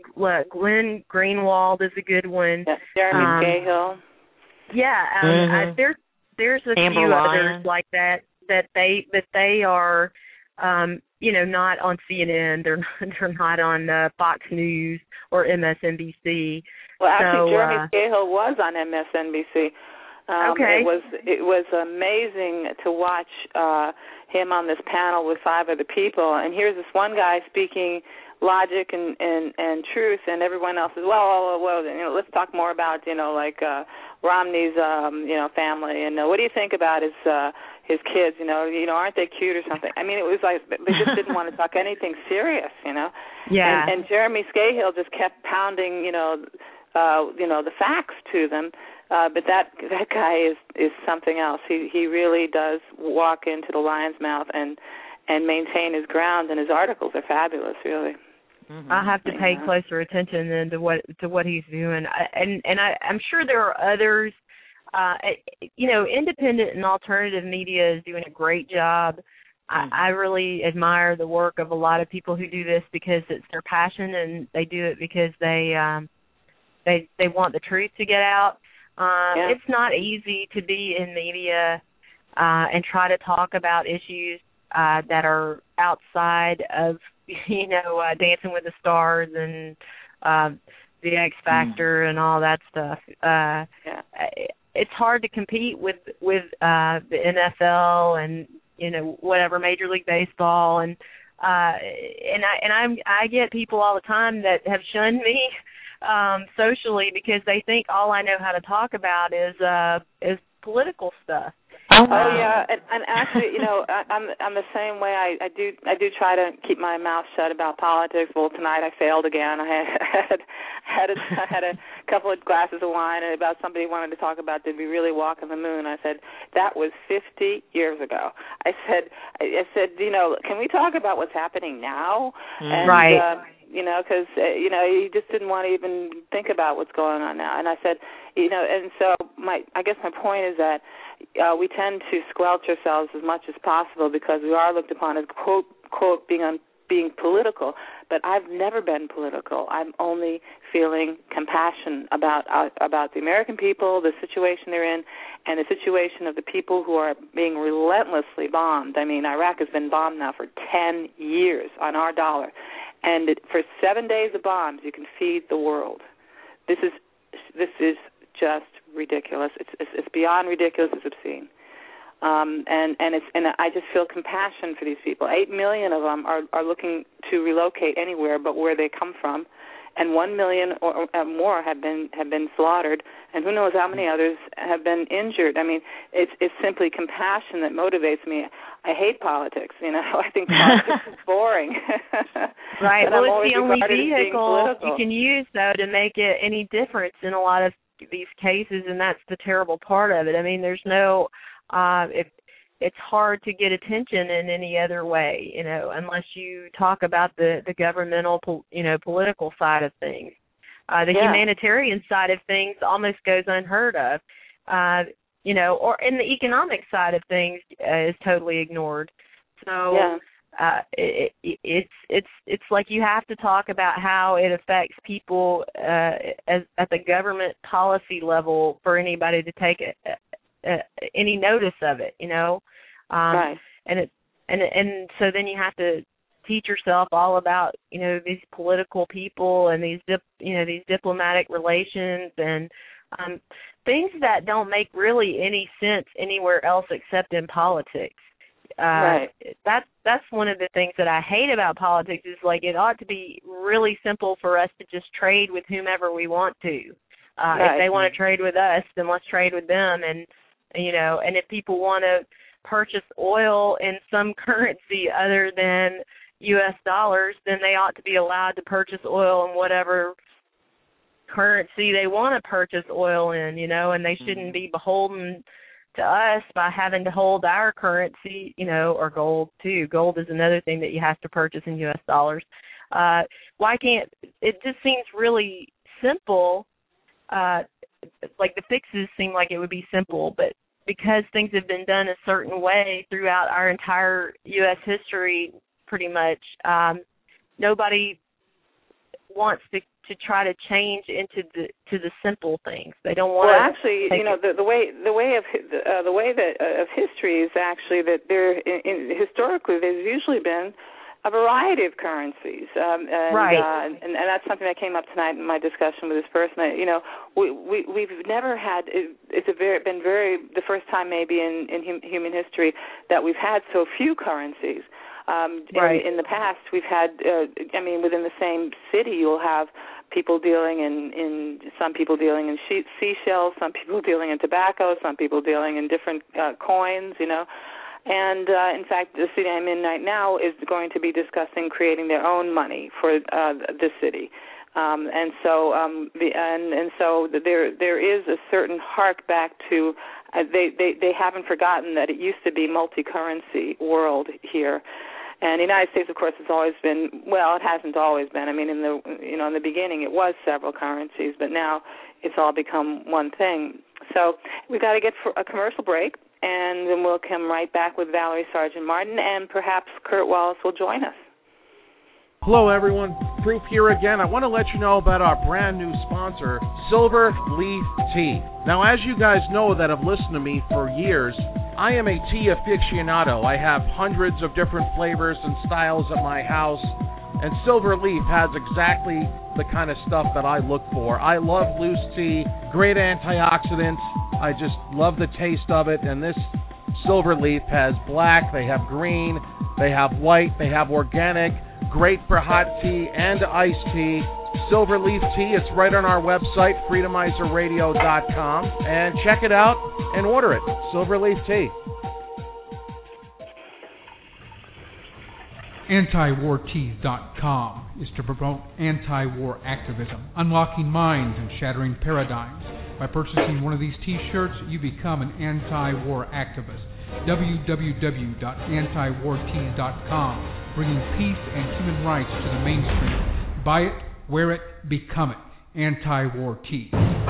Glenn Greenwald is a good one. Yeah, Jeremy um, Cahill. Yeah, um, mm-hmm. I, there's there's a Amber few Ryan. others like that that they that they are, um, you know, not on C N N. They're not, they're not on uh, Fox News or M S N B C. Well, actually, so, Jeremy uh, Cahill was on M S N B C. Um, okay. It was it was amazing to watch uh, him on this panel with five other people. And here's this one guy speaking logic and, and, and truth, and everyone else is, well, well, well, you know, let's talk more about, you know, like uh, Romney's, um, you know, family, and uh, what do you think about his uh, his kids? You know, you know, aren't they cute or something? I mean, it was like they just didn't want to talk anything serious, you know. Yeah. And, and Jeremy Cahill just kept pounding, you know, uh, you know, the facts to them. Uh, but that that guy is is something else. He he really does walk into the lion's mouth and and maintain his ground, and his articles are fabulous, really. Mm-hmm. I have to pay yeah. closer attention then to what to what he's doing, I, and and I, I'm sure there are others. Uh, you know, independent and alternative media is doing a great job. Mm-hmm. I, I really admire the work of a lot of people who do this because it's their passion, and they do it because they um, they they want the truth to get out. Um, yeah. It's not easy to be in media uh, and try to talk about issues uh, that are outside of, you know, uh, Dancing with the Stars and uh, the X Factor mm. and all that stuff. Uh, yeah. It's hard to compete with with uh, the N F L and, you know, whatever, Major League Baseball, and uh, and I and I'm I get people all the time that have shunned me. Um, socially, because they think all I know how to talk about is uh, is political stuff. Oh, oh yeah, and, and actually, you know, I, I'm I'm the same way. I, I do I do try to keep my mouth shut about politics. Well, tonight I failed again. I had had a, I had a couple of glasses of wine, and about somebody wanted to talk about did we really walk on the moon? I said that was fifty years ago. I said I said you know, can we talk about what's happening now? Mm. And, right. Uh, You know, because, uh, you know, you just didn't want to even think about what's going on now. And I said, you know, and so my, I guess my point is that uh, we tend to squelch ourselves as much as possible because we are looked upon as, quote, quote, being un, being political. But I've never been political. I'm only feeling compassion about uh, about the American people, the situation they're in, and the situation of the people who are being relentlessly bombed. I mean, Iraq has been bombed now for ten years on our dollar. And it, for seven days of bombs, you can feed the world. This is this is just ridiculous. It's it's, it's beyond ridiculous. It's obscene. Um, and and it's and I just feel compassion for these people. Eight million of them are, are looking to relocate anywhere but where they come from, and one million or, or more have been have been slaughtered, and who knows how many others have been injured. I mean, it's it's simply compassion that motivates me. I hate politics, you know. I think politics is boring. Right. Well, it's the only vehicle you can use, though, to make it any difference in a lot of these cases, and that's the terrible part of it. I mean, there's no, uh, it, it's hard to get attention in any other way, you know, unless you talk about the, the governmental, you know, political side of things. Uh, the yeah. humanitarian side of things almost goes unheard of. Uh, You know, or in the economic side of things uh, is totally ignored. So yeah. uh, it, it, it's it's it's like you have to talk about how it affects people uh, as, at the government policy level for anybody to take a, a, a, any notice of it. You know, um, right. and it and and so then you have to teach herself all about, you know, these political people and these, dip, you know, these diplomatic relations and um, things that don't make really any sense anywhere else except in politics. Uh, right. That's that's one of the things that I hate about politics is like it ought to be really simple for us to just trade with whomever we want to. Uh, right. If they want to trade with us, then let's trade with them. And you know, and if people want to purchase oil in some currency other than U S dollars, then they ought to be allowed to purchase oil in whatever currency they want to purchase oil in. You know, and they shouldn't be beholden to us by having to hold our currency, you know, or gold too. Gold is another thing that you have to purchase in U S dollars. Uh, why can't, it just seems really simple, uh, like the fixes seem like it would be simple, but because things have been done a certain way throughout our entire U S history pretty much, um, nobody wants to to try to change into the to the simple things. They don't want well, to. actually, you know, the, the way the way of uh, the way that uh, of history is actually that there in, in, historically there's usually been a variety of currencies, um, and, right? Uh, and, and that's something that came up tonight in my discussion with this person. I, you know, we, we we've never had it, it's a very been very the first time maybe in in hum, human history that we've had so few currencies. Um, right. in, in the past, we've had, uh, I mean, within the same city, you'll have people dealing in, in some people dealing in she- seashells, some people dealing in tobacco, some people dealing in different uh, coins, you know. And, uh, in fact, the city I'm in right now is going to be discussing creating their own money for uh, the city. Um, and so um, the and, and so there there is a certain hark back to uh, they, they they haven't forgotten that it used to be multi-currency world here. And the United States, of course, has always been, well, it hasn't always been. I mean, in the you know in the beginning it was several currencies, but now it's all become one thing. So we've got to get for a commercial break, and then we'll come right back with Valerie Sargent Martin, and perhaps Kurt Wallace will join us. Hello, everyone. Proof here again. I want to let you know about our brand new sponsor, Silver Leaf Tea. Now, as you guys know that have listened to me for years, I am a tea aficionado. I have hundreds of different flavors and styles at my house, and Silver Leaf has exactly the kind of stuff that I look for. I love loose tea, great antioxidants. I just love the taste of it, and this Silver Leaf has black, they have green, they have white, they have organic, great for hot tea and iced tea. Silver Leaf Tea, it's right on our website, freedomizer radio dot com, and check it out and order it. Silver Leaf Tea. anti war tees dot com is to promote anti-war activism, unlocking minds and shattering paradigms. By purchasing one of these T-shirts, you become an anti-war activist. w w w dot anti war tees dot com, bringing peace and human rights to the mainstream. Buy it, wear it, become it. Anti-war Tees.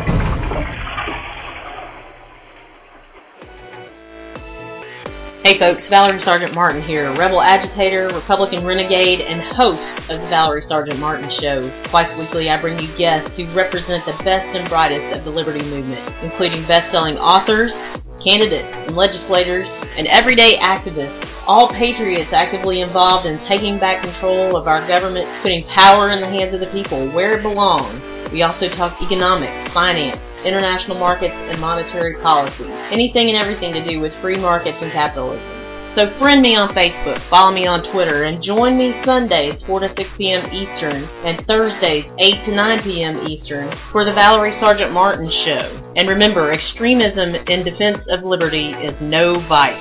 Hey folks, Valerie Sargent Martin here, rebel agitator, Republican renegade, and host of the Valerie Sargent Martin Show. Twice weekly I bring you guests who represent the best and brightest of the liberty movement, including best-selling authors, candidates, and legislators, and everyday activists, all patriots actively involved in taking back control of our government, putting power in the hands of the people where it belongs. We also talk economics, finance, international markets, and monetary policy. Anything and everything to do with free markets and capitalism. So friend me on Facebook, follow me on Twitter, and join me Sundays four to six p.m. Eastern and Thursdays eight to nine p.m. Eastern for the Valerie Sargent Martin Show. And remember, extremism in defense of liberty is no vice.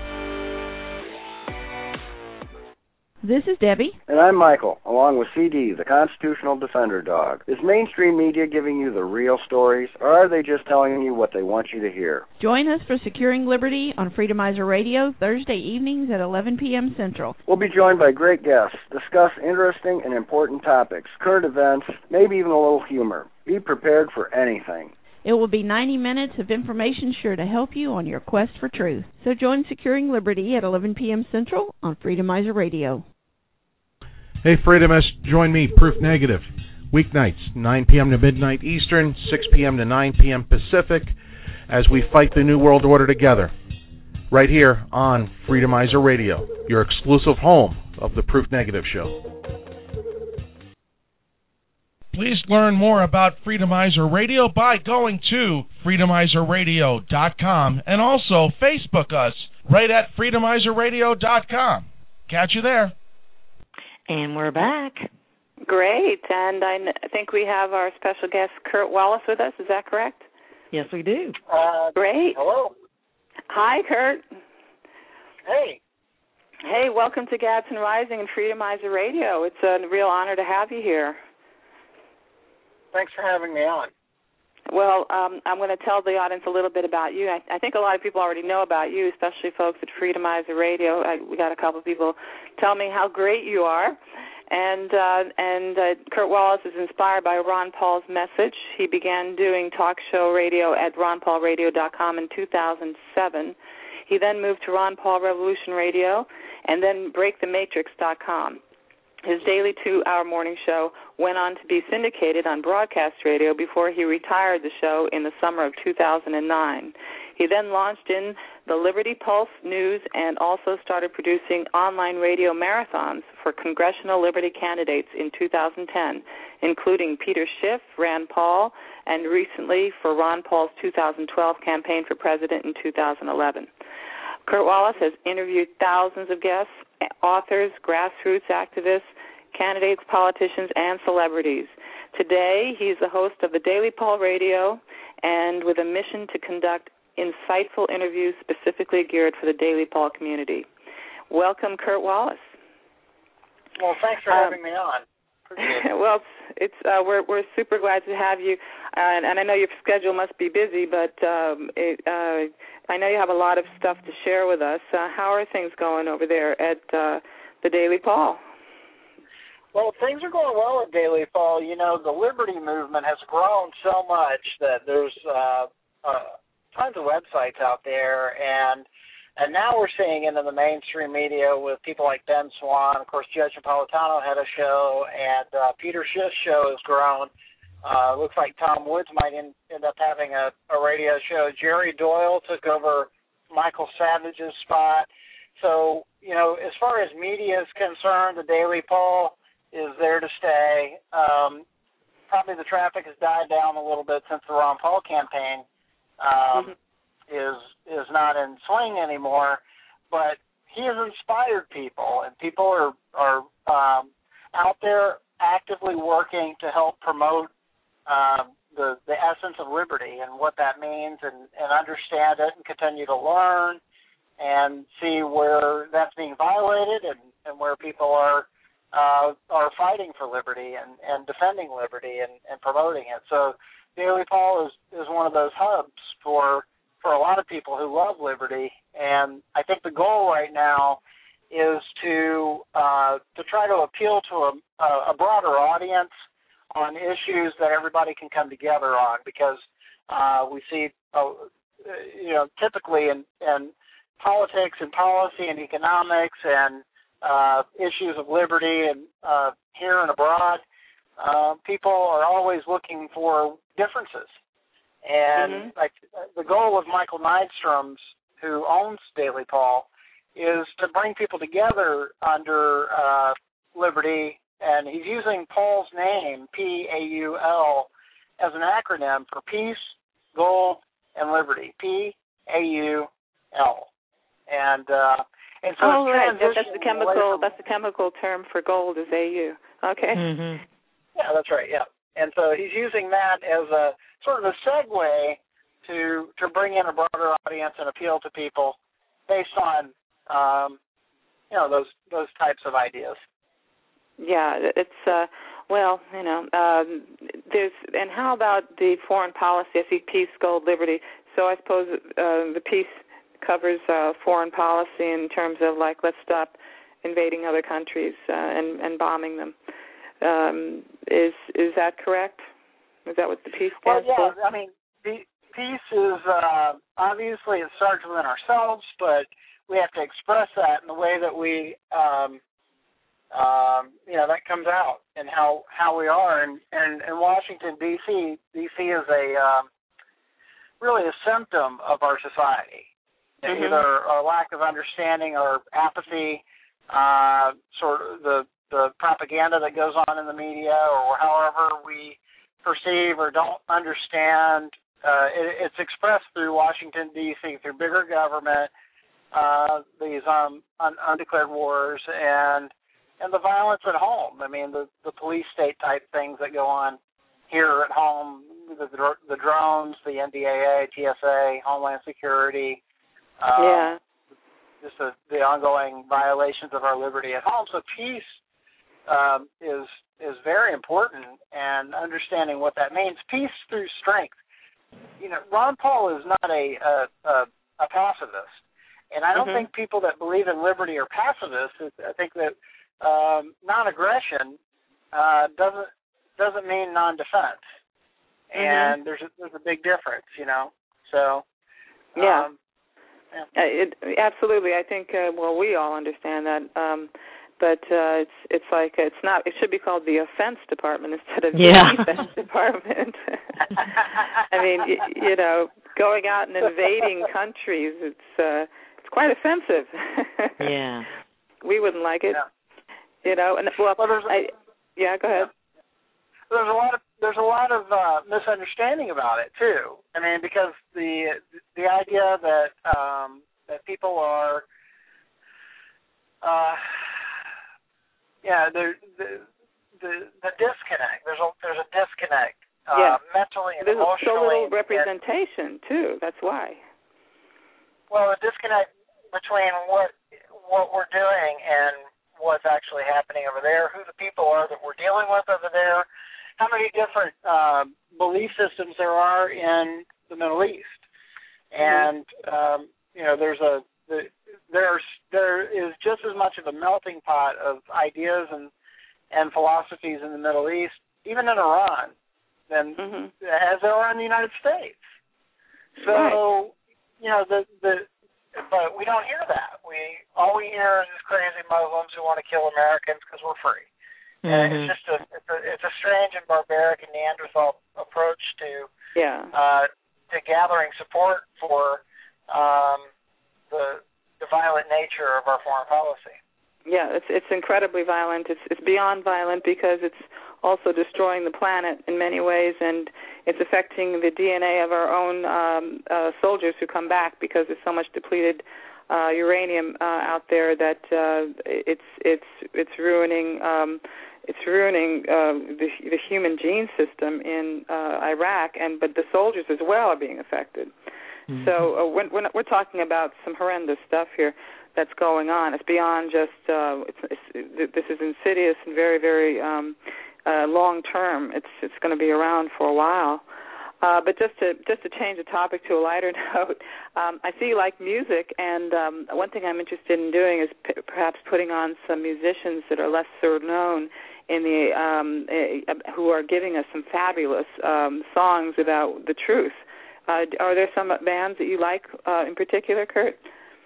This is Debbie. And I'm Michael, along with C D, the Constitutional Defender Dog. Is mainstream media giving you the real stories, or are they just telling you what they want you to hear? Join us for Securing Liberty on Freedomizer Radio, Thursday evenings at eleven p.m. Central. We'll be joined by great guests, discuss interesting and important topics, current events, maybe even a little humor. Be prepared for anything. It will be ninety minutes of information sure to help you on your quest for truth. So join Securing Liberty at eleven p.m. Central on Freedomizer Radio. Hey, Freedomists, join me, Proof Negative, weeknights, nine p.m. to midnight Eastern, six p.m. to nine p.m. Pacific, as we fight the New World Order together, right here on Freedomizer Radio, your exclusive home of the Proof Negative Show. Please learn more about Freedomizer Radio by going to freedomizer radio dot com and also Facebook us right at freedomizer radio dot com. Catch you there. And we're back. Great. And I n- think we have our special guest, Kurt Wallace, with us. Is that correct? Yes, we do. Uh, Great. Hello. Hi, Kurt. Hey. Hey, welcome to Gadsden Rising and Freedomizer Radio. It's a real honor to have you here. Thanks for having me on. Well, um, I'm going to tell the audience a little bit about you. I, I think a lot of people already know about you, especially folks at Freedomizer Radio. I, we got a couple of people tell me how great you are. And uh, and uh, Kurt Wallace is inspired by Ron Paul's message. He began doing talk show radio at ron paul radio dot com in two thousand seven. He then moved to Ron Paul Revolution Radio and then break the matrix dot com. His daily two-hour morning show went on to be syndicated on broadcast radio before he retired the show in the summer of two thousand nine. He then launched in the Liberty Pulse News and also started producing online radio marathons for congressional liberty candidates in two thousand ten, including Peter Schiff, Rand Paul, and recently for Ron Paul's two thousand twelve campaign for president in two thousand eleven. Kurt Wallace has interviewed thousands of guests, authors, grassroots activists, candidates, politicians, and celebrities. Today, he's the host of the Daily Paul Radio and with a mission to conduct insightful interviews specifically geared for the Daily Paul community. Welcome, Kurt Wallace. Well, thanks for um, having me on. Appreciate it. Well, it's uh, we're we're super glad to have you, and, and I know your schedule must be busy, but um, it, uh, I know you have a lot of stuff to share with us. Uh, how are things going over there at uh, the Daily Paul? Well, things are going well at Daily Paul. You know, the Liberty movement has grown so much that there's uh, uh, tons of websites out there, and and now we're seeing into the mainstream media with people like Ben Swan. Of course, Judge Napolitano had a show, and uh, Peter Schiff's show has grown. Uh, looks like Tom Woods might in, end up having a, a radio show. Jerry Doyle took over Michael Savage's spot. So, you know, as far as media is concerned, the Daily Paul is there to stay. Um, probably the traffic has died down a little bit since the Ron Paul campaign um, mm-hmm. is is not in swing anymore. But he has inspired people, and people are are um, out there actively working to help promote um, the the essence of liberty and what that means, and, and understand it, and continue to learn and see where that's being violated, and, and where people are. Uh, are fighting for liberty and, and defending liberty and, and promoting it. So Daily Paul is, is one of those hubs for for a lot of people who love liberty. And I think the goal right now is to uh, to try to appeal to a, a broader audience on issues that everybody can come together on, because uh, we see, uh, you know, typically in, in politics and policy and economics and Uh, issues of liberty and uh, here and abroad, uh, people are always looking for differences. And mm-hmm. like the goal of Michael Nydstrom's, who owns Daily Paul, is to bring people together under uh, liberty, and he's using Paul's name, P A U L, as an acronym for peace, goal, and liberty, P A U L. And uh, And so oh, right. That's the chemical. That's the chemical term for gold is A U. Okay. Mm-hmm. Yeah, that's right. Yeah, and so he's using that as a sort of a segue to to bring in a broader audience and appeal to people based on um, you know those those types of ideas. Yeah, it's uh, well, you know, um, there's and how about the foreign policy? I see peace, gold, liberty. So I suppose uh, the peace covers uh, foreign policy in terms of, like, let's stop invading other countries uh, and, and bombing them. Um, is is that correct? Is that what the peace stands well, yeah, for? I mean, peace is uh, obviously it starts within ourselves, but we have to express that in the way that we, um, um, you know, that comes out in how, how we are. And, and in Washington, D C, D C is a um, really a symptom of our society. Mm-hmm. Either our lack of understanding or apathy uh, sort of the the propaganda that goes on in the media, or however we perceive or don't understand. Uh, it, it's expressed through Washington, D C, through bigger government, uh, these um, un- undeclared wars, and and the violence at home. I mean, the, the police state type things that go on here at home, the, the, the drones, the N D A A, T S A, Homeland Security, um, yeah. just the, the ongoing violations of our liberty at home. So peace um, is is very important, and understanding what that means. Peace through strength. You know, Ron Paul is not a a, a, a pacifist, and I don't mm-hmm. think people that believe in liberty are pacifists. I think that um, non-aggression uh, doesn't doesn't mean non-defense, mm-hmm. and there's a, there's a big difference. You know, so yeah. Um, yeah. Uh, it, absolutely. I think uh, well, we all understand that. Um, But uh, it's it's like it's not. It should be called the offense department instead of yeah. the defense department. I mean, you, you know, going out and invading countries, it's uh, it's quite offensive. yeah, we wouldn't like it. Yeah. You know, and well, well there's, I, yeah, go ahead. There's a lot of there's a lot of uh, misunderstanding about it too. I mean, because the the idea that um, that people are. Uh, Yeah, there, the, the the disconnect. There's a there's a disconnect uh, yeah. mentally and there's emotionally. There's so little representation and, too. That's why. Well, a disconnect between what what we're doing and what's actually happening over there, who the people are that we're dealing with over there, how many different uh, belief systems there are in the Middle East, and mm-hmm. um, you know, there's a the, There's there is just as much of a melting pot of ideas and and philosophies in the Middle East, even in Iran, than mm-hmm. as there are in the United States. So right. you know the the but we don't hear that. We all we hear is these crazy Muslims who want to kill Americans because we're free. Mm-hmm. And it's just a it's, a it's a strange and barbaric and Neanderthal approach to yeah uh, to gathering support for um, the the violent nature of our foreign policy. Yeah, it's it's incredibly violent. It's it's beyond violent because it's also destroying the planet in many ways, and it's affecting the D N A of our own um, uh, soldiers who come back because there's so much depleted uh, uranium uh, out there that uh, it's it's it's ruining um, it's ruining uh, the the human gene system in uh, Iraq, and but the soldiers as well are being affected. Mm-hmm. So uh, when, when we're talking about some horrendous stuff here that's going on. It's beyond just, uh, it's, it's, this is insidious and very, very um, uh, long term. It's it's going to be around for a while. Uh, but just to just to change the topic to a lighter note, um, I see you like music, and um, one thing I'm interested in doing is p- perhaps putting on some musicians that are lesser known in the um, uh, who are giving us some fabulous um, songs about the truth. Uh, are there some bands that you like uh, in particular, Kurt?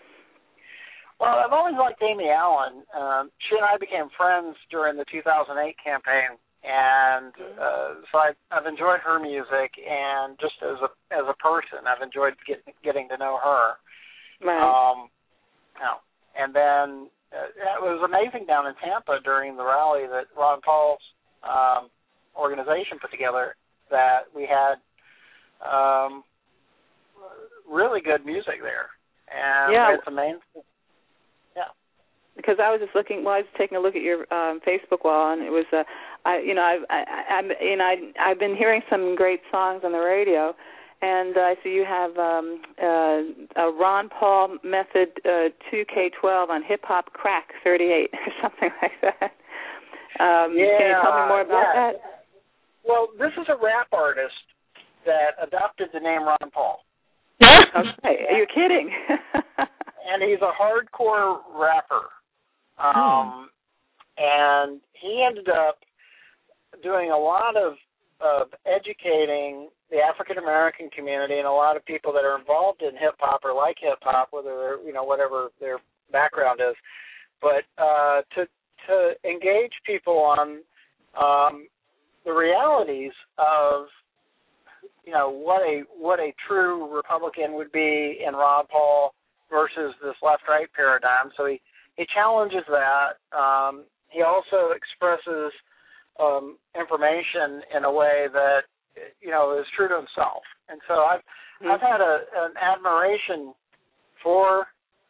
Well, I've always liked Amy Allen. Um, she and I became friends during the two thousand eight campaign, and uh, so I, I've enjoyed her music, and just as a as a person, I've enjoyed get, getting to know her. Right. Um, you know, and then uh, it was amazing down in Tampa during the rally that Ron Paul's um, organization put together. That we had. Um, really good music there, and yeah. it's amazing. Yeah, because I was just looking. Well, I was taking a look at your um, Facebook wall, and it was, uh, I, you know, I've, I, I'm, you know, I, I've been hearing some great songs on the radio, and I uh, see you have um, uh, a Ron Paul Method uh, two K twelve on Hip Hop Crack thirty-eight or something like that. Um, yeah, can you tell me more about yeah. that? Well, this is a rap artist that adopted the name Ron Paul. Okay, are you kidding? And he's a hardcore rapper. Um, hmm. And he ended up doing a lot of, of educating the African American community and a lot of people that are involved in hip hop or like hip hop, whether they're, you know, whatever their background is, but uh, to to engage people on um, the realities of, you know, what a what a true Republican would be in Ron Paul versus this left-right paradigm. So he, he challenges that. Um, he also expresses um, information in a way that, you know, is true to himself. And so I've mm-hmm. I've had a, an admiration for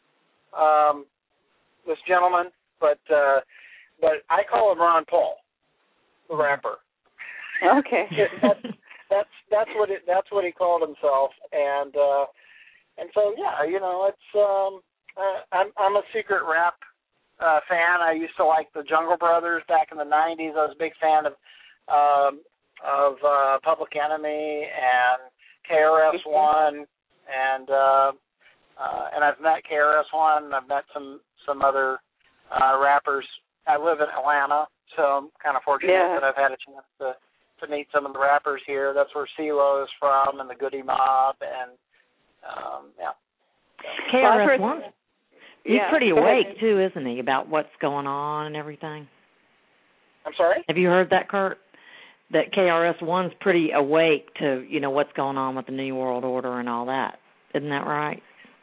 um, this gentleman, but uh, but I call him Ron Paul, the rapper. Okay. that's, that's that's what it that's what he called himself, and uh, and so yeah, you know, it's um, uh, I'm I'm a secret rap uh, fan. I used to like the Jungle Brothers back in the nineties. I was a big fan of um, of uh, Public Enemy and K R S One, and uh, uh, and I've met K R S One. I've met some some other uh, rappers. I live in Atlanta, so I'm kind of fortunate yeah. that I've had a chance to. to meet some of the rappers here. That's where CeeLo is from, and the Goody Mob, and um, yeah. K R S One. He's yeah, pretty awake too, isn't he, about what's going on and everything? I'm sorry? Have you heard that, Kurt? That K R S One's pretty awake to, you know, what's going on with the New World Order and all that. Isn't that right?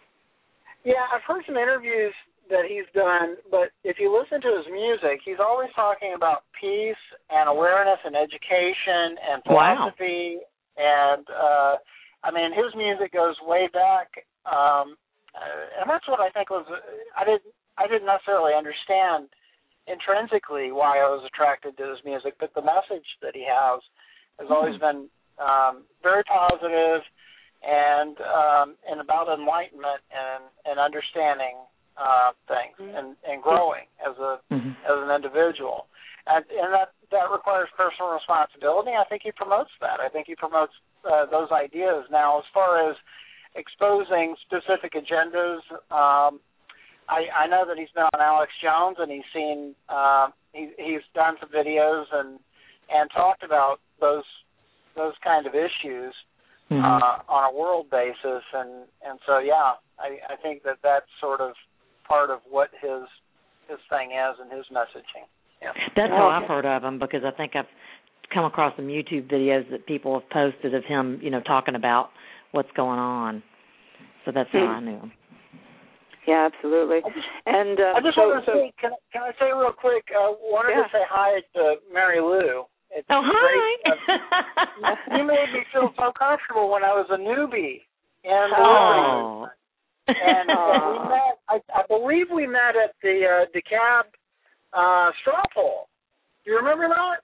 Yeah, I've heard some interviews that he's done, but if you listen to his music, he's always talking about peace and awareness and education and philosophy. Wow. And, uh, I mean, his music goes way back, um, and that's what I think was, I didn't, I didn't necessarily understand intrinsically why I was attracted to his music, but the message that he has has mm-hmm. always been um, very positive and, um, and about enlightenment and, and understanding Uh, things and, and growing as a mm-hmm. as an individual, and, and that that requires personal responsibility. I think he promotes that. I think he promotes uh, those ideas. Now, as far as exposing specific agendas, um, I, I know that he's been on Alex Jones and he's seen uh, he, he's done some videos and and talked about those those kind of issues mm-hmm. uh, on a world basis, and and so yeah, I, I think that that's sort of part of what his his thing is and his messaging. Yeah. That's how I've heard of him, because I think I've come across some YouTube videos that people have posted of him, you know, talking about what's going on. So that's how I knew him. Yeah, absolutely. I just, and um, I just so, want to so, say, can, can I say real quick? I uh, wanted yeah. to say hi to Mary Lou. It's oh, hi. Great. Uh, you made me feel so comfortable when I was a newbie in the oh. And uh, we met, I, I believe we met at the uh, DeKalb uh, straw poll. Do you remember that?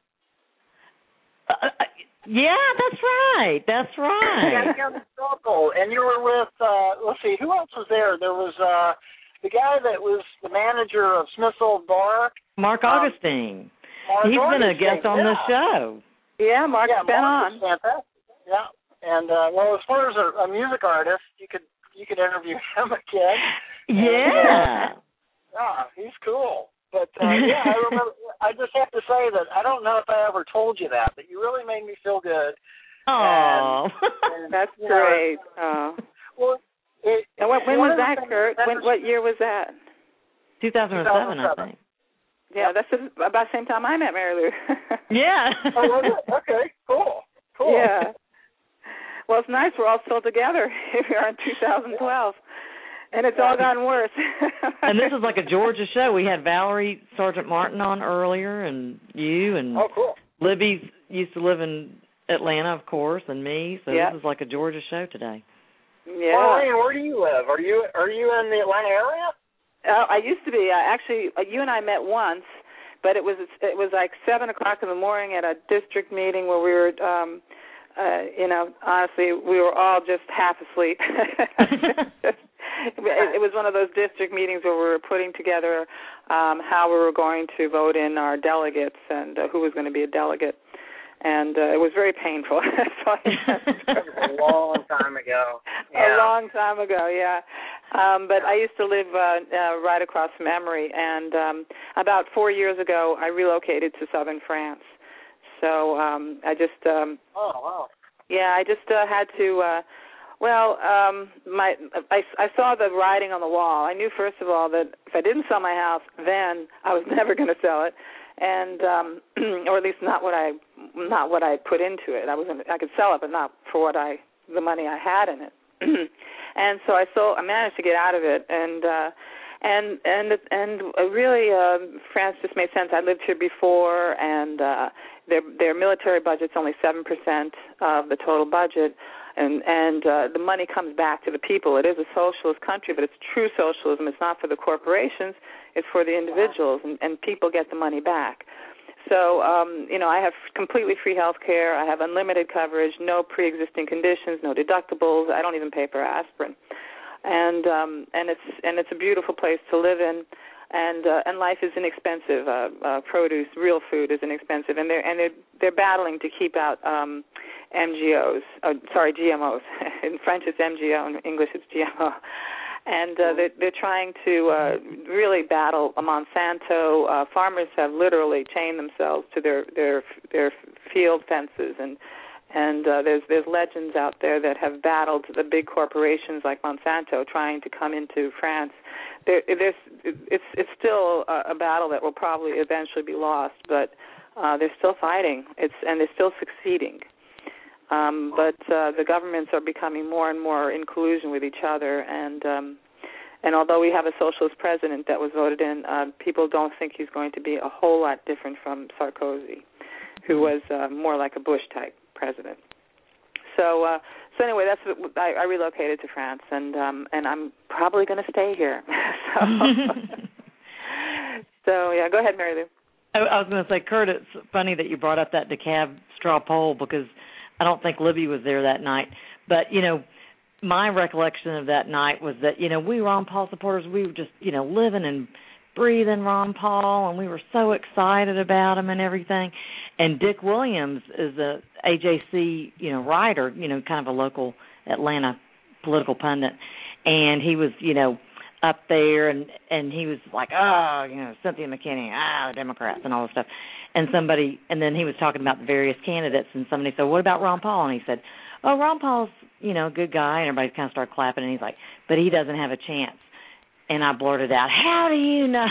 Uh, yeah, that's right. That's right. DeKalb straw poll. And you were with, uh, let's see, who else was there? There was uh, the guy that was the manager of Smith's Old Bar. Mark um, Augustine. Mark He's Augustine, been a guest on yeah. the show. Yeah, Mark's yeah, been Mark on. Fantastic. Yeah. And, uh, well, as far as a, a music artist, you could You could interview him again. Yeah. And, uh, yeah, he's cool. But, uh, yeah, I remember, I just have to say that I don't know if I ever told you that, but you really made me feel good. Oh, that's great. Oh. Well, it, and what, when was that, Kurt? That when, was, what year was that? two thousand seven, I think. Yeah, that's about the same time I met Mary Lou. Yeah. Oh, was it? Okay, cool. Cool. Yeah. Well, it's nice we're all still together here we are in two thousand twelve, and it's all gotten worse. And this is like a Georgia show. We had Valerie Sargent Martin on earlier, and you, and oh, cool. Libby used to live in Atlanta, of course, and me. So yeah. this is like a Georgia show today. Yeah. Well, Lane, where do you live? Are you are you in the Atlanta area? Uh, I used to be. Uh, actually, uh, you and I met once, but it was it was like seven o'clock in the morning at a district meeting where we were. Um, Uh, you know, honestly, we were all just half asleep. it, it was one of those district meetings where we were putting together um, how we were going to vote in our delegates and uh, who was going to be a delegate. And uh, it was very painful. So a long time ago. Yeah. A long time ago, yeah. Um, but I used to live uh, uh, right across from Emory, and um, about four years ago, I relocated to southern France. So um, I just, um, oh wow, yeah, I just uh, had to. Uh, well, um, my I, I saw the writing on the wall. I knew first of all that if I didn't sell my house, then I was never going to sell it, and um, or at least not what I not what I put into it. I was I could sell it, but not for what I the money I had in it. And so I sold. I managed to get out of it, and uh, and and and really, um, France just made sense. I lived here before, and uh, their their military budget's only seven percent of the total budget, and and uh, the money comes back to the people. It is a socialist country, but it's true socialism. It's not for the corporations; it's for the individuals, and, and people get the money back. So, um, you know, I have completely free health care. I have unlimited coverage, no pre-existing conditions, no deductibles. I don't even pay for aspirin. And um, and it's and it's a beautiful place to live in, and uh, and life is inexpensive. Uh, uh, produce, real food, is inexpensive, and they're and they're they're battling to keep out um, M G Os. Oh, sorry, G M Os. In French, it's M G O. In English, it's G M O. And uh, they're, they're trying to uh, really battle Monsanto. Uh, farmers have literally chained themselves to their their their field fences, and and uh, there's there's legends out there that have battled the big corporations like Monsanto trying to come into France. There, there's it's it's still a, a battle that will probably eventually be lost, but uh, they're still fighting. It's and they're still succeeding. Um, but uh, the governments are becoming more and more in collusion with each other, and um, and although we have a socialist president that was voted in, uh, people don't think he's going to be a whole lot different from Sarkozy, who was uh, more like a Bush-type president. So, uh, so anyway, that's what, I, I relocated to France, and um, and I'm probably going to stay here. so, so yeah, go ahead, Mary Lou. I, I was going to say, Kurt, it's funny that you brought up that DeKalb straw poll because I don't think Libby was there that night. But, you know, my recollection of that night was that, you know, we Ron Paul supporters, we were just, you know, living and breathing Ron Paul, and we were so excited about him and everything. And Dick Williams is a A J C, you know, writer, you know, kind of a local Atlanta political pundit. And he was, you know, up there, and, and he was like, oh, you know, Cynthia McKinney, ah, the Democrats and all this stuff. And somebody, and then he was talking about the various candidates, and somebody said, what about Ron Paul? And he said, oh, Ron Paul's, you know, a good guy. And everybody kind of started clapping, and he's like, but he doesn't have a chance. And I blurted out, how do you know?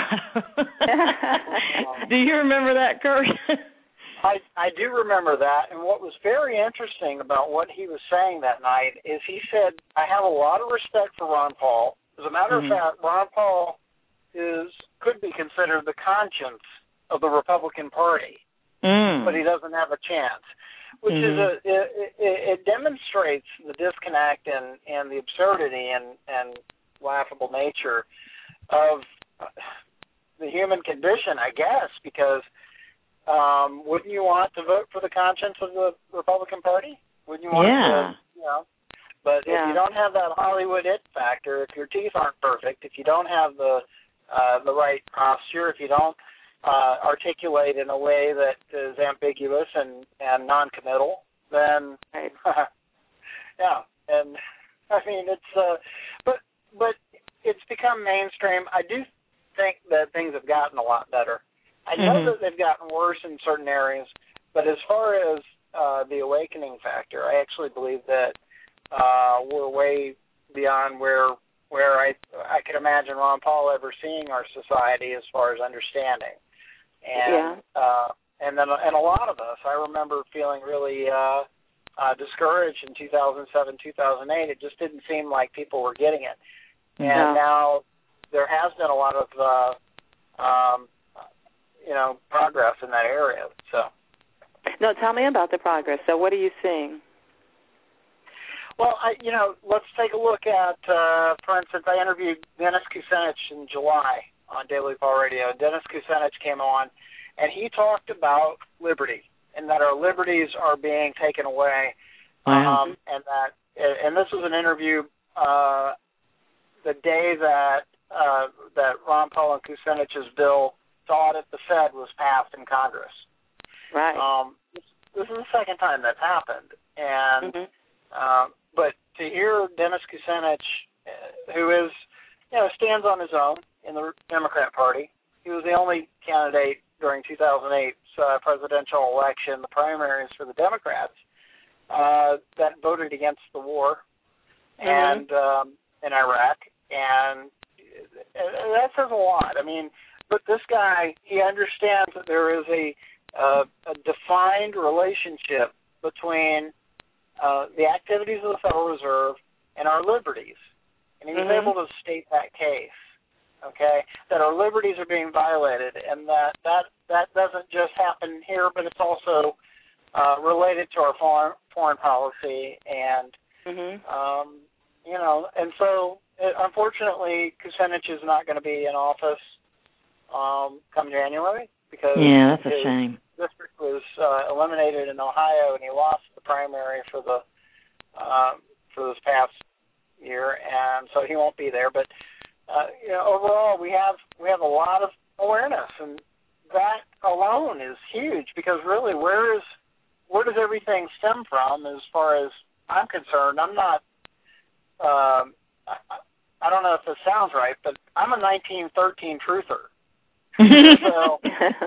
Do you remember that, Kurt? I, I do remember that, and what was very interesting about what he was saying that night is he said, I have a lot of respect for Ron Paul. As a matter mm-hmm. of fact, Ron Paul is could be considered the conscience of the Republican Party, mm. but he doesn't have a chance, which mm-hmm. is a it, it, it demonstrates the disconnect and, and the absurdity and, and laughable nature of the human condition, I guess, because um, wouldn't you want to vote for the conscience of the Republican Party? Wouldn't you want yeah. to, you know? But yeah. if you don't have that Hollywood it factor, if your teeth aren't perfect, if you don't have the uh, the right posture, if you don't uh, articulate in a way that is ambiguous and, and non-committal, then right. yeah. And I mean, it's uh, but but it's become mainstream. I do think that things have gotten a lot better. I know mm-hmm. that they've gotten worse in certain areas, but as far as uh, the awakening factor, I actually believe that uh, we're way beyond where where I I could imagine Ron Paul ever seeing our society as far as understanding. And yeah. uh, and then and a lot of us, I remember feeling really uh, uh, discouraged in two thousand seven, two thousand eight. It just didn't seem like people were getting it. And no. now there has been a lot of uh, um, you know progress in that area. So no, tell me about the progress. So what are you seeing? Well, I, you know, let's take a look at, uh, for instance, I interviewed Dennis Kucinich in July on Daily Paul Radio. Dennis Kucinich came on, and he talked about liberty and that our liberties are being taken away, wow. um, and that, and this was an interview uh, the day that uh, that Ron Paul and Kucinich's bill to audit the Fed was passed in Congress. Right. Um, this, this is the second time that's happened, and. Mm-hmm. Uh, But to hear Dennis Kucinich, uh, who is, you know, stands on his own in the Democrat Party, he was the only candidate during two thousand eight's uh, presidential election, the primaries for the Democrats, uh, that voted against the war mm-hmm. and um, in Iraq, and that says a lot. I mean, but this guy, he understands that there is a, uh, a defined relationship between Uh, the activities of the Federal Reserve and our liberties. And he was mm-hmm. able to state that case. okay, that our liberties are being violated, and that that, that doesn't just happen here, but it's also uh, related to our foreign, foreign policy, and, mm-hmm. um, you know, and so, it, unfortunately, Kucinich is not going to be in office um, come January, because yeah, that's a his shame. district was uh, eliminated in Ohio, and he lost the primary for the uh, for this past year, and so he won't be there. But uh, you know, overall, we have we have a lot of awareness, and that alone is huge, because really, where is where does everything stem from? As far as I'm concerned, I'm not. Um, I, I don't know if this sounds right, but I'm a nineteen thirteen truther. So,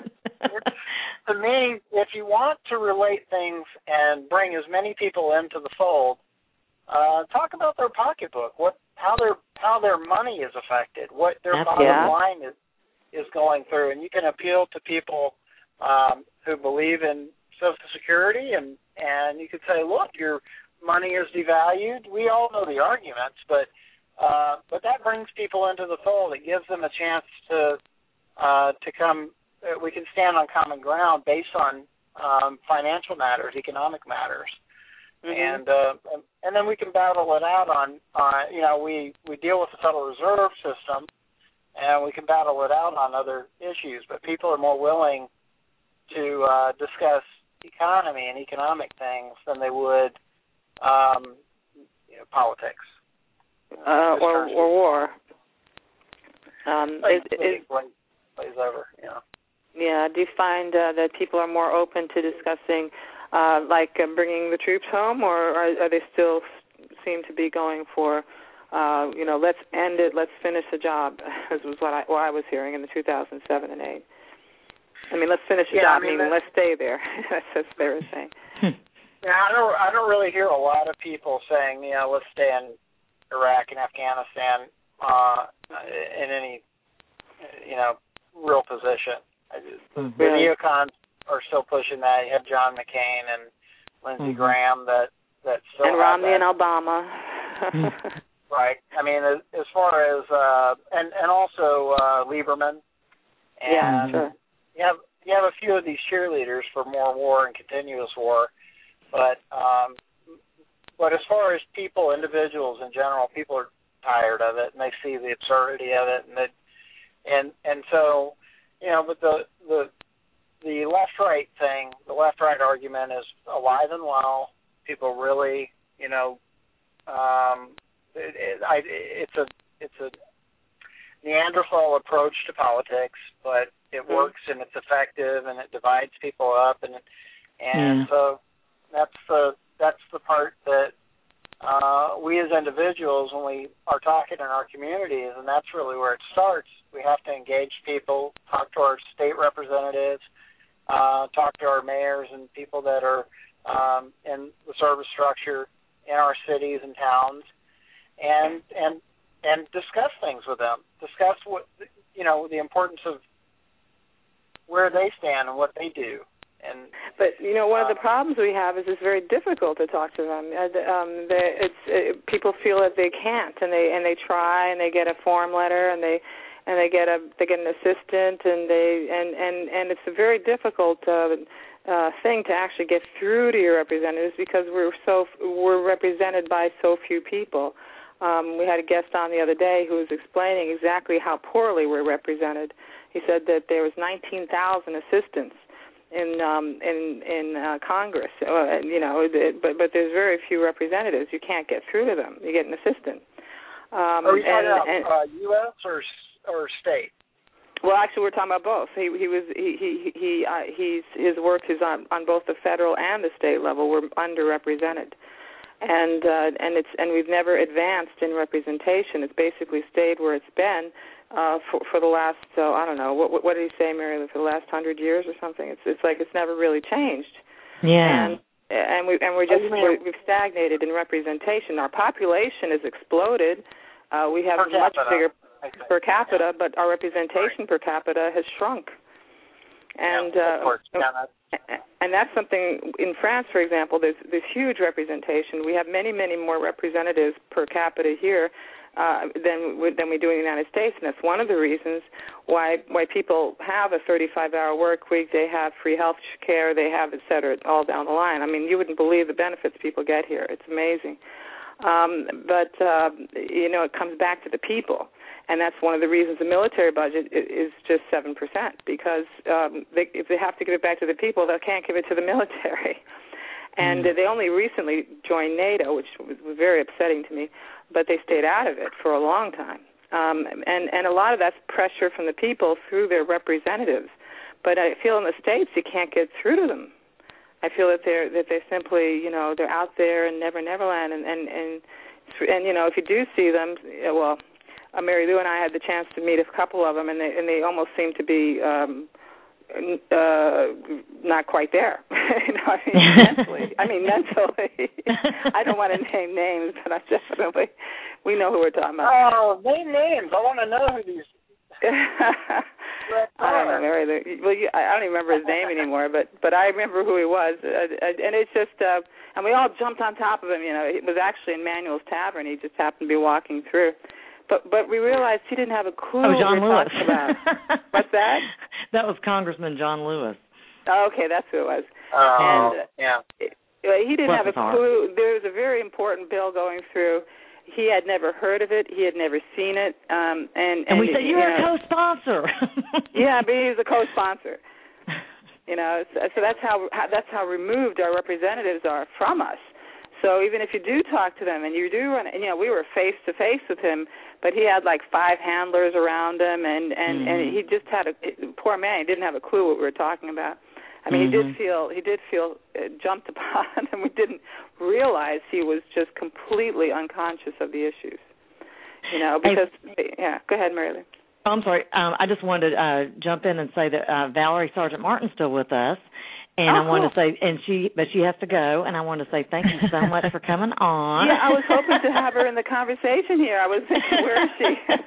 to me, if you want to relate things and bring as many people into the fold, uh, talk about their pocketbook, what, how their how their money is affected, what their That's, bottom yeah. line is is going through, and you can appeal to people um, who believe in Social Security, and and you could say, look, your money is devalued. We all know the arguments, but uh, but that brings people into the fold. It gives them a chance to. Uh, to come, uh, we can stand on common ground based on um, financial matters, economic matters, mm-hmm. and uh, and then we can battle it out on, uh, you know, we, we deal with the Federal Reserve System, and we can battle it out on other issues. But people are more willing to uh, discuss economy and economic things than they would um, you know, politics uh, or, or war. Um, like, is, is, plays over, yeah. Yeah. Do you find uh, that people are more open to discussing, uh, like uh, bringing the troops home, or are, are they still seem to be going for, uh, you know, let's end it, let's finish the job, as was what I, what I was hearing in the two thousand seven and eight. I mean, let's finish the yeah, job, I mean, meaning let's stay there. That's what they were saying. Yeah, I don't. I don't really hear a lot of people saying, you know, let's stay in Iraq and Afghanistan uh, in any, you know, real position. Mm-hmm. The neocons are still pushing that. You have John McCain and Lindsey mm-hmm. Graham that that still and Romney that. and Obama. Right. I mean, as, as far as uh, and and also uh, Lieberman. And yeah, sure. You have you have a few of these cheerleaders for more war and continuous war, but um, but as far as people, individuals in general, people are tired of it, and they see the absurdity of it, and that. And and so, you know, but the the the left-right thing, the left-right argument is alive and well. People really, you know, um, it, it, I, it's a it's a Neanderthal approach to politics, but it mm-hmm. works and it's effective and it divides people up, and and yeah. so that's the that's the part that. Uh, we as individuals, when we are talking in our communities, and that's really where it starts, we have to engage people, talk to our state representatives, uh, talk to our mayors and people that are um, in the service structure in our cities and towns, and and and discuss things with them. Discuss what, you know, the importance of where they stand and what they do. And, but you know, one uh, of the problems we have is it's very difficult to talk to them. Uh, um, they, it's it, people feel that they can't, and they and they try, and they get a form letter, and they and they get a they get an assistant, and they and and and it's a very difficult uh, uh, thing to actually get through to your representatives, because we're so we're represented by so few people. Um, we had a guest on the other day who was explaining exactly how poorly we're represented. He said that there was nineteen thousand assistants in um, in in uh, Congress, uh, you know, it, but but there's very few representatives. You can't get through to them. You get an assistant. Um, Are you talking and, about and, uh, U S or or state? Well, actually, we're talking about both. He he was he he he uh, he's his work is on on both the federal and the state level. We're underrepresented, and uh, and it's and we've never advanced in representation. It's basically stayed where it's been. Uh, for for the last, so I don't know, what what did he say, Mary Lou, for the last hundred years or something? It's it's like it's never really changed. Yeah. And and we and we're just we're, we've stagnated in representation. Our population has exploded. Uh, we have per much capita, bigger per capita, yeah. but our representation right. per capita has shrunk. And yeah, of course. uh, Yeah, that's... and that's something in France, for example. There's there's huge representation. We have many many more representatives per capita here uh, than than we do in the United States, and that's one of the reasons why why people have a thirty-five hour work week. They have free health care. They have et cetera, all down the line. I mean, you wouldn't believe the benefits people get here. It's amazing. Um, but uh, you know, it comes back to the people. And that's one of the reasons the military budget is just seven percent, because um, they, if they have to give it back to the people, they can't give it to the military. And mm. they only recently joined NATO, which was very upsetting to me, but they stayed out of it for a long time. Um, and, and a lot of that's pressure from the people through their representatives. But I feel in the States you can't get through to them. I feel that they're that they simply, you know, they're out there in Never Never Land, and, and, and, and you know, if you do see them, well, Uh, Mary Lou and I had the chance to meet a couple of them, and they and they almost seem to be um, uh, not quite there. you know, I mean, mentally. I mean, mentally. I don't want to name names, but I definitely we know who we're talking about. Oh, name names. I want to know who these. I don't know, Mary Lou. Well, you, I don't even remember his name anymore, but but I remember who he was, uh, and it's just. Uh, and we all jumped on top of him. You know, it was actually in Manuel's Tavern. He just happened to be walking through. But but we realized he didn't have a clue oh, John what we were Lewis. talking about. What's that? That was Congressman John Lewis. Oh, okay, that's who it was. Oh, and, uh, yeah. It, he didn't Bless have a clue. There was a very important bill going through. He had never heard of it. He had never seen it. Um, and, and, and we said, you're you a know, co-sponsor. Yeah, but he was a co-sponsor. You know, so, so that's how, how that's how removed our representatives are from us. So even if you do talk to them and you do run, and, you know, we were face to face with him, but he had like five handlers around him, and and, mm-hmm. and he just had a poor man. He didn't have a clue what we were talking about. I mean, mm-hmm. he did feel he did feel uh, jumped upon, and we didn't realize he was just completely unconscious of the issues. You know, because hey. yeah. Go ahead, Mary Lou. Oh, I'm sorry. Um, I just wanted to uh, jump in and say that uh, Valerie Sergeant Martin's still with us. And oh, I want cool. to say, and she, but she has to go. And I want to say thank you so much for coming on. Yeah, I was hoping to have her in the conversation here. I was thinking, where is she?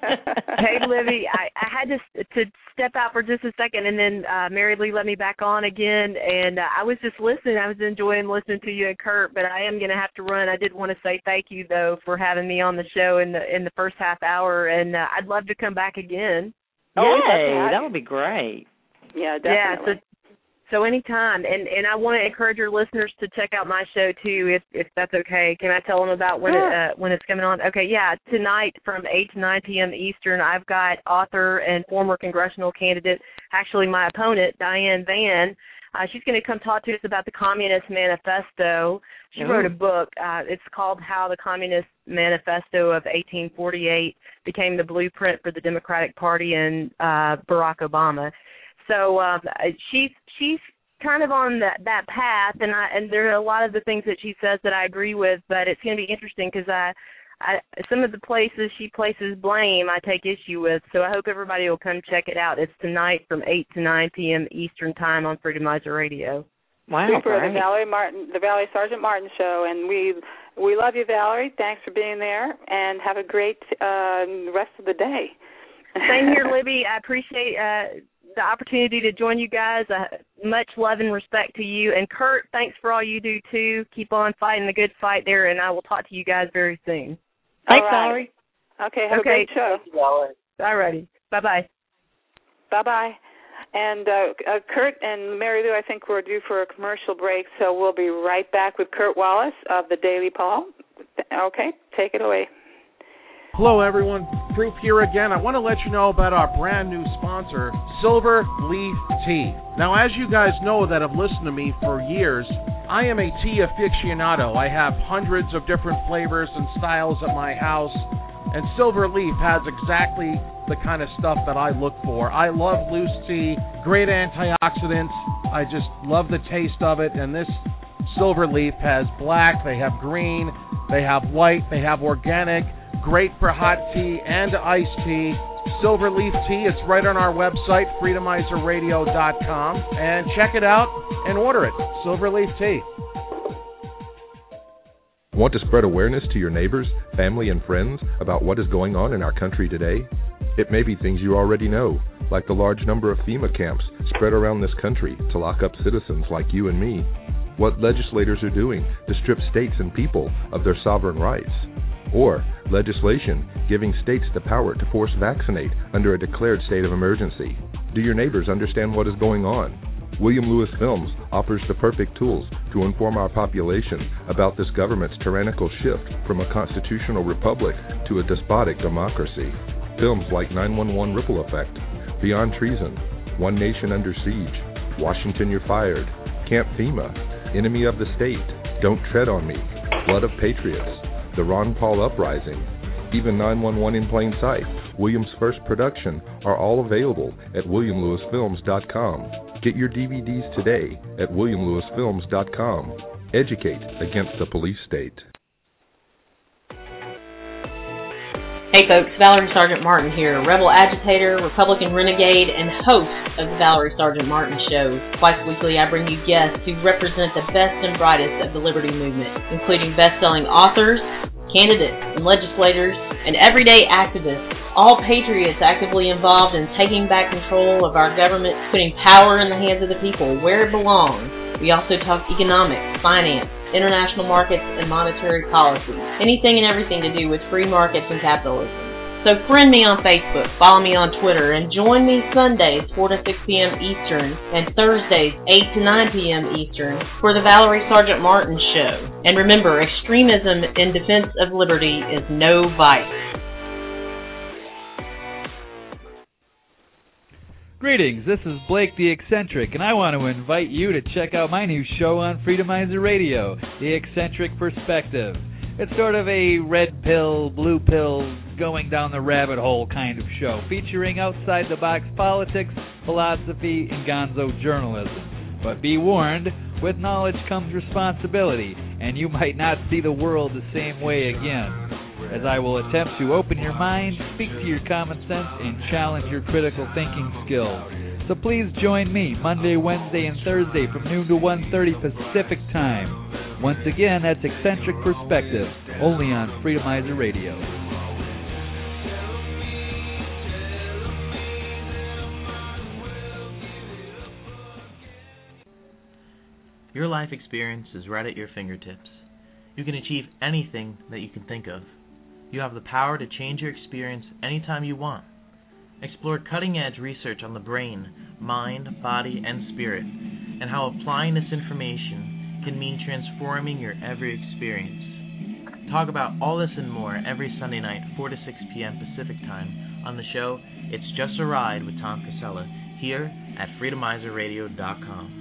Hey, Libby, I, I had to to step out for just a second, and then uh, Mary Lee let me back on again. And uh, I was just listening. I was enjoying listening to you and Kurt, but I am going to have to run. I did want to say thank you though for having me on the show in the in the first half hour, and uh, I'd love to come back again. Oh, yay, that would be great. Yeah, definitely. Yeah, so, So anytime, and and I want to encourage your listeners to check out my show too, if if that's okay. Can I tell them about when sure. it uh, when it's coming on? Okay, yeah, tonight from eight to nine p.m. Eastern, I've got author and former congressional candidate, actually my opponent, Diane Van. Uh, she's going to come talk to us about the Communist Manifesto. She Ooh. wrote a book. Uh, it's called How the Communist Manifesto of eighteen forty-eight Became the Blueprint for the Democratic Party and uh, Barack Obama. So um, she's she's kind of on that, that path, and I and there are a lot of the things that she says that I agree with. But it's going to be interesting because I, I some of the places she places blame I take issue with. So I hope everybody will come check it out. It's tonight from eight to nine p.m. Eastern Time on Freedomizer Radio. Wow, super! Great. The Valerie Martin, the Valerie Sergeant Martin Show, and we we love you, Valerie. Thanks for being there, and have a great uh, rest of the day. Same here, Libby. I appreciate uh, the opportunity to join you guys. Uh, much love and respect to you. And Kurt, thanks for all you do, too. Keep on fighting the good fight there, and I will talk to you guys very soon. Thanks, right. Valerie. Okay, have okay. a great show. All righty. Bye-bye. Bye-bye. And uh, uh, Kurt and Mary Lou, I think we're due for a commercial break, so we'll be right back with Kurt Wallace of the Daily Paul. Okay, take it away. Hello, everyone. Proof here again. I want to let you know about our brand new sponsor, Silver Leaf Tea. Now, as you guys know that have listened to me for years, I am a tea aficionado. I have hundreds of different flavors and styles at my house, and Silver Leaf has exactly the kind of stuff that I look for. I love loose tea, great antioxidants. I just love the taste of it, and this Silver Leaf has black, they have green, they have white, they have organic, great for hot tea and iced tea. Silver Leaf Tea, it's right on our website, freedomizer radio dot com, and check it out and order it. Silver Leaf Tea. Want to spread awareness to your neighbors, family, and friends about what is going on in our country today? It may be things you already know, like the large number of FEMA camps spread around this country to lock up citizens like you and me. What legislators are doing to strip states and people of their sovereign rights. Or legislation giving states the power to force vaccinate under a declared state of emergency. Do your neighbors understand what is going on? William Lewis Films offers the perfect tools to inform our population about this government's tyrannical shift from a constitutional republic to a despotic democracy. Films like nine one one Ripple Effect, Beyond Treason, One Nation Under Siege, Washington You're Fired, Camp FEMA, Enemy of the State, Don't Tread on Me, Blood of Patriots, The Ron Paul Uprising, even nine one one in Plain Sight, William's first production, are all available at william lewis films dot com. Get your D V Ds today at william lewis films dot com. Educate against the police state. Hey folks, Valerie Sergeant Martin here, rebel agitator, Republican renegade, and host of the Valerie Sergeant Martin Show. Twice weekly I bring you guests who represent the best and brightest of the liberty movement, including best-selling authors, candidates, and legislators, and everyday activists, all patriots actively involved in taking back control of our government, putting power in the hands of the people where it belongs. We also talk economics, finance, international markets, and monetary policy. Anything and everything to do with free markets and capitalism. So friend me on Facebook, follow me on Twitter, and join me Sundays four to six p.m. Eastern and Thursdays eight to nine p.m. Eastern for the Valerie Sergeant Martin Show. And remember, extremism in defense of liberty is no vice. Greetings, this is Blake the Eccentric, and I want to invite you to check out my new show on Freedomizer Radio, The Eccentric Perspective. It's sort of a red pill, blue pill, going down the rabbit hole kind of show, featuring outside-the-box politics, philosophy, and gonzo journalism. But be warned, with knowledge comes responsibility, and you might not see the world the same way again, as I will attempt to open your mind, speak to your common sense, and challenge your critical thinking skills. So please join me Monday, Wednesday, and Thursday from noon to one thirty Pacific Time. Once again, that's Eccentric Perspective, only on Freedomizer Radio. Your life experience is right at your fingertips. You can achieve anything that you can think of. You have the power to change your experience anytime you want. Explore cutting-edge research on the brain, mind, body, and spirit, and how applying this information can mean transforming your every experience. Talk about all this and more every Sunday night, four to six p.m. Pacific Time, on the show It's Just a Ride with Tom Casella, here at freedomizer radio dot com.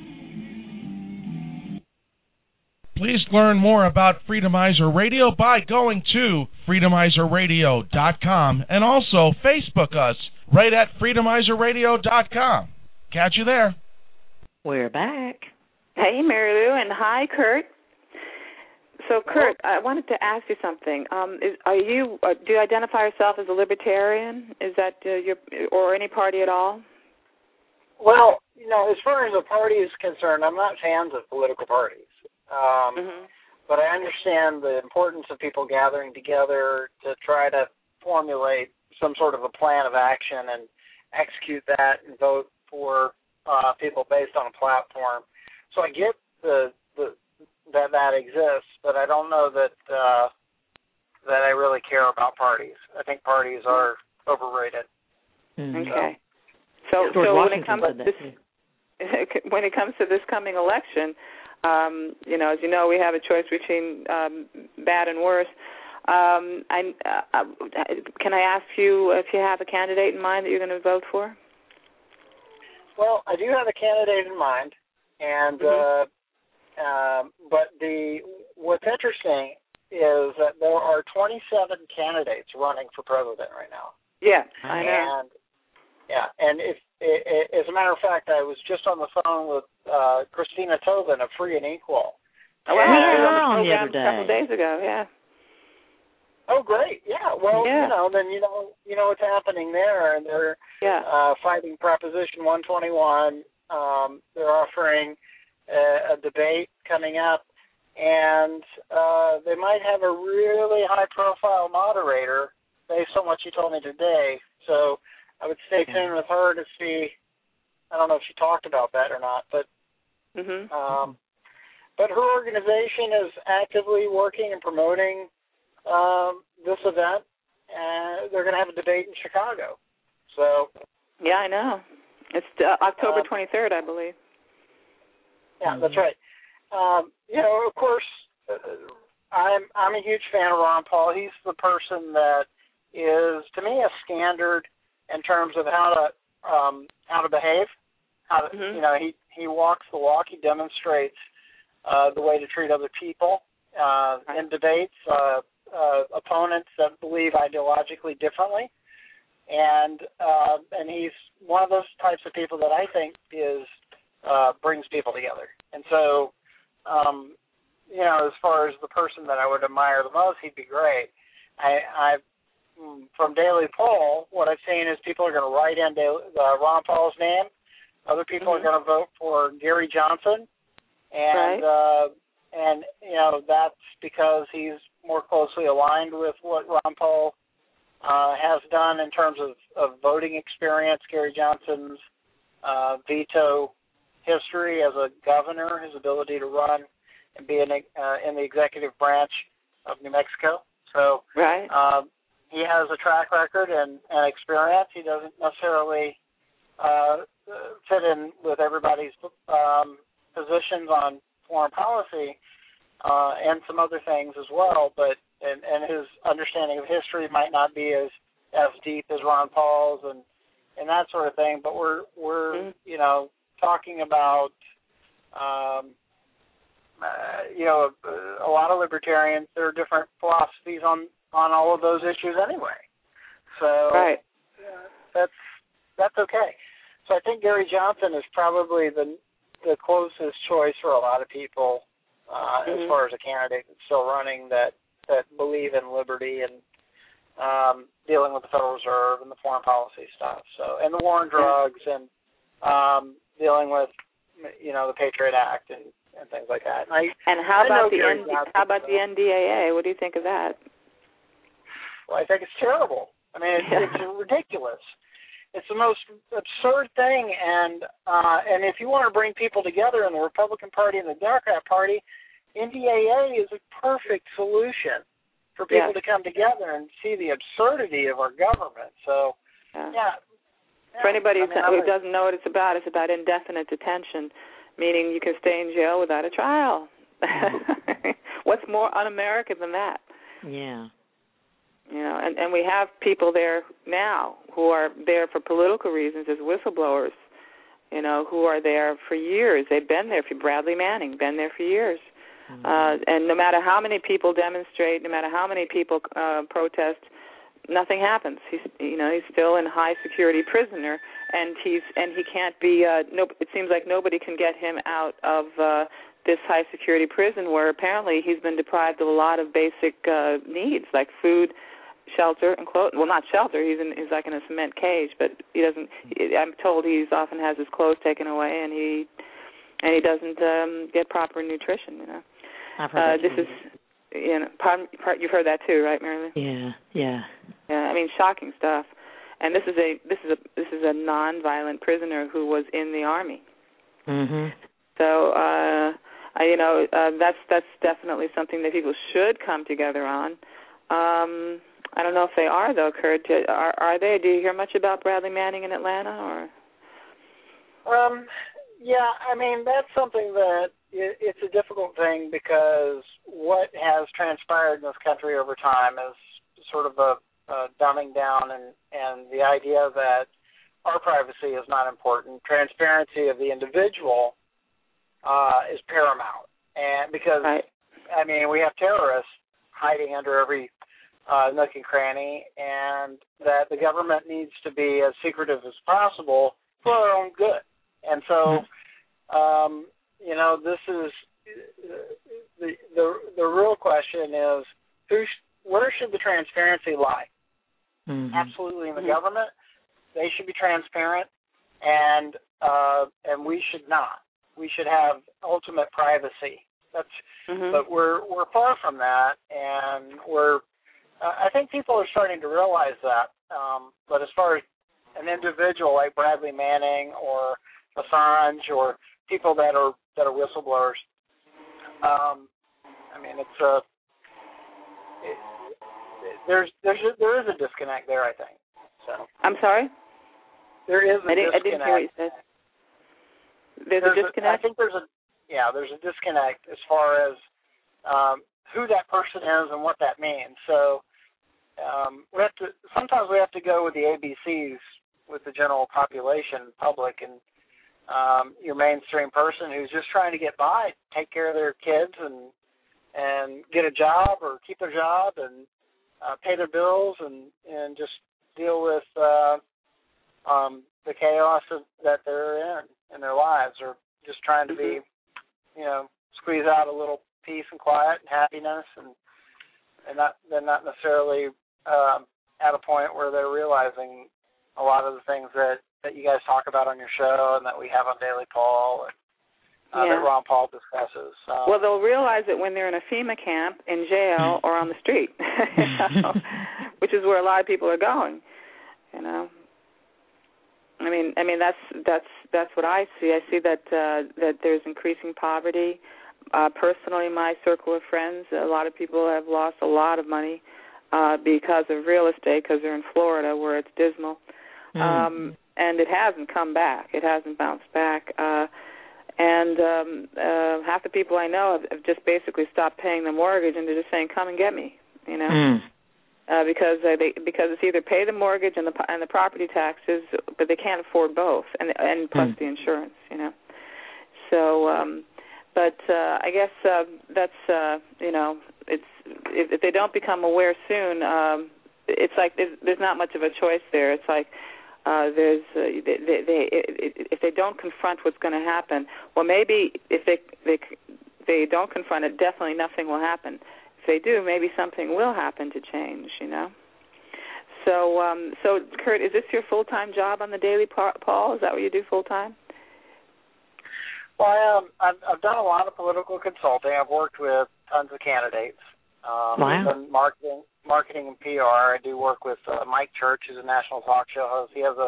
Please learn more about Freedomizer Radio by going to freedomizer radio dot com and also Facebook us right at freedomizer radio dot com. Catch you there. We're back. Hey, Mary Lou, and hi, Kurt. So, Kurt, I wanted to ask you something. Um, is, are you uh, do you identify yourself as a libertarian? Is that uh, your or any party at all? Well, you know, as far as a party is concerned, I'm not fans of political parties. Um, mm-hmm. But I understand the importance of people gathering together to try to formulate some sort of a plan of action and execute that and vote for uh, people based on a platform. So I get the, the that that exists, but I don't know that uh, that I really care about parties. I think parties are overrated. Mm-hmm. Okay. So, so, so when it comes to this, when it comes to this coming election. Um, you know, as you know, we have a choice between um, bad and worse. Um, I, uh, can I ask you if you have a candidate in mind that you're going to vote for? Well, I do have a candidate in mind, and mm-hmm. uh, uh, but the what's interesting is that there are twenty-seven candidates running for president right now. Yeah, I know. And, yeah, and if, if, as a matter of fact, I was just on the phone with uh, Christina Tobin of Free and Equal. Oh, well, I was on the other day. A couple days ago, yeah. Oh, great! Yeah, well, yeah. you know, then you know, you know what's happening there, and they're yeah. uh, fighting Proposition one twenty-one. Um, they're offering a, a debate coming up, and uh, they might have a really high-profile moderator based on what you told me today. So I would stay tuned with her to see. I don't know if she talked about that or not, but mm-hmm. um, but her organization is actively working and promoting um, this event, and they're going to have a debate in Chicago. So. Yeah, I know. It's uh, October twenty-third, I believe. Yeah, that's right. Um, you know, of course, uh, I'm I'm a huge fan of Ron Paul. He's the person that is, to me, a standard in terms of how to um, how to behave. How to, mm-hmm. you know, he he walks the walk. He demonstrates uh, the way to treat other people uh, right. in debates. Uh, uh, opponents that believe ideologically differently. And uh, and he's one of those types of people that I think is uh, brings people together. And so, um, you know, as far as the person that I would admire the most, he'd be great. I, I from Daily Poll, what I've seen is people are going to write in Daily, uh, Ron Paul's name. Other people mm-hmm. are going to vote for Gary Johnson, and right. uh, and you know that's because he's more closely aligned with what Ron Paul Uh, has done in terms of, of voting experience. Gary Johnson's uh, veto history as a governor, his ability to run and be in, uh, in the executive branch of New Mexico. So right. um, he has a track record and, and experience. He doesn't necessarily uh, fit in with everybody's um, positions on foreign policy uh, and some other things as well, but And, and his understanding of history might not be as, as deep as Ron Paul's and, and that sort of thing. But we're we're mm-hmm. you know talking about um, uh, you know a, a lot of libertarians. There are different philosophies on, on all of those issues anyway. So right. uh, that's that's okay. So I think Gary Johnson is probably the the closest choice for a lot of people uh, mm-hmm. as far as a candidate that's still running that. that believe in liberty and um, dealing with the Federal Reserve and the foreign policy stuff. So, and the war on drugs and um, dealing with, you know, the Patriot Act and, and things like that. And, I, and how I about the N- how about the N D A A? What do you think of that? Well, I think it's terrible. I mean, it's, it's ridiculous. It's the most absurd thing. And uh, and if you want to bring people together in the Republican Party and the Democrat Party, N D A A is a perfect solution for people yeah. to come together and see the absurdity of our government. So, yeah. yeah. For anybody I mean, who doesn't know what it's about, it's about indefinite detention, meaning you can stay in jail without a trial. What's more un-American than that? Yeah. You know, and, and we have people there now who are there for political reasons as whistleblowers, you know, who are there for years. They've been there for Bradley Manning, been there for years. Mm-hmm. Uh, and no matter how many people demonstrate, no matter how many people uh, protest, nothing happens. He's, you know, he's still in high security prisoner, and he's and he can't be. Uh, no, it seems like nobody can get him out of uh, this high security prison, where apparently he's been deprived of a lot of basic uh, needs like food, shelter, and clothes. Well, not shelter. He's in. He's like in a cement cage, but he doesn't. I'm told he's often has his clothes taken away, and he and he doesn't um, get proper nutrition. You know. I've heard uh, this is, you know, part, part, you've heard that too, right, Marilyn? Yeah, yeah. Yeah, I mean, shocking stuff. And this is a this is a this is a non-violent prisoner who was in the army. Mhm. So, uh, I, you know, uh, that's that's definitely something that people should come together on. Um, I don't know if they are though, Kurt. Are are they? Do you hear much about Bradley Manning in Atlanta, or? Um. Yeah, I mean that's something that. It's a difficult thing because what has transpired in this country over time is sort of a, a dumbing down and, and the idea that our privacy is not important. Transparency of the individual uh, is paramount. And because, right. I mean, we have terrorists hiding under every uh, nook and cranny, and that the government needs to be as secretive as possible for our own good. And so, um, you know, this is the the the real question is who sh- where should the transparency lie? Mm-hmm. Absolutely in the mm-hmm. government. They should be transparent, and uh, and we should not. We should have ultimate privacy. That's mm-hmm. but we're we're far from that, and we're. Uh, I think people are starting to realize that. Um, but as far as an individual like Bradley Manning or Assange or people that are that are whistleblowers, um, I mean, it's a. It, there's there's a, there is a disconnect there, I think. So I'm sorry. There is a I didn't, disconnect. I didn't hear what you said. There's, there's a disconnect. A, I think there's a yeah. There's a disconnect as far as um, who that person is and what that means. So um, we have to sometimes we have to go with the A B Cs with the general population, public, and um, your mainstream person who's just trying to get by, take care of their kids, and and get a job or keep their job and uh, pay their bills and and just deal with uh, um, the chaos of, that they're in in their lives, or just trying to be, you know, squeeze out a little peace and quiet and happiness, and and not they're not necessarily um, at a point where they're realizing a lot of the things that, that you guys talk about on your show and that we have on Daily Paul and uh, yeah. that Ron Paul discusses. Um, well, they'll realize it when they're in a FEMA camp, in jail, or on the street, you know, which is where a lot of people are going. You know, I mean, I mean that's that's that's what I see. I see that uh, that there's increasing poverty. Uh, personally, my circle of friends, a lot of people have lost a lot of money uh, because of real estate, because they're in Florida where it's dismal. Mm. Um, and it hasn't come back. It hasn't bounced back. Uh, and um, uh, half the people I know have, have just basically stopped paying the mortgage, and they're just saying, "Come and get me," you know, mm. uh, because uh, they because it's either pay the mortgage and the and the property taxes, but they can't afford both, and and plus mm. the insurance, you know. So, um, but uh, I guess uh, that's uh, you know, it's if, if they don't become aware soon, um, it's like there's, there's not much of a choice there. It's like. Uh, there's uh, they, they, they if they don't confront what's going to happen, well, maybe if they they they don't confront it, definitely nothing will happen. If they do, maybe something will happen to change. You know. So, um, so Kurt, is this your full-time job on the Daily Paul? Is that what you do full-time? Well, I, um, I've, I've done a lot of political consulting. I've worked with tons of candidates. Um, wow. I've done marketing. marketing and P R. I do work with uh, Mike Church, who's a national talk show host. He has a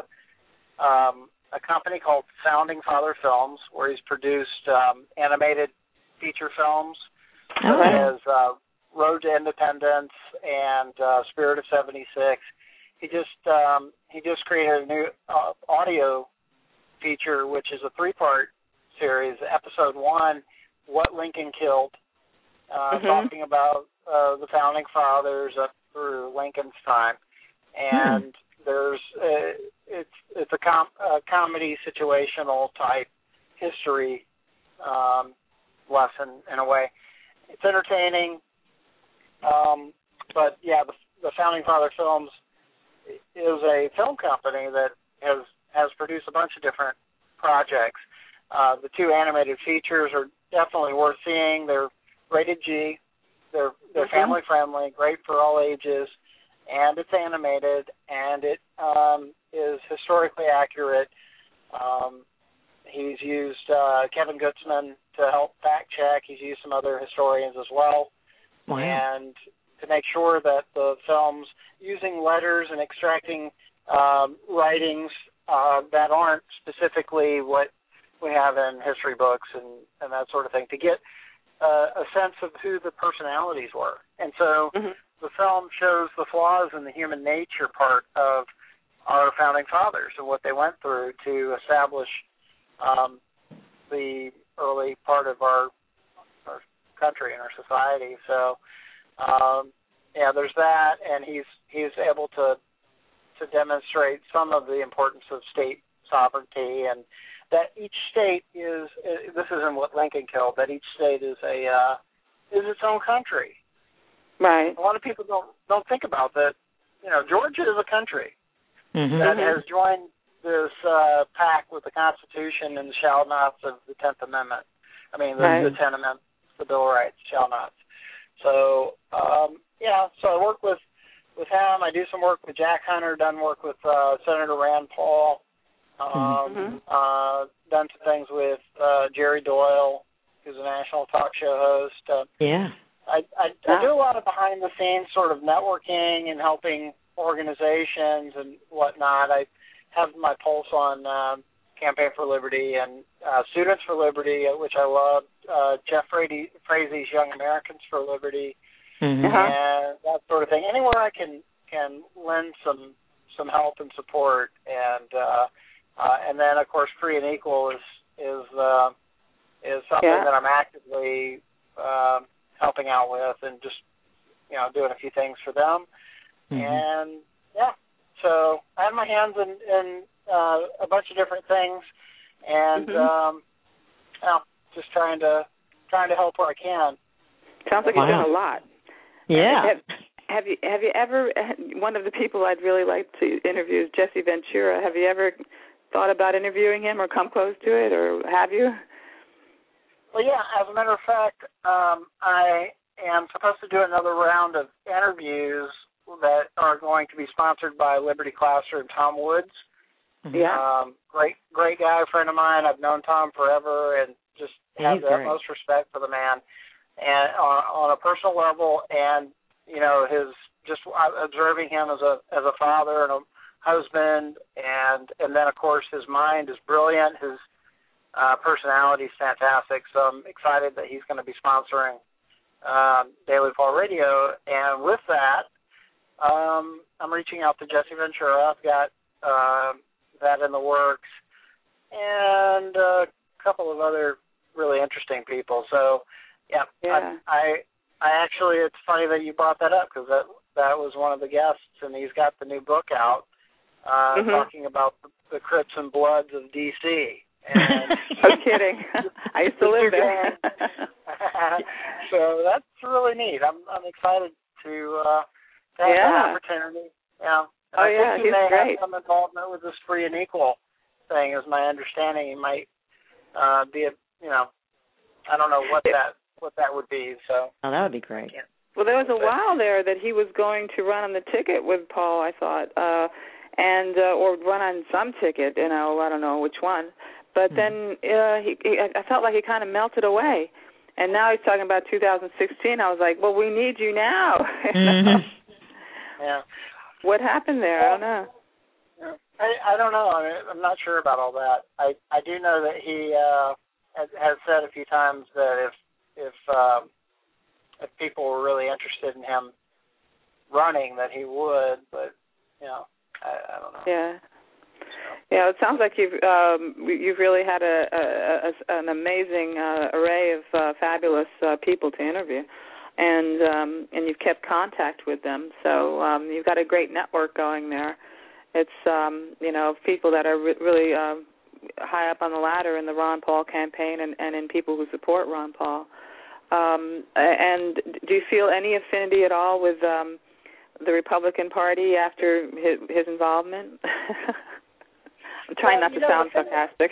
um, a company called Founding Father Films, where he's produced um, animated feature films, such oh. as uh, Road to Independence and uh, Spirit of seventy-six. He just um, he just created a new uh, audio feature, which is a three-part series. Episode one, What Lincoln Killed, uh, mm-hmm. talking about Uh, the founding fathers up through Lincoln's time, and hmm. there's uh, it's it's a, com- a comedy situational type history um, lesson in a way. It's entertaining, um, but yeah, the, the Founding Father Films is a film company that has has produced a bunch of different projects. Uh, the two animated features are definitely worth seeing. They're rated G. They're they're mm-hmm. family friendly, great for all ages, and it's animated, and it um, is historically accurate. Um, he's used uh, Kevin Gutzman to help fact check. He's used some other historians as well, wow. and to make sure that the films, using letters and extracting um, writings uh, that aren't specifically what we have in history books and, and that sort of thing, to get Uh, a sense of who the personalities were. And so mm-hmm. the film shows the flaws in the human nature part of our founding fathers and what they went through to establish um, the early part of our, our country and our society. So, um, yeah, there's that, and he's he's able to to demonstrate some of the importance of state sovereignty, and that each state is, this isn't what Lincoln killed, that each state is a uh, is its own country. Right. A lot of people don't don't think about that. You know, Georgia is a country mm-hmm. that has joined this uh, pact with the Constitution and the shall nots of the Tenth Amendment. I mean, the, right. the Ten Amendments, the Bill of Rights, shall nots. So, um, yeah, so I work with, with him. I do some work with Jack Hunter, done work with uh, Senator Rand Paul. Um, mm-hmm. uh, done some things with uh, Jerry Doyle, who's a national talk show host. Uh, yeah. I, I, I do a lot of behind-the-scenes sort of networking and helping organizations and whatnot. I have my pulse on um, Campaign for Liberty and uh, Students for Liberty, which I love. Uh, Jeff Frady, Frazie's Young Americans for Liberty. mm-hmm. and that sort of thing. Anywhere I can can lend some some help and support, and uh, uh, and then of course Free and Equal is is uh, is something yeah. that I'm actively uh, helping out with, and just you know doing a few things for them, mm-hmm. and yeah. So I have my hands in, in uh, a bunch of different things, and mm-hmm. um, you know, just trying to trying to help where I can. Sounds like wow. you're doing a lot. Yeah. Have, have you have you ever? One of the people I'd really like to interview is Jesse Ventura. Have you ever thought about interviewing him, or come close to it, or have you? Well, yeah. As a matter of fact, um, I am supposed to do another round of interviews that are going to be sponsored by Liberty Classer and Tom Woods. Yeah. Um, great, great guy, friend of mine. I've known Tom forever, and just have He's the great. utmost respect for the man, and on, on a personal level, and you know, his just observing him as a as a father and a husband, and and then of course his mind is brilliant. His uh, personality is fantastic. So I'm excited that he's going to be sponsoring um, Daily Fall Radio, and with that. Um, I'm reaching out to Jesse Ventura. I've got uh, that in the works, and uh, a couple of other really interesting people. So, yeah, yeah. I, I, I actually, it's funny that you brought that up because that that was one of the guests, and he's got the new book out uh, mm-hmm. talking about the, the Crips and Bloods of D C And no kidding. I used to live there. So that's really neat. I'm I'm excited to. Uh, That's yeah. an opportunity. Yeah. And oh, I yeah, think he he's may great. have some involvement with this Free and Equal thing, is my understanding. He might uh, be a, you know, I don't know what that what that would be. So. Oh, that would be great. Yeah. Well, there was a while there that he was going to run on the ticket with Paul, I thought, uh, and uh, or run on some ticket, you know, I don't know which one. But mm-hmm. then uh, he, he, I felt like he kind of melted away. And now he's talking about two thousand sixteen. I was like, well, we need you now. Mm-hmm. Yeah. What happened there? I don't know. I, I don't know. I mean, I'm not sure about all that. I, I do know that he uh, has, has said a few times that if if um, if people were really interested in him running, that he would. But you know, I, I don't know. Yeah. Yeah, it sounds like you've um, you've really had a, a, a an amazing uh, array of uh, fabulous uh, people to interview. And um, and you've kept contact with them, so um, you've got a great network going there. It's um, you know people that are re- really uh, high up on the ladder in the Ron Paul campaign, and, and in people who support Ron Paul. Um, and do you feel any affinity at all with um, the Republican Party after his, his involvement? I'm trying well, not to know, sound sarcastic.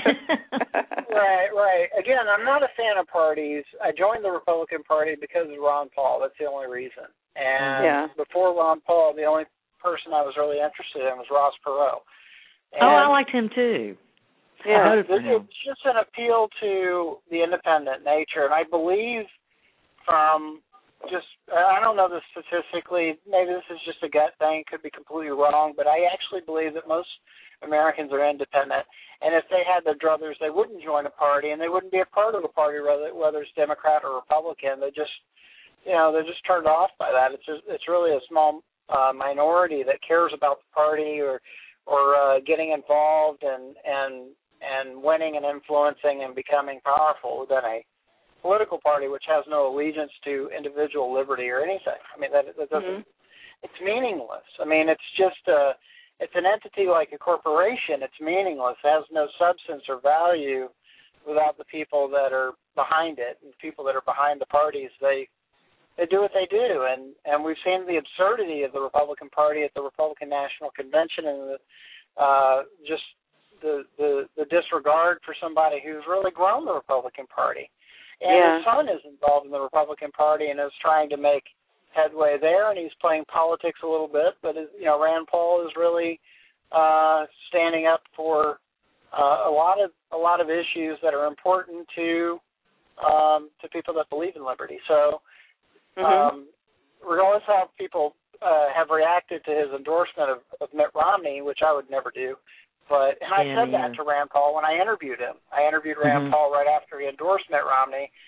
Right, right. Again, I'm not a fan of parties. I joined the Republican Party because of Ron Paul. That's the only reason. And yeah. before Ron Paul, the only person I was really interested in was Ross Perot. And oh, I liked him too. Yeah, it, it's just an appeal to the independent nature, and I believe from just, I don't know this statistically, maybe this is just a gut thing, could be completely wrong, but I actually believe that most Americans are independent, and if they had their druthers, they wouldn't join a party, and they wouldn't be a part of a party, whether whether it's Democrat or Republican. They just, you know, they're just turned off by that. It's just, it's really a small uh, minority that cares about the party or or uh, getting involved and and and winning and influencing and becoming powerful within a political party which has no allegiance to individual liberty or anything. I mean, that, that doesn't. Mm-hmm. It's meaningless. I mean, it's just a. It's an entity like a corporation. It's meaningless. It has no substance or value without the people that are behind it. And the people that are behind the parties, they they do what they do. And, and we've seen the absurdity of the Republican Party at the Republican National Convention, and the, uh, just the, the the disregard for somebody who's really grown the Republican Party. And yeah. his son is involved in the Republican Party and is trying to make headway there, and he's playing politics a little bit, but you know, Rand Paul is really uh, standing up for uh, a lot of a lot of issues that are important to um, to people that believe in liberty. So, mm-hmm. um, regardless of how people uh, have reacted to his endorsement of, of Mitt Romney, which I would never do, but and I yeah, said yeah. that to Rand Paul when I interviewed him. I interviewed Rand mm-hmm. Paul right after he endorsed Mitt Romney.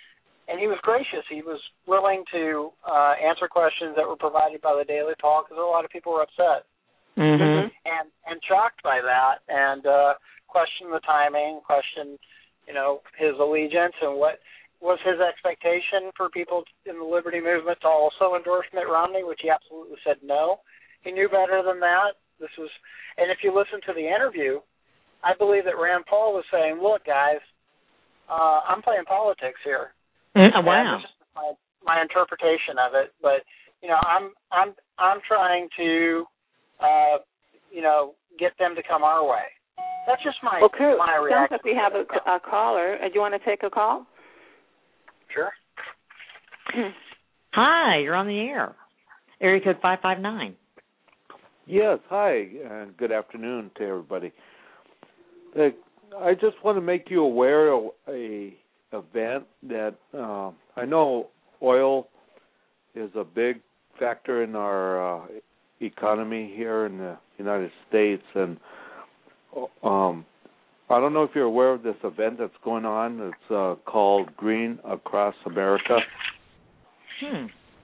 and he was gracious. He was willing to uh, answer questions that were provided by the Daily Paul because a lot of people were upset Mm-hmm. and and shocked by that, and uh, questioned the timing, questioned, you know, his allegiance and what was his expectation for people in the Liberty Movement to also endorse Mitt Romney, which he absolutely said no. He knew better than that. This was, and if you listen to the interview, I believe that Rand Paul was saying, "Look, guys, uh, I'm playing politics here." Oh, wow. And this is my, my interpretation of it, but you know, I'm I'm I'm trying to, uh, you know, get them to come our way. That's just my well, Kurt, my sounds reaction. like we have a, a caller. Uh, do you want to take a call? Sure. Hi, you're on the air. Area code five five nine. Yes, hi, and good afternoon to everybody. Uh, I just want to make you aware of a event that uh, I know oil is a big factor in our uh, economy here in the United States, and um, I don't know if you're aware of this event that's going on. It's uh, called Green Across America. Hmm.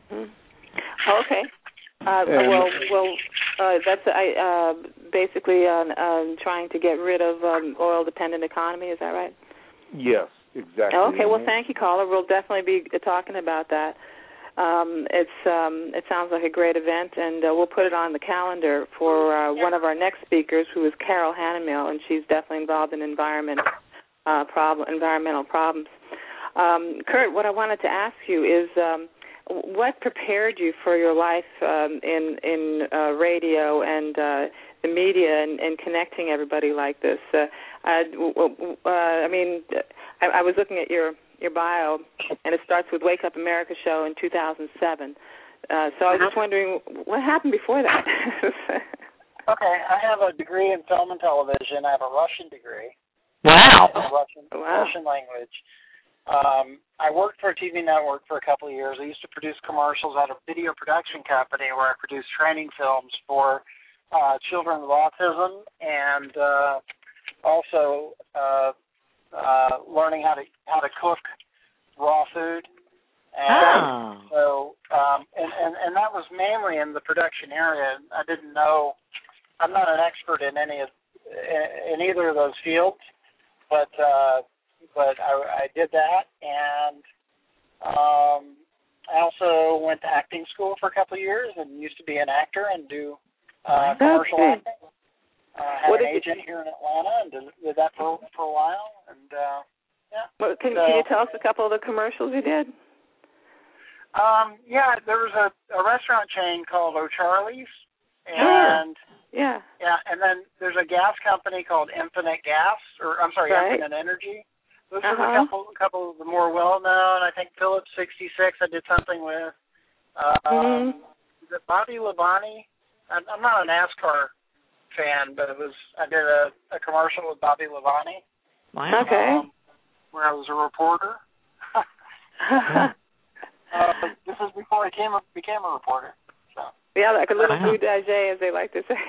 Okay. Uh, well, well, uh, that's I uh, basically uh, um, trying to get rid of um, oil-dependent economy. Is that right? Yes, exactly. Okay. Well, thank you, caller. We'll definitely be talking about that. Um, it's um, it sounds like a great event, and uh, we'll put it on the calendar for uh, one of our next speakers, who is Carol Hannemill, and she's definitely involved in environment uh, problem, environmental problems. Um, Kurt, what I wanted to ask you is, um, what prepared you for your life um, in in uh, radio and uh, the media and, and connecting everybody like this? Uh, uh, I mean, I, I was looking at your. your bio, and it starts with Wake Up America show in two thousand seven. Uh, so I was just wondering, what happened before that? Okay, I have a degree in film and television. I have a Russian degree. Wow. Russian, wow. Russian language. Um, I worked for a T V network for a couple of years. I used to produce commercials at a video production company where I produced training films for uh, children with autism and uh, also uh, Uh, learning how to how to cook raw food, and oh. so um, and, and and that was mainly in the production area. I didn't know. I'm not an expert in any of in either of those fields, but uh, but I, I did that, and um, I also went to acting school for a couple of years and used to be an actor and do uh, commercial okay. acting. I uh, had what an did agent you... here in Atlanta and did, did that for for a while, and uh, yeah. Well, can, so, can you tell us a couple of the commercials you did? Um, yeah, there was a, a restaurant chain called O'Charlie's, and sure. yeah, yeah, and then there's a gas company called Infinite Gas, or I'm sorry, right. Infinite Energy. Those uh-huh. are a couple, a couple of the more well-known. I think Phillips sixty-six I did something with. Um, mm-hmm. Is it Bobby Labonte? I'm, I'm not a NASCAR fan, but it was I did a, a commercial with Bobby Labonte. Wow. Okay. Um, where I was a reporter. uh, this is before I came a, became a reporter. So. Yeah, like a little wow. blue dajé, as they like to say.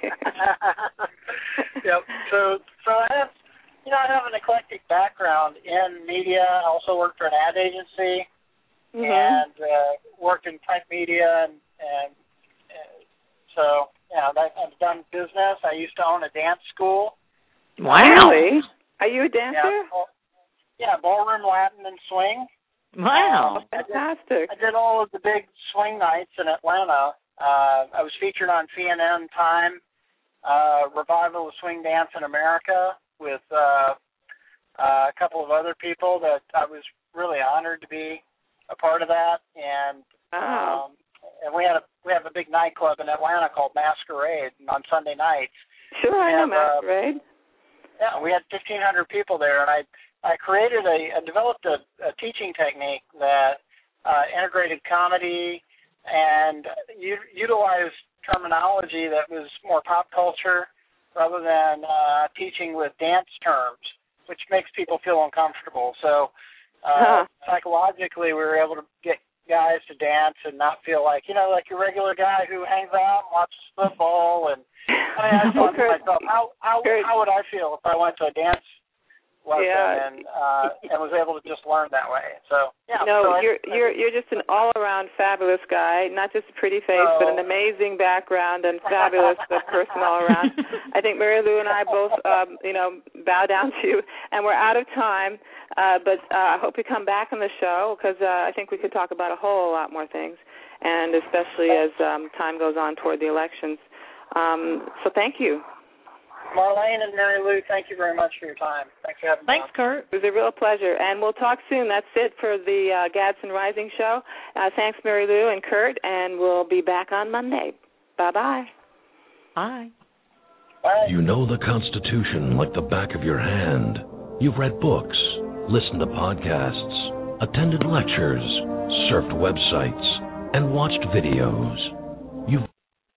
Yep. So, so I have, you know, I have an eclectic background in media. I also worked for an ad agency mm-hmm. and uh, worked in print media, and, and, and so. Yeah, I've done business. I used to own a dance school. Wow. Really? Are you a dancer? Yeah, ball, yeah ballroom, Latin, and swing. Wow. Um, Fantastic. I did, I did all of the big swing nights in Atlanta. Uh, I was featured on C N N Time, uh, Revival of Swing Dance in America, with uh, uh, a couple of other people that I was really honored to be a part of that. And wow. um, and we had a we have a big nightclub in Atlanta called Masquerade on Sunday nights. Sure, I know and, Masquerade. Uh, yeah, we had fifteen hundred people there, and I I created a I developed a, a teaching technique that uh, integrated comedy and u- utilized terminology that was more pop culture rather than uh, teaching with dance terms, which makes people feel uncomfortable. So uh, huh. psychologically, we were able to get guys to dance and not feel like, you know, like your regular guy who hangs out and watches football. And I mean, I thought to myself, how how how would I feel if I went to a dance lesson Yeah. and uh, and was able to just learn that way. So yeah. No, so you're I, you're you're just an all-around fabulous guy. Not just a pretty face, Oh. but an amazing background and fabulous uh, person all around. I think Mary Lou and I both, um, you know, bow down to you. And we're out of time, uh, but uh, I hope you come back on the show because uh, I think we could talk about a whole lot more things, and especially as um, time goes on toward the elections. Um, so thank you. Marlene and Mary Lou, thank you very much for your time. Thanks for having me. Thanks, Kurt. It was a real pleasure, and we'll talk soon. That's it for the uh, Gadsden Rising Show. Uh, thanks, Mary Lou and Kurt, and we'll be back on Monday. Bye-bye. Bye. Bye. You know the Constitution like the back of your hand. You've read books, listened to podcasts, attended lectures, surfed websites, and watched videos. You've